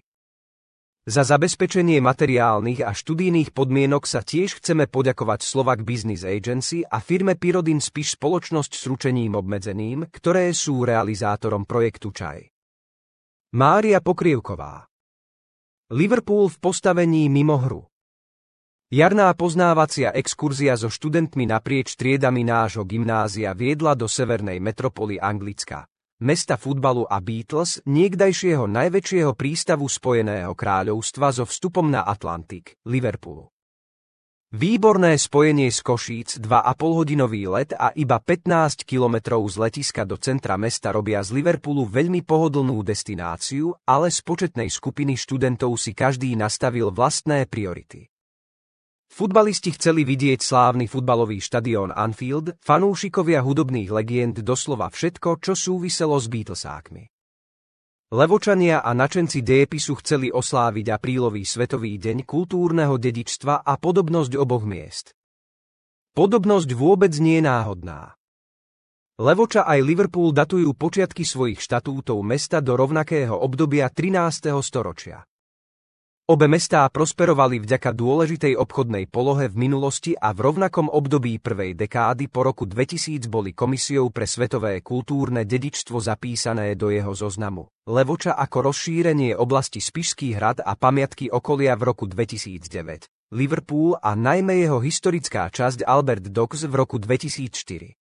Za zabezpečenie materiálnych a študijných podmienok sa tiež chceme poďakovať Slovak Business Agency a firme Pyrodin Spiš spoločnosť s ručením obmedzeným, ktoré sú realizátorom projektu Čaj. Mária Pokrievková. Liverpool v postavení mimo hru. Jarná poznávacia exkurzia so študentmi naprieč triedami nášho gymnázia viedla do severnej metropoly Anglicka, mesta futbalu a Beatles, niekdajšieho najväčšieho prístavu Spojeného kráľovstva so vstupom na Atlantik, Liverpoolu. Výborné spojenie z Košíc, 2,5-hodinový let a iba 15 kilometrov z letiska do centra mesta robia z Liverpoolu veľmi pohodlnú destináciu, ale z početnej skupiny študentov si každý nastavil vlastné priority. Futbalisti chceli vidieť slávny futbalový štadión Anfield, fanúšikovia hudobných legend doslova všetko, čo súviselo s Beatlesákmi. Levočania a nadšenci dépisu chceli osláviť aprílový svetový deň kultúrneho dedičstva a podobnosť oboch miest. Podobnosť vôbec nie je náhodná. Levoča aj Liverpool datujú počiatky svojich štatútov mesta do rovnakého obdobia 13. storočia. Obe mestá prosperovali vďaka dôležitej obchodnej polohe v minulosti a v rovnakom období prvej dekády po roku 2000 boli Komisiou pre svetové kultúrne dedičstvo zapísané do jeho zoznamu. Levoča ako rozšírenie oblasti Spišský hrad a pamiatky okolia v roku 2009. Liverpool a najmä jeho historická časť Albert Docks v roku 2004.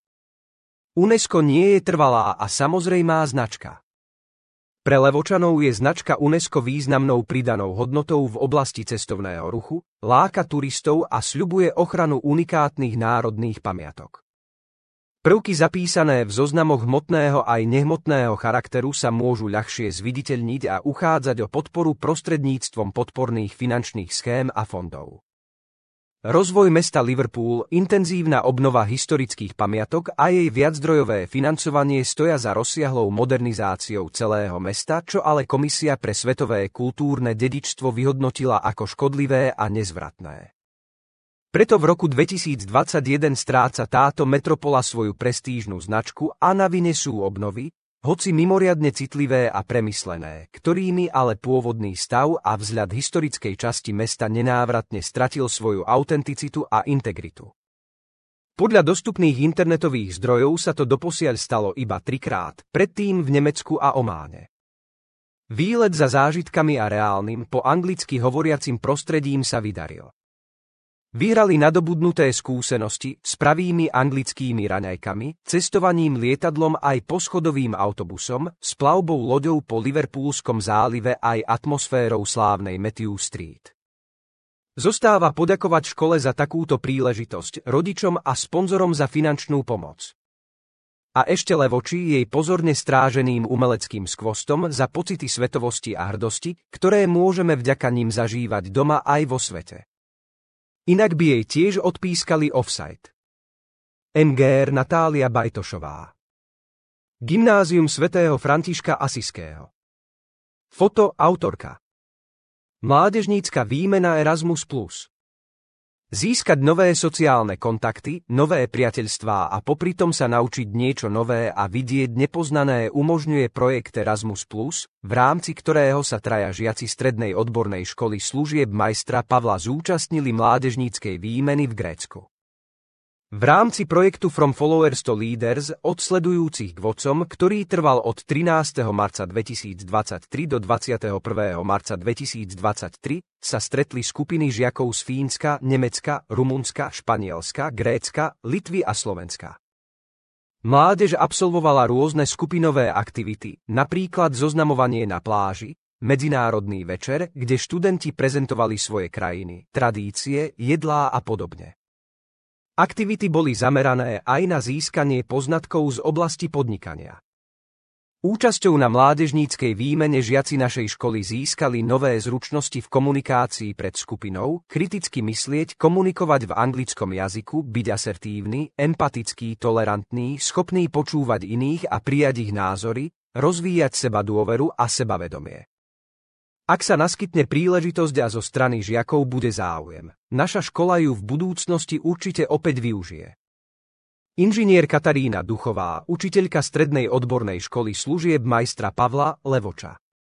UNESCO nie je trvalá a samozrejmá značka. Pre Levočanov je značka UNESCO významnou pridanou hodnotou v oblasti cestovného ruchu, láka turistov a sľubuje ochranu unikátnych národných pamiatok. Prvky zapísané v zoznamoch hmotného aj nehmotného charakteru sa môžu ľahšie zviditeľniť a uchádzať o podporu prostredníctvom podporných finančných schém a fondov. Rozvoj mesta Liverpool, intenzívna obnova historických pamiatok a jej viaczdrojové financovanie stoja za rozsiahlou modernizáciou celého mesta, čo ale Komisia pre svetové kultúrne dedičstvo vyhodnotila ako škodlivé a nezvratné. Preto v roku 2021 stráca táto metropola svoju prestížnu značku a na vine sú obnovy, hoci mimoriadne citlivé a premyslené, ktorými ale pôvodný stav a vzhľad historickej časti mesta nenávratne stratil svoju autenticitu a integritu. Podľa dostupných internetových zdrojov sa to doposiaľ stalo iba 3-krát, predtým v Nemecku a Ománe. Výlet za zážitkami a reálnym, po anglicky hovoriacim prostredím sa vydaril. Vyhrali nadobudnuté skúsenosti s pravými anglickými raňajkami, cestovaním lietadlom aj poschodovým autobusom, s plavbou loďou po Liverpoolskom zálive aj atmosférou slávnej Matthew Street. Zostáva poďakovať škole za takúto príležitosť, rodičom a sponzorom za finančnú pomoc. A ešte Levoči jej pozorne stráženým umeleckým skvostom za pocity svetovosti a hrdosti, ktoré môžeme vďaka nim zažívať doma aj vo svete. Inak by jej tiež odpískali offside. MGR Natália Bajtošová. Gymnázium svätého Františka Asiského. Foto autorka. Mládežnícka výmena Erasmus+. Získať nové sociálne kontakty, nové priateľstvá a popritom sa naučiť niečo nové a vidieť nepoznané umožňuje projekt Erasmus+, v rámci ktorého sa traja žiaci strednej odbornej školy služieb majstra Pavla zúčastnili mládežníckej výmeny v Grécku. V rámci projektu From Followers to Leaders od sledujúcich k vodcom, ktorý trval od 13. marca 2023 do 21. marca 2023, sa stretli skupiny žiakov z Fínska, Nemecka, Rumunska, Španielska, Grécka, Litvy a Slovenska. Mládež absolvovala rôzne skupinové aktivity, napríklad zoznamovanie na pláži, medzinárodný večer, kde študenti prezentovali svoje krajiny, tradície, jedlá a podobne. Aktivity boli zamerané aj na získanie poznatkov z oblasti podnikania. Účasťou na mládežníckej výmene žiaci našej školy získali nové zručnosti v komunikácii pred skupinou, kriticky myslieť, komunikovať v anglickom jazyku, byť asertívny, empatický, tolerantný, schopný počúvať iných a prijať ich názory, rozvíjať sebadôveru a sebavedomie. Ak sa naskytne príležitosť a zo strany žiakov bude záujem, naša škola ju v budúcnosti určite opäť využije. Inžinier Katarína Duchová, učiteľka strednej odbornej školy služieb majstra Pavla Levoča.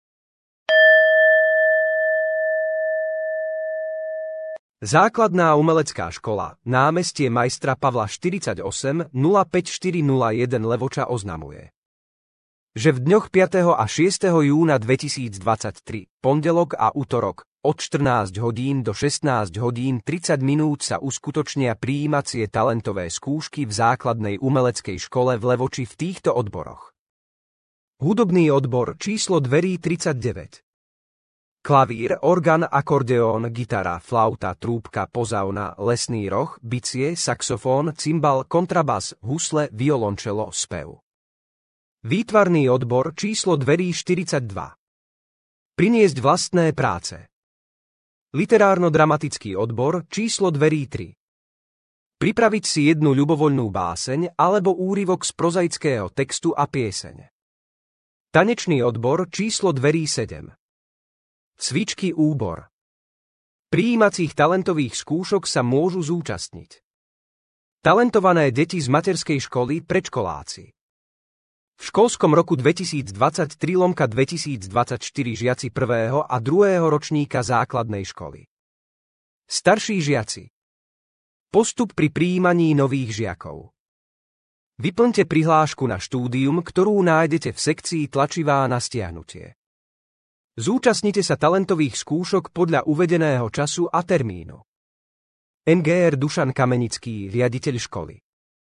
Základná umelecká škola, námestie majstra Pavla 48 05401 Levoča oznamuje, že v dňoch 5. a 6. júna 2023, pondelok a utorok, od 14 hodín do 16 hodín 30 minút sa uskutočnia prijímacie talentové skúšky v základnej umeleckej škole v Levoči v týchto odboroch. Hudobný odbor číslo dverí 39. Klavír, orgán, akordeón, gitara, flauta, trúbka, pozauna, lesný roh, bicie, saxofón, cimbal, kontrabas, husle, violončelo, spev. Výtvarný odbor číslo dverí 42. Priniesť vlastné práce. Literárno-dramatický odbor číslo dverí 3. Pripraviť si jednu ľubovoľnú báseň alebo úryvok z prozaického textu a pieseň. Tanečný odbor číslo dverí 7. Cvičky úbor. Prijímacích talentových skúšok sa môžu zúčastniť talentované deti z materskej školy, predškoláci. V školskom roku 2023/2024 žiaci 1. a 2. ročníka základnej školy. Starší žiaci. Postup pri prijímaní nových žiakov. Vyplňte prihlášku na štúdium, ktorú nájdete v sekcii tlačivá na stiahnutie. Zúčastnite sa talentových skúšok podľa uvedeného času a termínu. MGR Dušan Kamenický, riaditeľ školy.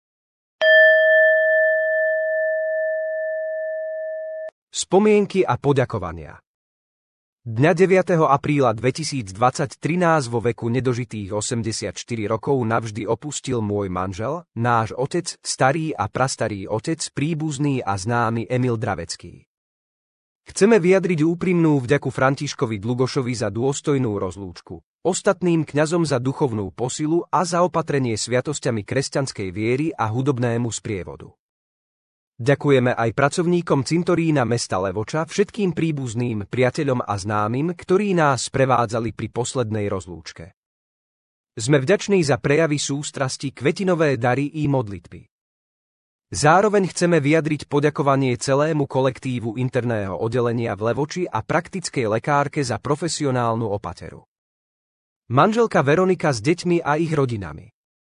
Spomienky a poďakovania. Dňa 9. apríla 2023 nás vo veku nedožitých 84 rokov navždy opustil môj manžel, náš otec, starý a prastarý otec, príbuzný a známy Emil Dravecký. Chceme vyjadriť úprimnú vďaku Františkovi Dlugošovi za dôstojnú rozlúčku, ostatným kňazom za duchovnú posilu a za opatrenie sviatosťami kresťanskej viery a hudobnému sprievodu. Ďakujeme aj pracovníkom cintorína mesta Levoča, všetkým príbuzným, priateľom a známym, ktorí nás prevádzali pri poslednej rozlúčke. Sme vďační za prejavy sústrasti, kvetinové dary i modlitby. Zároveň chceme vyjadriť poďakovanie celému kolektívu interného oddelenia v Levoči a praktickej lekárke za profesionálnu opateru. Manželka Veronika s deťmi a ich rodinami.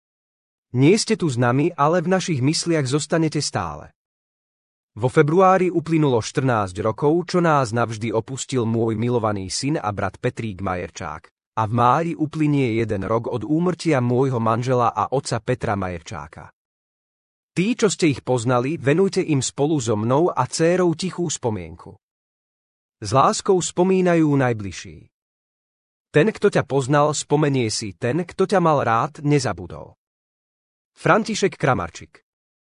Nie ste tu s nami, ale v našich mysliach zostanete stále. Vo februári uplynulo 14 rokov, čo nás navždy opustil môj milovaný syn a brat Petrík Majerčák. A v máji uplynie 1 rok od úmrtia môjho manžela a otca Petra Majerčáka. Tí, čo ste ich poznali, venujte im spolu so mnou a dcérou tichú spomienku. S láskou spomínajú najbližší. Ten, kto ťa poznal, spomenie si, ten, kto ťa mal rád, nezabudol. František Kramarčík.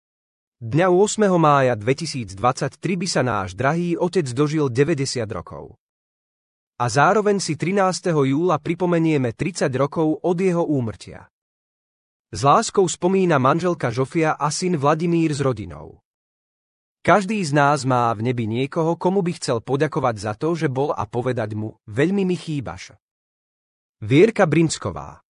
Dňa 8. mája 2023 by sa náš drahý otec dožil 90 rokov. A zároveň si 13. júla pripomenieme 30 rokov od jeho úmrtia. S láskou spomína manželka Žofia a syn Vladimír s rodinou. Každý z nás má v nebi niekoho, komu by chcel poďakovať za to, že bol a povedať mu, veľmi mi chýbaš. Vierka Brinsková.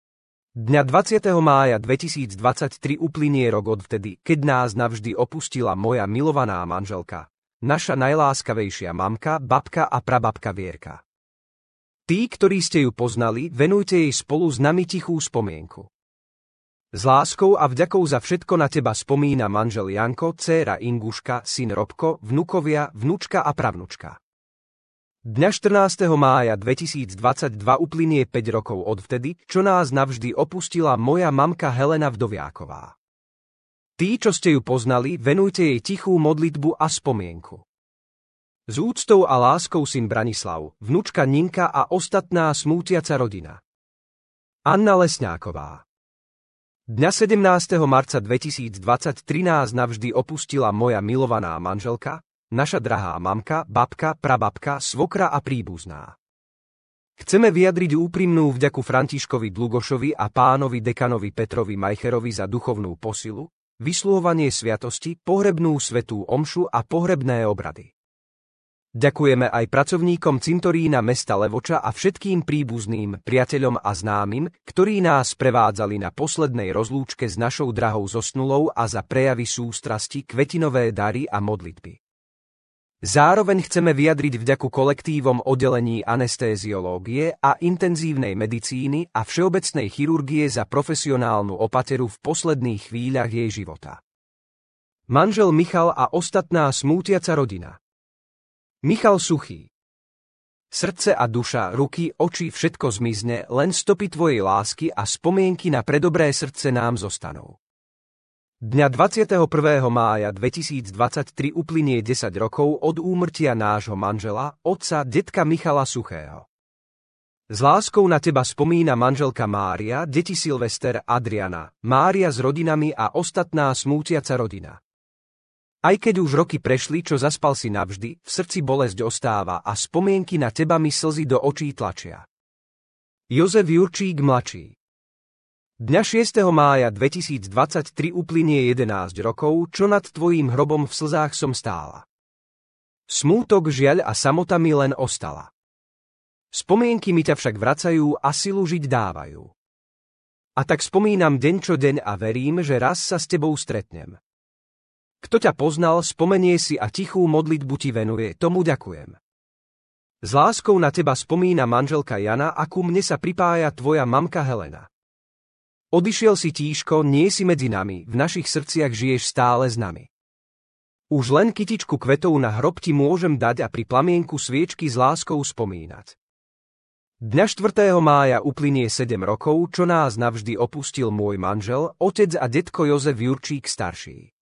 Dňa 20. mája 2023 uplynie rok odvtedy, keď nás navždy opustila moja milovaná manželka, naša najláskavejšia mamka, babka a prababka Vierka. Tí, ktorí ste ju poznali, venujte jej spolu s nami tichú spomienku. S láskou a vďakou za všetko na teba spomína manžel Janko, dcéra Inguška, syn Robko, vnukovia, vnučka a pravnučka. Dňa 14. mája 2022 uplynie 5 rokov odvtedy, čo nás navždy opustila moja mamka Helena Vdoviáková. Tí, čo ste ju poznali, venujte jej tichú modlitbu a spomienku. S úctou a láskou syn Branislav, vnučka Ninka a ostatná smútiaca rodina. Anna Lesňáková. Dňa 17. marca 2023 nás navždy opustila moja milovaná manželka, naša drahá mamka, babka, prababka, svokra a príbuzná. Chceme vyjadriť úprimnú vďaku Františkovi Dlugošovi a pánovi dekanovi Petrovi Majcherovi za duchovnú posilu, vysluhovanie sviatosti, pohrebnú svätú omšu a pohrebné obrady. Ďakujeme aj pracovníkom cintorína mesta Levoča a všetkým príbuzným, priateľom a známym, ktorí nás prevádzali na poslednej rozlúčke s našou drahou zosnulou a za prejavy sústrasti, kvetinové dary a modlitby. Zároveň chceme vyjadriť vďaku kolektívom oddelení anestéziológie a intenzívnej medicíny a všeobecnej chirurgie za profesionálnu opateru v posledných chvíľach jej života. Manžel Michal a ostatná smútiaca rodina. Michal Suchý. Srdce a duša, ruky, oči, všetko zmizne, len stopy tvojej lásky a spomienky na predobré srdce nám zostanú. Dňa 21. mája 2023 uplynie 10 rokov od úmrtia nášho manžela, otca, detka Michala Suchého. S láskou na teba spomína manželka Mária, deti Silvester, Adriana, Mária s rodinami a ostatná smútiaca rodina. Aj keď už roky prešli, čo zaspal si navždy, v srdci bolesť ostáva a spomienky na teba mi slzy do očí tlačia. Jozef Jurčík mladší. Dňa 6. mája 2023 uplynie 11 rokov, čo nad tvojím hrobom v slzách som stála. Smútok, žiaľ a samota mi len ostala. Spomienky mi ťa však vracajú a silu žiť dávajú. A tak spomínam deň čo deň a verím, že raz sa s tebou stretnem. Kto ťa poznal, spomenie si a tichú modlitbu ti venuje, tomu ďakujem. S láskou na teba spomína manželka Jana a ku mne sa pripája tvoja mamka Helena. Odišiel si tíško, nie si medzi nami, v našich srdciach žiješ stále s nami. Už len kytičku kvetov na hrob ti môžem dať a pri plamienku sviečky s láskou spomínať. Dňa 4. mája uplynie 7 rokov, čo nás navždy opustil môj manžel, otec a detko Jozef Jurčík starší.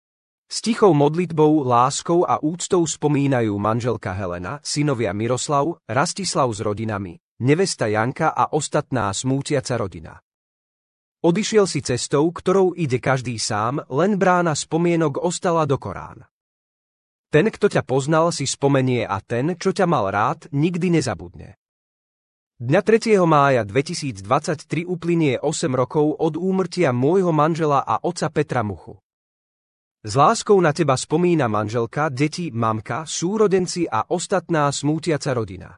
S tichou modlitbou, láskou a úctou spomínajú manželka Helena, synovia Miroslav, Rastislav s rodinami, nevesta Janka a ostatná smútiaca rodina. Odišiel si cestou, ktorou ide každý sám, len brána spomienok ostala do Korán. Ten, kto ťa poznal, si spomenie a ten, čo ťa mal rád, nikdy nezabudne. Dňa 3. mája 2023 uplynie 8 rokov od úmrtia môjho manžela a otca Petra Muchu. S láskou na teba spomína manželka, deti, mamka, súrodenci a ostatná smútiaca rodina.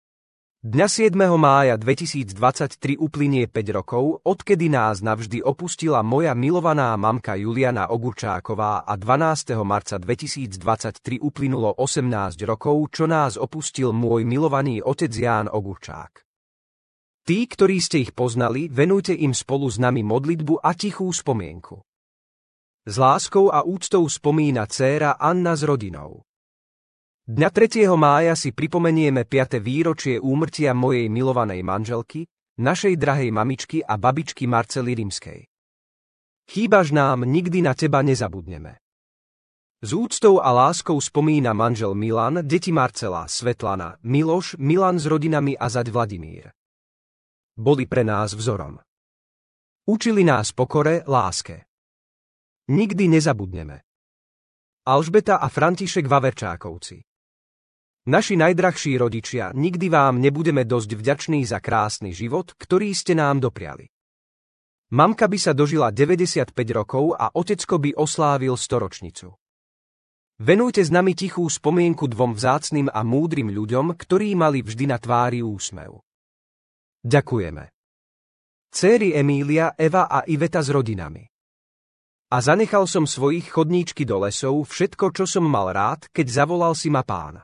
Dňa 7. mája 2023 uplynie 5 rokov, odkedy nás navždy opustila moja milovaná mamka Juliana Ogurčáková a 12. marca 2023 uplynulo 18 rokov, čo nás opustil môj milovaný otec Ján Ogurčák. Tí, ktorí ste ich poznali, venujte im spolu s nami modlitbu a tichú spomienku. S láskou a úctou spomína dcéra Anna s rodinou. Dňa 3. mája si pripomenieme 5. výročie úmrtia mojej milovanej manželky, našej drahej mamičky a babičky Marcely Rímskej. Chýbaš nám, nikdy na teba nezabudneme. S úctou a láskou spomína manžel Milan, deti Marcela, Svetlana, Miloš, Milan s rodinami a zať Vladimír. Boli pre nás vzorom. Učili nás pokore, láske. Nikdy nezabudneme. Alžbeta a František Vaverčákovci. Naši najdrahší rodičia, nikdy vám nebudeme dosť vďační za krásny život, ktorý ste nám dopriali. Mamka by sa dožila 95 rokov a otecko by oslávil storočnicu. Venujte s nami tichú spomienku dvom vzácnym a múdrym ľuďom, ktorí mali vždy na tvári úsmev. Ďakujeme. Céry Emília, Eva a Iveta s rodinami. A zanechal som svojich chodníčky do lesov, všetko, čo som mal rád, keď zavolal si ma Pán.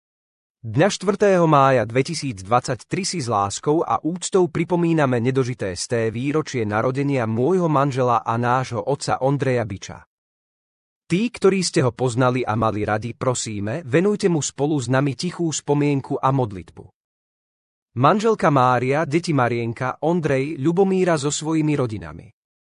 Dňa 4. mája 2023 si s láskou a úctou pripomíname nedožité výročie narodenia môjho manžela a nášho otca Ondreja Biča. Tí, ktorí ste ho poznali a mali radi, prosíme, venujte mu spolu s nami tichú spomienku a modlitbu. Manželka Mária, deti Marienka, Ondrej, Ľubomíra so svojimi rodinami.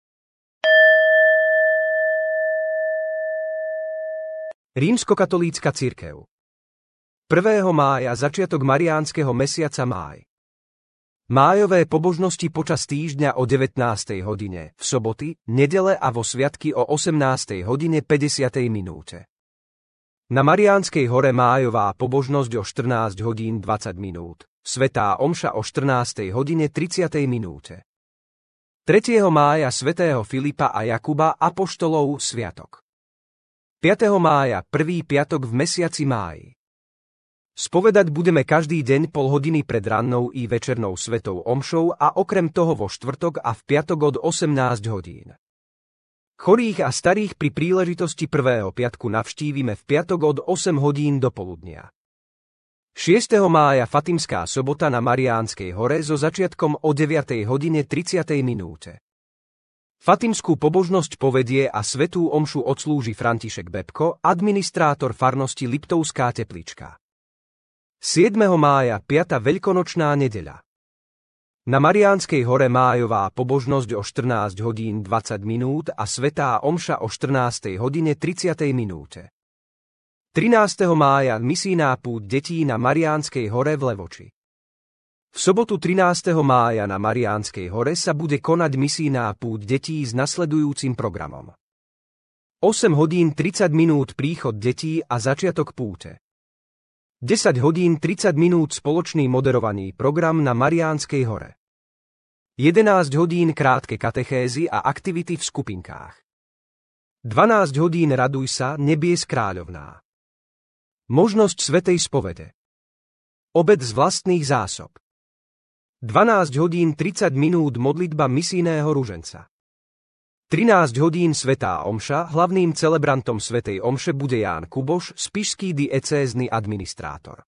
Rímskokatolícka cirkev. 1. mája začiatok mariánskeho mesiaca máj. Májové pobožnosti počas týždňa o 19. hodine, v soboty, nedele a vo sviatky o 18. hodine 50. minúte. Na Mariánskej hore májová pobožnosť o 14 hodín 20 minút, svätá omša o 14. hodine 30. minúte. 3. mája svätého Filipa a Jakuba apoštolov sviatok. 5. mája prvý piatok v mesiaci máji. Spovedať budeme každý deň pol hodiny pred rannou i večernou svetou omšou a okrem toho vo štvrtok a v piatok od 18 hodín. Chorých a starých pri príležitosti prvého piatku navštívime v piatok od 8 hodín do poludnia. 6. mája Fatimská sobota na Mariánskej hore so začiatkom o 9 hodine 30 minúte. Fatimskú pobožnosť povedie a svätú omšu odslúži František Bebko, administrátor farnosti Liptovská Teplička. 7. mája 5. veľkonočná nedeľa. Na Mariánskej hore májová pobožnosť o 14 hodín 20 minút a svätá omša o 14 hodine 30 minúte. 13. mája misijná púť detí na Mariánskej hore v Levoči. V sobotu 13. mája na Mariánskej hore sa bude konať misijná púť detí s nasledujúcim programom. 8 hodín 30 minút príchod detí a začiatok púte. 10 hodín 30 minút spoločný moderovaný program na Mariánskej hore. 11 hodín krátke katechézy a aktivity v skupinkách. 12 hodín raduj sa, nebies kráľovná. Možnosť svätej spovede. Obed z vlastných zásob. 12 hodín 30 minút modlitba misijného ruženca. 13 hodín svätá omša, hlavným celebrantom svätej omše bude Ján Kuboš, spišský diecézny administrátor.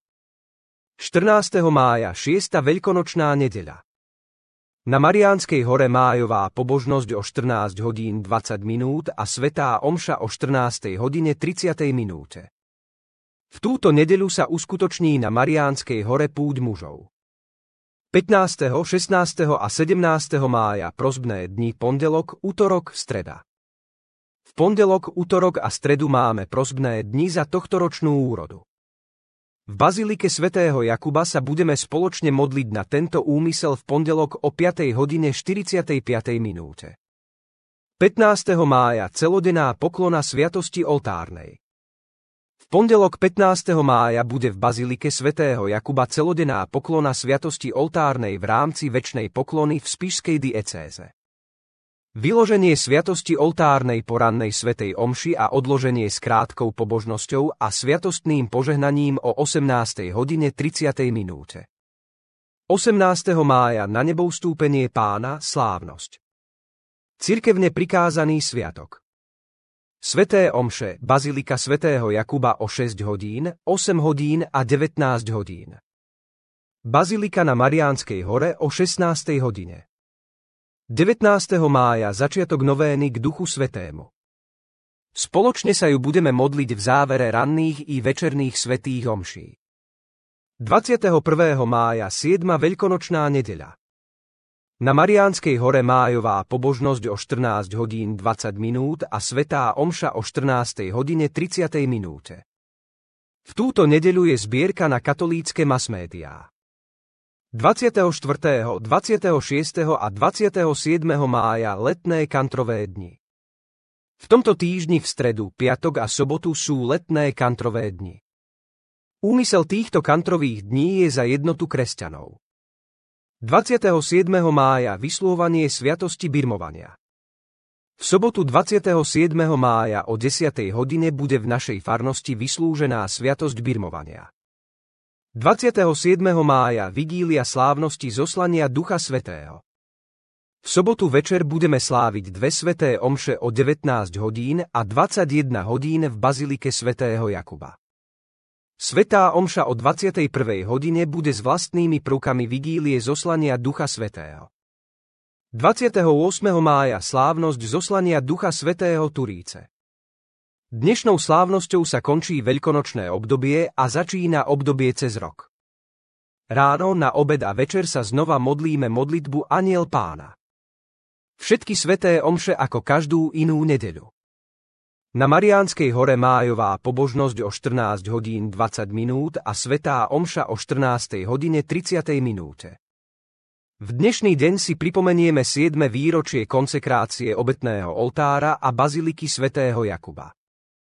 14. mája 6. veľkonočná nedeľa. Na Mariánskej hore májová pobožnosť o 14 hodín 20 minút a svätá omša o 14 hodine 30 minúte. V túto nedeľu sa uskutoční na Mariánskej hore púť mužov. 15., 16. a 17. mája prosbné dni pondelok, utorok, streda. V pondelok, utorok a stredu máme prosbné dni za tohtoročnú úrodu. V bazilike svätého Jakuba sa budeme spoločne modliť na tento úmysel v pondelok o 5. hodine 45. minúte. 15. mája celodenná poklona sviatosti oltárnej. V pondelok 15. mája bude v bazilike svätého Jakuba celodenná poklona sviatosti oltárnej v rámci večnej poklony v spišskej diecéze. Vyloženie sviatosti oltárnej po rannej svätej omši a odloženie s krátkou pobožnosťou a sviatostným požehnaním o 18. hodine 30. minúte. 18. mája na neboustúpenie Pána slávnosť. Cirkevne prikázaný sviatok. Sväté omše, bazilika svätého Jakuba o 6 hodín, 8 hodín a 19 hodín. Bazilika na Mariánskej hore o 16. hodine. 19. mája začiatok novény k Duchu Svätému. Spoločne sa ju budeme modliť v závere ranných i večerných svätých omší. 21. mája 7. veľkonočná nedeľa. Na Mariánskej hore májová pobožnosť o 14 hodín 20 minút a svätá omša o 14 hodine 30 minúte. V túto nedeľu je zbierka na katolícke masmédiá. 24., 26. a 27. mája letné kantrové dni. V tomto týždni v stredu, piatok a sobotu sú letné kantrové dni. Úmysel týchto kantrových dní je za jednotu kresťanov. 27. mája vyslovanie sviatosti birmovania. V sobotu 27. mája o 10. hodine bude v našej farnosti vyslúžená sviatosť birmovania. 27. mája vigília slávnosti zoslania Ducha Svätého. V sobotu večer budeme sláviť dve sväté omše o 19 hodín a 21 hodín v bazilike svätého Jakuba. Svätá omša o 21. hodine bude s vlastnými prvkami vigílie zoslania Ducha Svätého. 28. mája slávnosť zoslania Ducha Svätého Turíce. Dnešnou slávnosťou sa končí veľkonočné obdobie a začína obdobie cez rok. Ráno, na obed a večer sa znova modlíme modlitbu Anjel Pána. Všetky sväté omše ako každú inú nedeľu. Na Mariánskej hore májová pobožnosť o 14 hodín 20 minút a svätá omša o 14 hodine 30 minúte. V dnešný deň si pripomenieme 7. výročie konsekrácie obetného oltára a baziliky svätého Jakuba.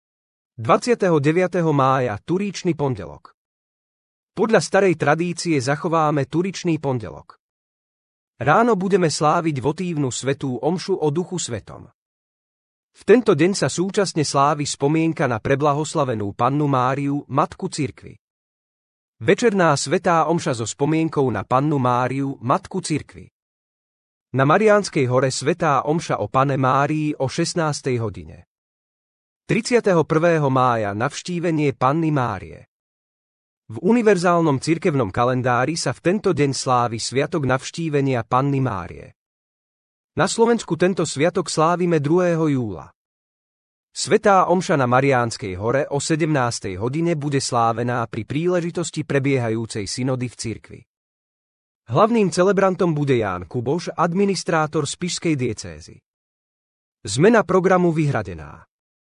29. mája Turíčny pondelok. Podľa starej tradície zachováme Turíčny pondelok. Ráno budeme sláviť votívnu svätú omšu o Duchu Svetom. V tento deň sa súčasne slávi spomienka na preblahoslavenú Pannu Máriu, Matku Cirkvi. Večerná svätá omša so spomienkou na Pannu Máriu, Matku Cirkvi. Na Mariánskej hore svätá omša o Panne Márii o 16. hodine. 31. mája navštívenie Panny Márie. V univerzálnom cirkevnom kalendári sa v tento deň slávi sviatok navštívenia Panny Márie. Na Slovensku tento sviatok slávime 2. júla. Svätá omša na Mariánskej hore o 17. hodine bude slávená pri príležitosti prebiehajúcej synody v cirkvi. Hlavným celebrantom bude Ján Kuboš, administrátor spišskej diecézy. Zmena programu vyhradená.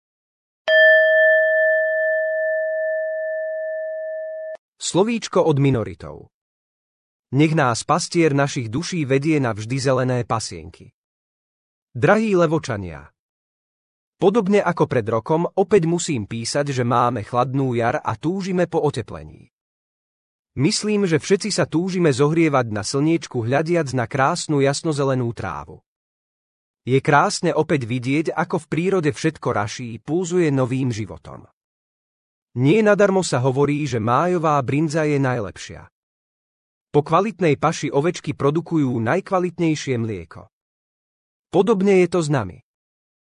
Slovíčko od minoritov. Nech nás pastier našich duší vedie navždy zelené pasienky. Drahí Levočania, podobne ako pred rokom, opäť musím písať, že máme chladnú jar a túžime po oteplení. Myslím, že všetci sa túžime zohrievať na slniečku hľadiac na krásnu jasnozelenú trávu. Je krásne opäť vidieť, ako v prírode všetko raší, pulzuje novým životom. Nie nadarmo sa hovorí, že májová brinza je najlepšia. Po kvalitnej paši ovečky produkujú najkvalitnejšie mlieko. Podobne je to s nami.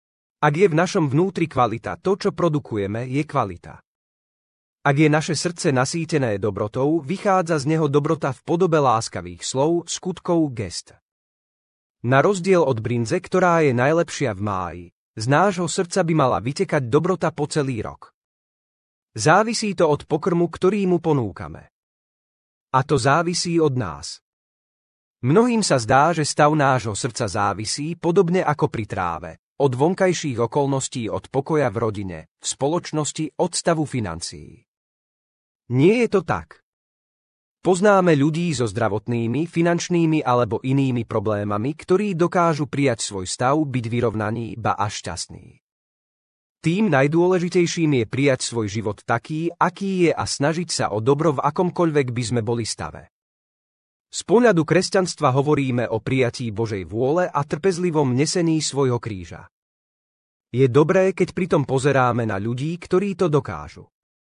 Ak je v našom vnútri kvalita, to, čo produkujeme, je kvalita. Ak je naše srdce nasýtené dobrotou, vychádza z neho dobrota v podobe láskavých slov, skutkov, gest. Na rozdiel od brinze, ktorá je najlepšia v máji, z nášho srdca by mala vytekať dobrota po celý rok. Závisí to od pokrmu, ktorý mu ponúkame. A to závisí od nás. Mnohým sa zdá, že stav nášho srdca závisí, podobne ako pri tráve, od vonkajších okolností, od pokoja v rodine, v spoločnosti, od stavu financií. Nie je to tak. Poznáme ľudí so zdravotnými, finančnými alebo inými problémami, ktorí dokážu prijať svoj stav, byť vyrovnaní, ba až šťastní. Tým najdôležitejším je prijať svoj život taký, aký je a snažiť sa o dobro v akomkoľvek by sme boli stave. Z pohľadu kresťanstva hovoríme o prijatí Božej vôle a trpezlivom nesení svojho kríža. Je dobré, keď pritom pozeráme na ľudí, ktorí to dokážu.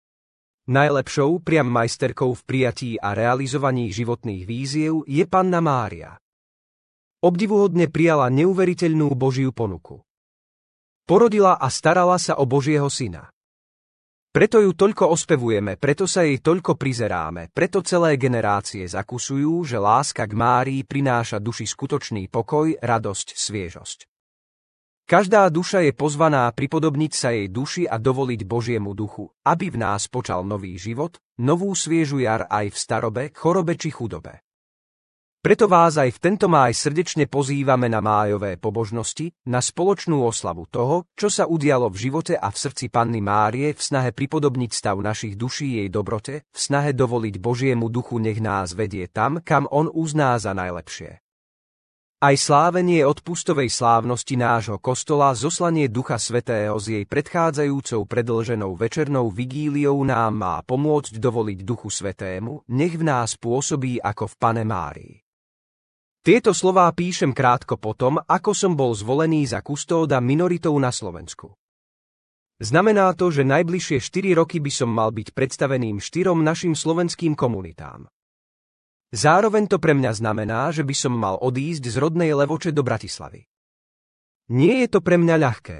Najlepšou priam majsterkou v prijatí a realizovaní životných víziev je Panna Mária. Obdivuhodne prijala neuveriteľnú Božiu ponuku. Porodila a starala sa o Božieho syna. Preto ju toľko ospevujeme, preto sa jej toľko prizeráme, preto celé generácie zakusujú, že láska k Márii prináša duši skutočný pokoj, radosť, sviežosť. Každá duša je pozvaná pripodobniť sa jej duši a dovoliť Božiemu duchu, aby v nás počal nový život, novú sviežu jar aj v starobe, chorobe či chudobe. Preto vás aj v tento máj srdečne pozývame na májové pobožnosti, na spoločnú oslavu toho, čo sa udialo v živote a v srdci Panny Márie v snahe pripodobniť stav našich duší jej dobrote, v snahe dovoliť Božiemu duchu nech nás vedie tam, kam on uzná za najlepšie. Aj slávenie odpustovej slávnosti nášho kostola, zoslanie Ducha Svätého s jej predchádzajúcou predĺženou večernou vigíliou nám má pomôcť dovoliť Duchu Svätému, nech v nás pôsobí ako v Panne Márii. Tieto slová píšem krátko potom, ako som bol zvolený za kustóda minoritou na Slovensku. Znamená to, že najbližšie 4 roky by som mal byť predstaveným 4 našim slovenským komunitám. Zároveň to pre mňa znamená, že by som mal odísť z rodnej Levoče do Bratislavy. Nie je to pre mňa ľahké.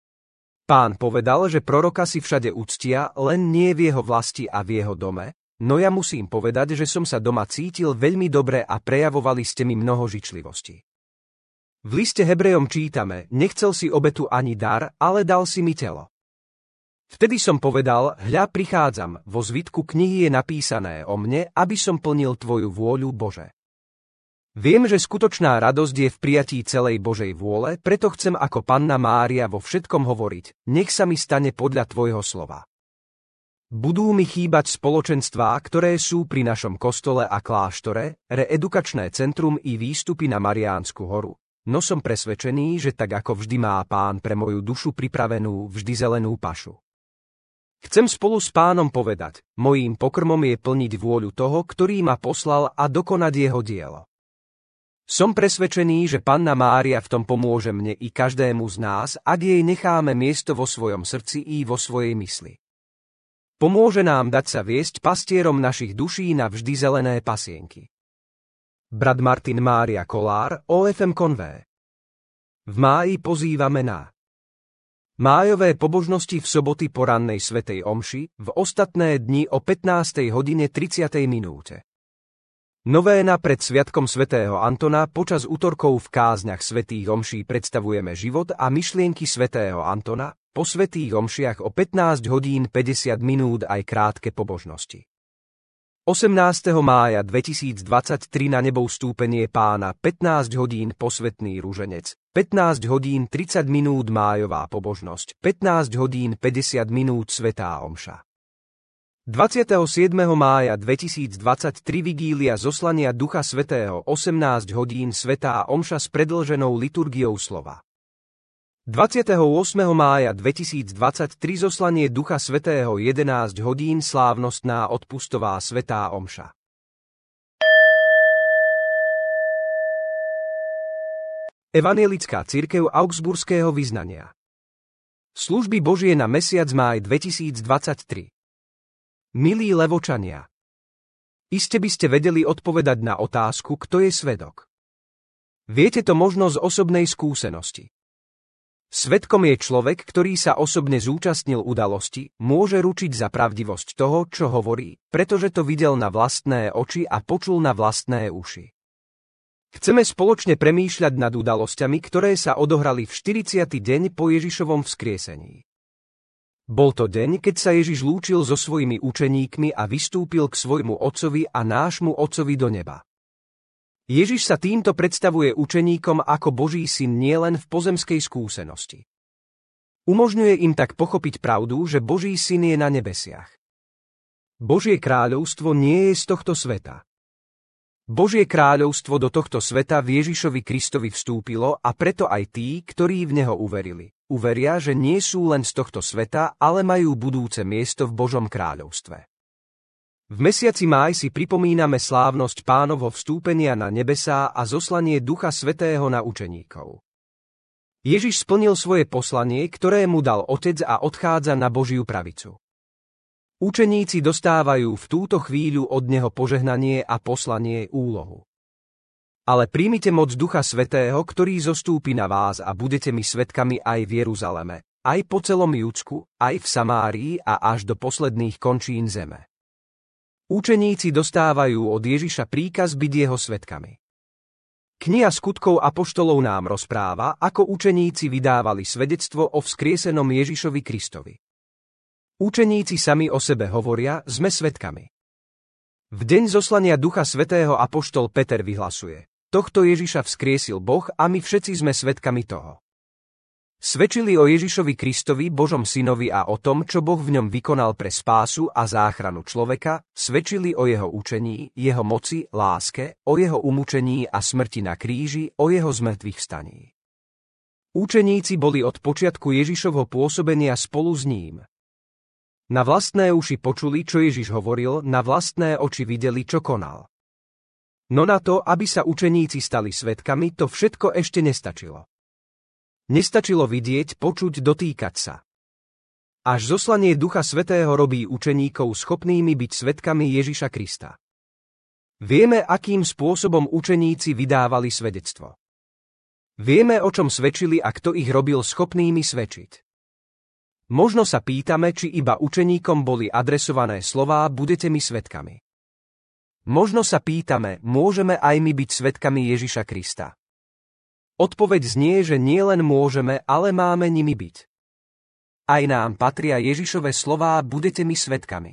Pán povedal, že proroka si všade uctia, len nie v jeho vlasti a v jeho dome, no ja musím povedať, že som sa doma cítil veľmi dobre a prejavovali ste mi mnoho žičlivosti. V liste Hebrejom čítame, nechcel si obetu ani dar, ale dal si mi telo. Vtedy som povedal, hľa prichádzam, vo zvitku knihy je napísané o mne, aby som plnil tvoju vôľu, Bože. Viem, že skutočná radosť je v prijatí celej Božej vôle, preto chcem ako Panna Mária vo všetkom hovoriť, nech sa mi stane podľa tvojho slova. Budú mi chýbať spoločenstvá, ktoré sú pri našom kostole a kláštore, reedukačné centrum i výstupy na Mariánsku horu. No som presvedčený, že tak ako vždy má Pán pre moju dušu pripravenú vždy zelenú pašu. Chcem spolu s Pánom povedať, mojím pokrmom je plniť vôľu toho, ktorý ma poslal a dokonať jeho dielo. Som presvedčený, že Panna Mária v tom pomôže mne i každému z nás, ak jej necháme miesto vo svojom srdci i vo svojej mysli. Pomôže nám dať sa viesť pastierom našich duší na vždy zelené pasienky. Brat Martin Mária Kolár, OFM Convé. V máji pozývame na májové pobožnosti v soboty po rannej svätej omši, v ostatné dni o 15:30 minúte. Novéna pred sviatkom svätého Antona, počas utorkov v kázňach svätých omší predstavujeme život a myšlienky svätého Antona, po svätých omšiach o 15:50 aj krátke pobožnosti. 18. mája 2023 na nebo vstúpenie Pána, 15 hodín posvätný ruženec, 15:30 májová pobožnosť, 15:50 svätá omša. 27. mája 2023 vigília zoslania Ducha Svätého, 18 hodín svätá omša s predĺženou liturgiou slova. 28. mája 2023 zoslanie Ducha Svätého, 11 hodín slávnostná odpustová svätá omša. Evanjelická cirkev Augsburského vyznania. Služby Božie na mesiac máj 2023. Milí Levočania, iste by ste vedeli odpovedať na otázku, kto je svedok. Viete to možno z osobnej skúsenosti. Svedkom je človek, ktorý sa osobne zúčastnil udalosti, môže ručiť za pravdivosť toho, čo hovorí, pretože to videl na vlastné oči a počul na vlastné uši. Chceme spoločne premýšľať nad udalosťami, ktoré sa odohrali v 40. deň po Ježišovom vzkriesení. Bol to deň, keď sa Ježiš lúčil so svojimi učeníkmi a vystúpil k svojmu otcovi a nášmu otcovi do neba. Ježiš sa týmto predstavuje učeníkom ako Boží syn nielen v pozemskej skúsenosti. Umožňuje im tak pochopiť pravdu, že Boží syn je na nebesiach. Božie kráľovstvo nie je z tohto sveta. Božie kráľovstvo do tohto sveta v Ježišovi Kristovi vstúpilo a preto aj tí, ktorí v neho uverili, uveria, že nie sú len z tohto sveta, ale majú budúce miesto v Božom kráľovstve. V mesiaci máj si pripomíname slávnosť Pánovho vstúpenia na nebesá a zoslanie Ducha Svätého na učeníkov. Ježiš splnil svoje poslanie, ktoré mu dal Otec a odchádza na Božiu pravicu. Učeníci dostávajú v túto chvíľu od neho požehnanie a poslanie úlohu. Ale príjmite moc Ducha Svätého, ktorý zostúpi na vás a budete mi svedkami aj v Jeruzaleme, aj po celom Judsku, aj v Samárii a až do posledných končín zeme. Učeníci dostávajú od Ježiša príkaz byť jeho svedkami. Kniha Skutkov apoštolov nám rozpráva, ako učeníci vydávali svedectvo o vzkriesenom Ježišovi Kristovi. Učeníci sami o sebe hovoria, sme svedkami. V deň zoslania Ducha Svätého apoštol Peter vyhlasuje, tohto Ježiša vzkriesil Boh a my všetci sme svedkami toho. Svedčili o Ježišovi Kristovi, Božom synovi a o tom, čo Boh v ňom vykonal pre spásu a záchranu človeka, svedčili o jeho učení, jeho moci, láske, o jeho umúčení a smrti na kríži, o jeho zmrtvých vstaní. Učeníci boli od počiatku Ježišovho pôsobenia spolu s ním. Na vlastné uši počuli, čo Ježiš hovoril, na vlastné oči videli, čo konal. No na to, aby sa učeníci stali svedkami, to všetko ešte nestačilo. Nestačilo vidieť, počuť, dotýkať sa. Až zoslanie Ducha Svätého robí učeníkov schopnými byť svedkami Ježiša Krista. Vieme, akým spôsobom učeníci vydávali svedectvo. Vieme, o čom svedčili a kto ich robil schopnými svedčiť. Možno sa pýtame, či iba učeníkom boli adresované slová budete mi svedkami. Možno sa pýtame, môžeme aj my byť svedkami Ježiša Krista. Odpoveď znie, že nie len môžeme, ale máme nimi byť. Aj nám patria Ježišove slová budete mi svedkami.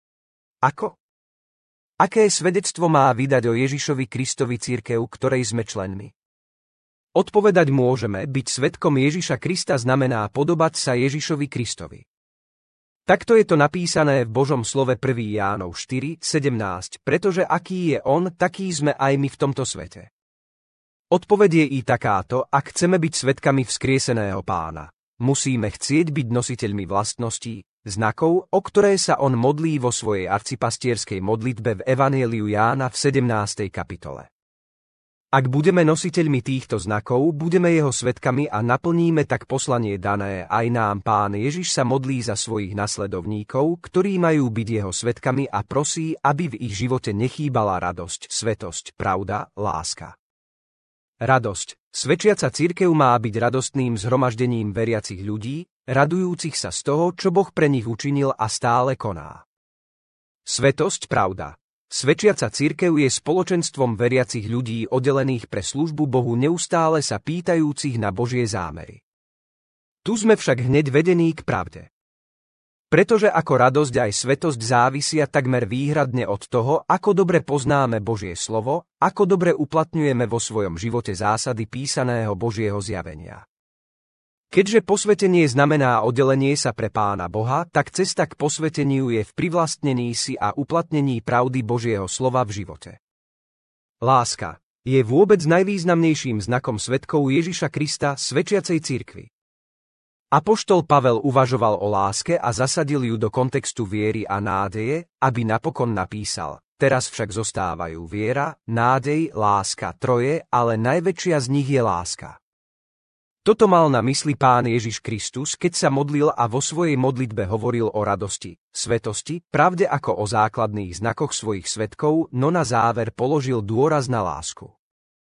Ako? Aké svedectvo má vydať o Ježišovi Kristovi cirkev, ktorej sme členmi? Odpovedať môžeme, byť svedkom Ježiša Krista znamená podobať sa Ježišovi Kristovi. Takto je to napísané v Božom slove 1. Jánov 4:17, pretože aký je on, taký sme aj my v tomto svete. Odpoveď je i takáto, ak chceme byť svedkami vzkrieseného Pána. Musíme chcieť byť nositeľmi vlastností, znakov, o ktoré sa on modlí vo svojej arcipastierskej modlitbe v Evanjeliu Jána v 17. kapitole. Ak budeme nositeľmi týchto znakov, budeme jeho svedkami a naplníme tak poslanie dané aj nám. Pán Ježiš sa modlí za svojich nasledovníkov, ktorí majú byť jeho svedkami a prosí, aby v ich živote nechýbala radosť, svetosť, pravda, láska. Radosť. Svedčiaca cirkev má byť radostným zhromaždením veriacich ľudí, radujúcich sa z toho, čo Boh pre nich učinil a stále koná. Svetosť, pravda. Svedčiaca cirkev je spoločenstvom veriacich ľudí oddelených pre službu Bohu neustále sa pýtajúcich na Božie zámery. Tu sme však hneď vedení k pravde. Pretože ako radosť aj svetosť závisia takmer výhradne od toho, ako dobre poznáme Božie slovo, ako dobre uplatňujeme vo svojom živote zásady písaného Božieho zjavenia. Keďže posvetenie znamená oddelenie sa pre Pána Boha, tak cesta k posveteniu je v privlastnení si a uplatnení pravdy Božieho slova v živote. Láska je vôbec najvýznamnejším znakom svedkov Ježiša Krista, svedčiacej cirkvi. Apoštol Pavel uvažoval o láske a zasadil ju do kontextu viery a nádeje, aby napokon napísal: teraz však zostávajú viera, nádej, láska, troje, ale najväčšia z nich je láska. Toto mal na mysli Pán Ježiš Kristus, keď sa modlil a vo svojej modlitbe hovoril o radosti, svetosti, pravde ako o základných znakoch svojich svedkov, no na záver položil dôraz na lásku.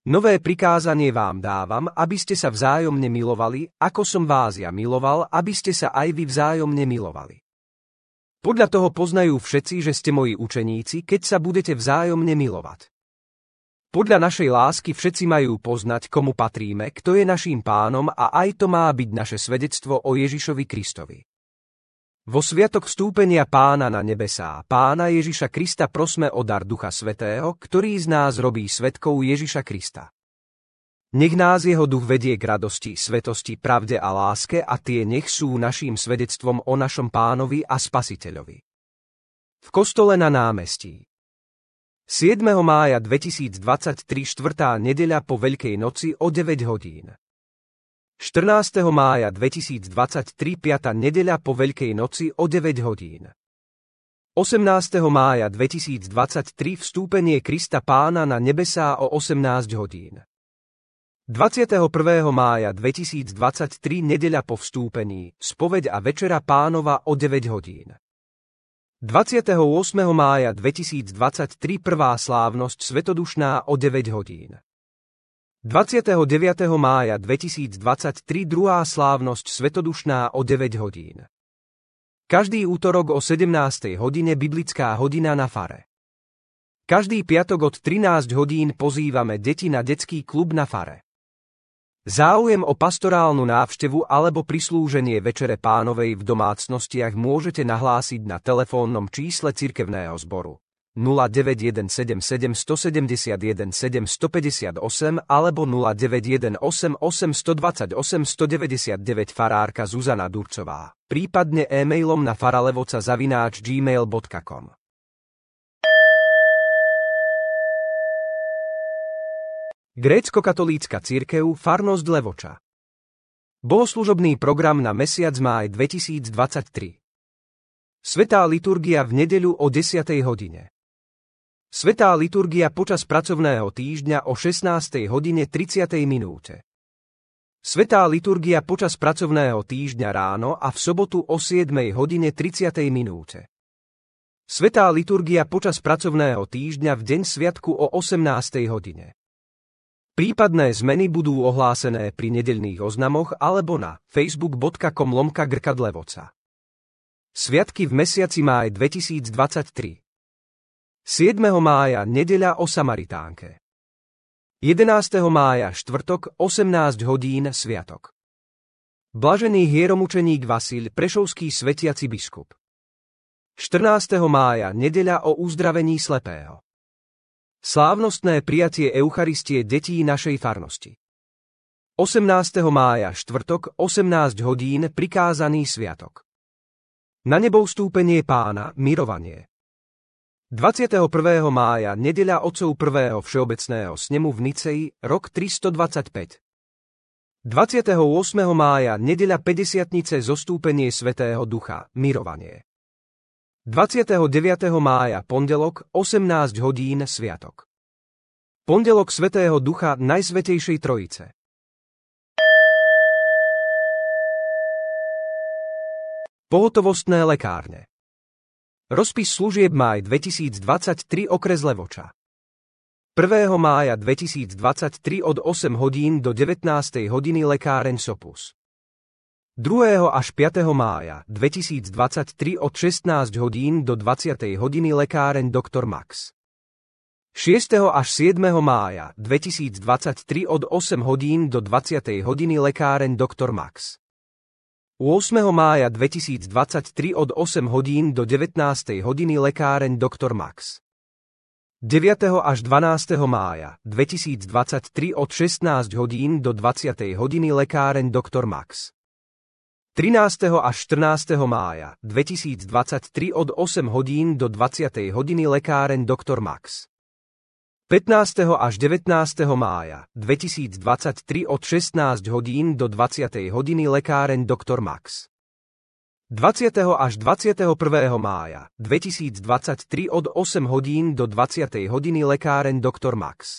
Nové prikázanie vám dávam, aby ste sa vzájomne milovali, ako som vás ja miloval, aby ste sa aj vy vzájomne milovali. Podľa toho poznajú všetci, že ste moji učeníci, keď sa budete vzájomne milovať. Podľa našej lásky všetci majú poznať, komu patríme, kto je naším pánom a aj to má byť naše svedectvo o Ježišovi Kristovi. Vo sviatok vstúpenia Pána na nebesá, Pána Ježiša Krista prosme o dar Ducha Svätého, ktorý z nás robí svedkov Ježiša Krista. Nech nás jeho duch vedie k radosti, svetosti, pravde a láske a tie nech sú naším svedectvom o našom Pánovi a Spasiteľovi. V kostole na námestí. 7. mája 2023 4. nedeľa po Veľkej noci o 9 hodín. 14. mája 2023 5. nedeľa po Veľkej noci o 9 hodín. 18. mája 2023 vstúpenie Krista Pána na nebesá o 18 hodín. 21. mája 2023 nedeľa po vstúpení, spoveď a večera Pánova o 9 hodín. 28. mája 2023 prvá slávnosť svetodušná o 9 hodín. 29. mája 2023 druhá slávnosť svetodušná o 9 hodín. Každý útorok o 17. hodine biblická hodina na fare. Každý piatok od 13 hodín pozývame deti na detský klub na fare. Záujem o pastorálnu návštevu alebo prislúženie Večere Pánovej v domácnostiach môžete nahlásiť na telefónnom čísle cirkevného zboru 09177171 7 158 alebo 0918 828 199 farárka Zuzana Durcová, prípadne e-mailom na faralevoca@gmail.com. Grécko-katolícka cirkev, farnosť Levoča. Bohoslužobný program na mesiac máj 2023. Svätá liturgia v nedeľu o 10. hodine. Svätá liturgia počas pracovného týždňa o 16. hodine 30. minúte. Svätá liturgia počas pracovného týždňa ráno a v sobotu o 7. hodine 30. minúte. Svätá liturgia počas pracovného týždňa v deň sviatku o 18. hodine. Prípadné zmeny budú ohlásené pri nedeľných oznamoch alebo na facebook.com/grkadlevoca. Sviatky v mesiaci máj 2023. 7. mája nedeľa o Samaritánke. 11. mája štvrtok 18 hodín sviatok. Blažený hieromučeník Vasil, prešovský svetiaci biskup. 14. mája nedeľa o uzdravení slepého. Slávnostné prijatie Eucharistie detí našej farnosti. 18. mája štvrtok 18 hodín prikázaný sviatok. Na nebo vstúpenie Pána, mirovanie. 21. mája nedeľa otcov prvého všeobecného snemu v Niceji, rok 325. 28. mája nedeľa päťdesiatnice zostúpenie Svätého Ducha, mirovanie. 29. mája pondelok 18 hodín sviatok. Pondelok Svätého Ducha Najsvätejšej Trojice. Pohotovostné lekárne. Rozpis služieb máj 2023 okres Levoča. 1. mája 2023 od 8 hodín do 19. hodiny lekáreň Sopus. 2. až 5. mája 2023 od 16 hodín do 20. hodiny lekáreň Dr. Max. 6. až 7. mája 2023 od 8 hodín do 20. hodiny lekáreň Dr. Max. 8. mája 2023 od 8 hodín do 19. hodiny lekáreň Dr. Max. 9. až 12. mája 2023 od 16 hodín do 20. hodiny lekáreň Dr. Max. 13. až 14. mája 2023 od 8 hodín do 20. hodiny lekáreň Dr. Max. 15. až 19. mája 2023 od 16 hodín do 20. hodiny lekáreň Dr. Max. 20. až 21. mája 2023 od 8 hodín do 20. hodiny lekáreň Dr. Max.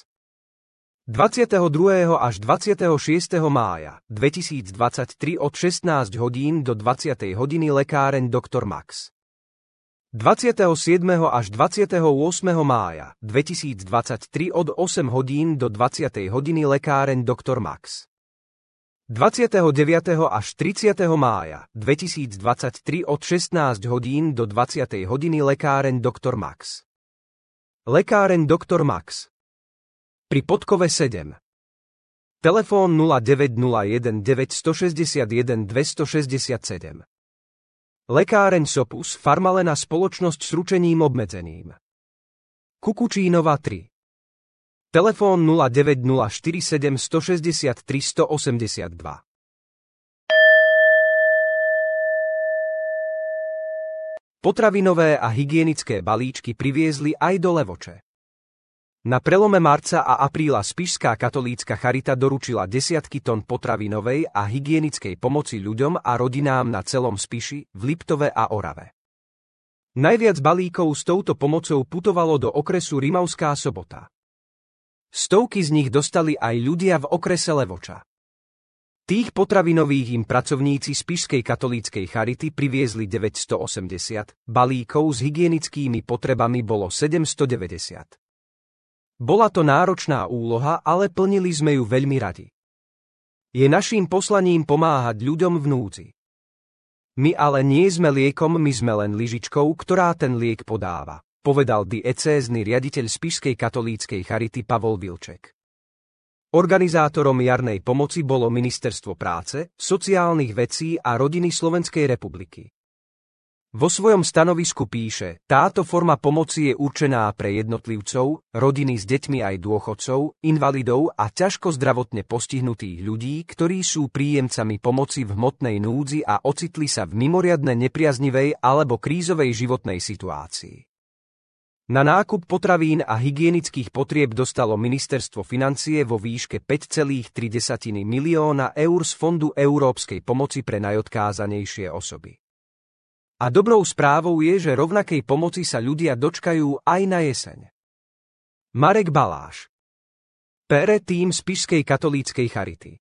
22. až 26. mája 2023 od 16 hodín do 20. hodiny lekáreň Dr. Max. 27. až 28. mája 2023 od 8 hodín do 20. hodiny lekáreň Dr. Max. 29. až 30. mája 2023 od 16 hodín do 20. hodiny lekáreň Dr. Max. Lekáreň Dr. Max. Pri Podkove 7. Telefón 0901 961 267. Lekáreň Sopus Farmalena spoločnosť s ručením obmedzeným. Kukučínova 3. Telefón 0904 763 182. Potravinové a hygienické balíčky priviezli aj do Levoče. Na prelome marca a apríla Spišská katolícka charita doručila desiatky ton potravinovej a hygienickej pomoci ľuďom a rodinám na celom Spiši, v Liptove a Orave. Najviac balíkov s touto pomocou putovalo do okresu Rimavská Sobota. Stovky z nich dostali aj ľudia v okrese Levoča. Tých potravinových im pracovníci Spišskej katolíckej charity priviezli 980, balíkov s hygienickými potrebami bolo 790. Bola to náročná úloha, ale plnili sme ju veľmi radi. Je naším poslaním pomáhať ľuďom v núdzi. My ale nie sme liekom, my sme len lyžičkou, ktorá ten liek podáva, povedal diecézny riaditeľ Spišskej katolíckej charity Pavol Vilček. Organizátorom jarnej pomoci bolo Ministerstvo práce, sociálnych vecí a rodiny Slovenskej republiky. Vo svojom stanovisku píše, táto forma pomoci je určená pre jednotlivcov, rodiny s deťmi aj dôchodcov, invalidov a ťažko zdravotne postihnutých ľudí, ktorí sú príjemcami pomoci v hmotnej núdzi a ocitli sa v mimoriadne nepriaznivej alebo krízovej životnej situácii. Na nákup potravín a hygienických potrieb dostalo ministerstvo financie vo výške 5,3 milióna eur z Fondu európskej pomoci pre najodkázanejšie osoby. A dobrou správou je, že rovnakej pomoci sa ľudia dočkajú aj na jeseň. Marek Baláš. PR tím Spišskej katolíckej charity.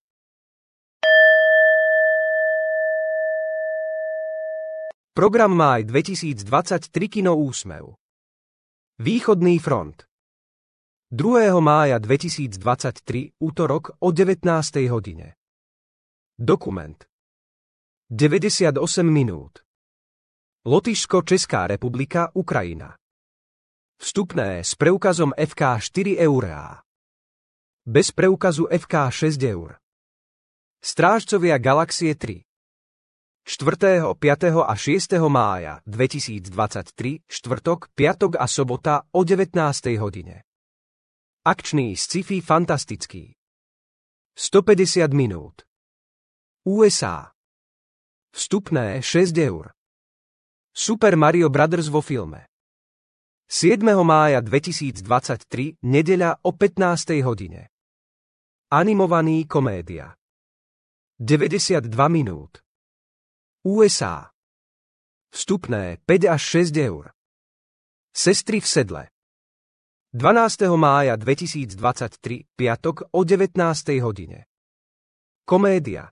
Program máj 2023 Kino Úsmev. Východný front. 2. mája 2023 útorok o 19. hodine. Dokument. 98 minút. Lotyšsko, Česká republika, Ukrajina. Vstupné s preukazom FK 4 €. Bez preukazu FK 6 €. Strážcovia Galaxie 3. 4., 5. a 6. mája 2023, štvrtok, piatok a sobota o 19. hodine. Akčný sci-fi fantastický. 150 minút. USA. Vstupné 6 €. Super Mario Brothers vo filme. 7. mája 2023, nedeľa o 15. hodine. Animovaný komédia. 92 minút. USA. Vstupné 5 až 6 €. Sestry v sedle. 12. mája 2023, piatok o 19. hodine. Komédia.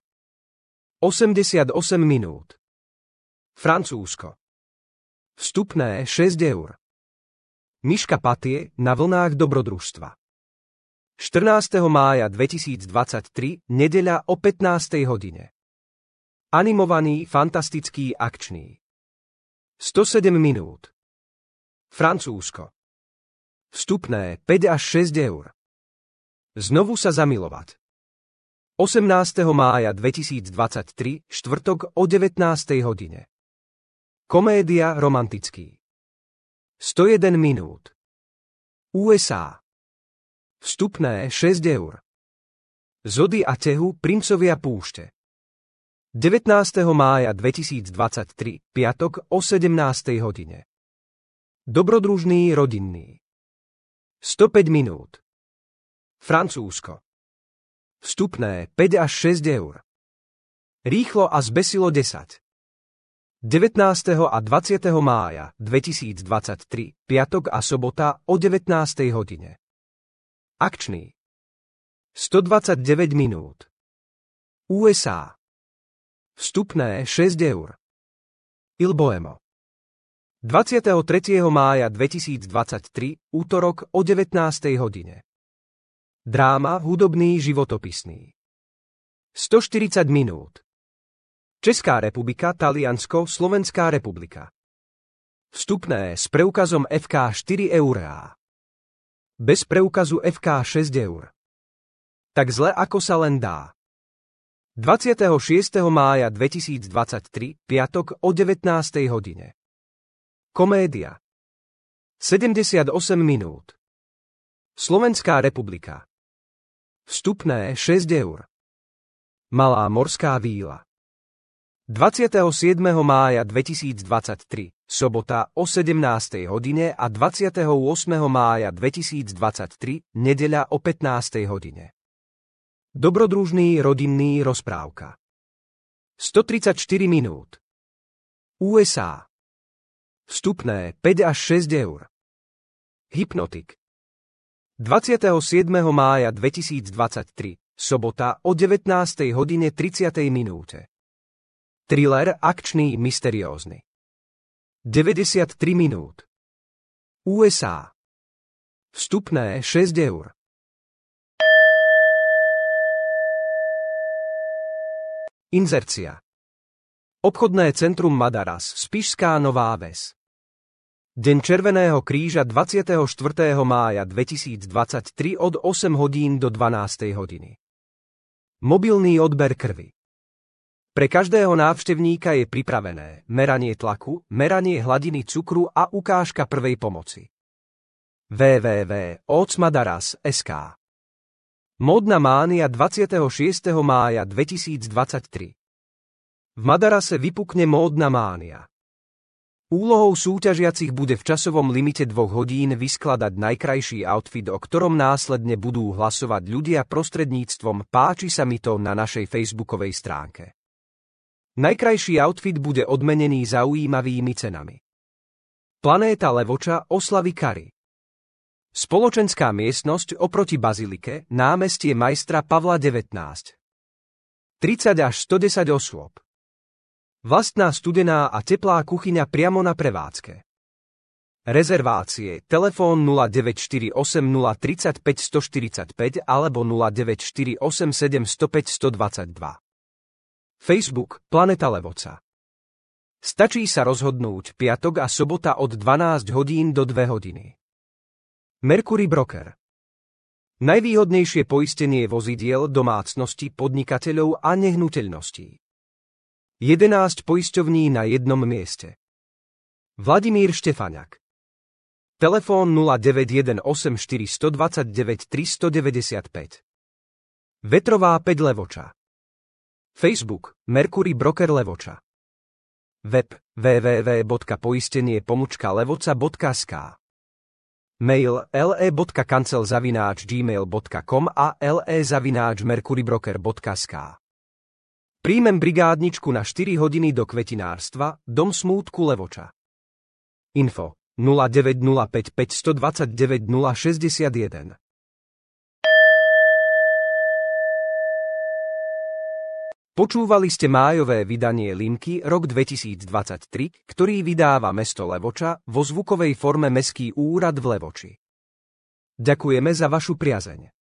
88 minút. Francúzsko. Vstupné 6 €. Miška Patie na vlnách dobrodružstva. 14. mája 2023, nedeľa o 15. hodine. Animovaný fantastický akčný. 107 minút. Francúzsko. Vstupné 5 až 6 €. Znovu sa zamilovať. 18. mája 2023, štvrtok o 19. hodine. Komédia romantický. 101 minút. USA. Vstupné 6 €. Zody a Tehu, princovia púšte. 19. mája 2023, piatok o 17. hodine. Dobrodružný rodinný. 105 minút. Francúzsko. Vstupné 5 až 6 €. Rýchlo a zbesilo 10. 19. a 20. mája 2023, piatok a sobota o 19. hodine. Akčný. 129 minút. USA. Vstupné 6 €. Il Boemo. 23. mája 2023, útorok o 19. hodine. Dráma hudobný životopisný. 140 minút. Česká republika, Taliansko, Slovenská republika. Vstupné s preukazom FK 4 eurá. Bez preukazu FK 6 eur. Tak zle ako sa len dá. 26. mája 2023, piatok o 19. hodine. Komédia. 78 minút. Slovenská republika. Vstupné 6 eur. Malá morská víla. 27. mája 2023, sobota o 17. hodine a 28. mája 2023, nedeľa o 15. hodine. Dobrodružný rodinný rozprávka. 134 minút. USA. Vstupné 5 až 6 eur. Hypnotik. 27. mája 2023, sobota o 19. hodine 30. minúte. Thriller akčný mysteriózny. 93 minút. USA. Vstupné 6 eur. Inzercia. Obchodné centrum Madaras, Spišská Nová Ves. Deň Červeného kríža 24. mája 2023 od 8 hodín do 12. hodiny. Mobilný odber krvi. Pre každého návštevníka je pripravené meranie tlaku, meranie hladiny cukru a ukážka prvej pomoci. www.ocmadaras.sk. Módna mánia 26. mája 2023. V Madarase vypukne módna mánia. Úlohou súťažiacich bude v časovom limite 2 hodín vyskladať najkrajší outfit, o ktorom následne budú hlasovať ľudia prostredníctvom Páči sa mi to na našej facebookovej stránke. Najkrajší outfit bude odmenený zaujímavými cenami. Planéta Levoča oslavy Kary. Spoločenská miestnosť oproti bazilike, námestie majstra Pavla 19. 30 až 110 osôb. Vlastná studená a teplá kuchyňa priamo na prevádzke. Rezervácie, telefón 0948 035 145 alebo 0948 705 122. Facebook, Planeta Levoca. Stačí sa rozhodnúť piatok a sobota od 12 hodín do 2 hodiny. Mercury Broker. Najvýhodnejšie poistenie vozidiel, domácnosti, podnikateľov a nehnuteľností. 11 poisťovní na jednom mieste. Vladimír Štefaňak. Telefón 0918 429 395. Vetrová 5 Levoča. Facebook, Mercury Broker Levoča. Web, www.poistenie-levoca.sk. Mail le.kancel@gmail.com a le@mercurybroker.sk. Príjmem brigádničku na 4 hodiny do kvetinárstva, Dom smútku Levoča. Info 0905 529 061. Počúvali ste májové vydanie Linky rok 2023, ktorý vydáva mesto Levoča vo zvukovej forme Mestský úrad v Levoči. Ďakujeme za vašu priazeň.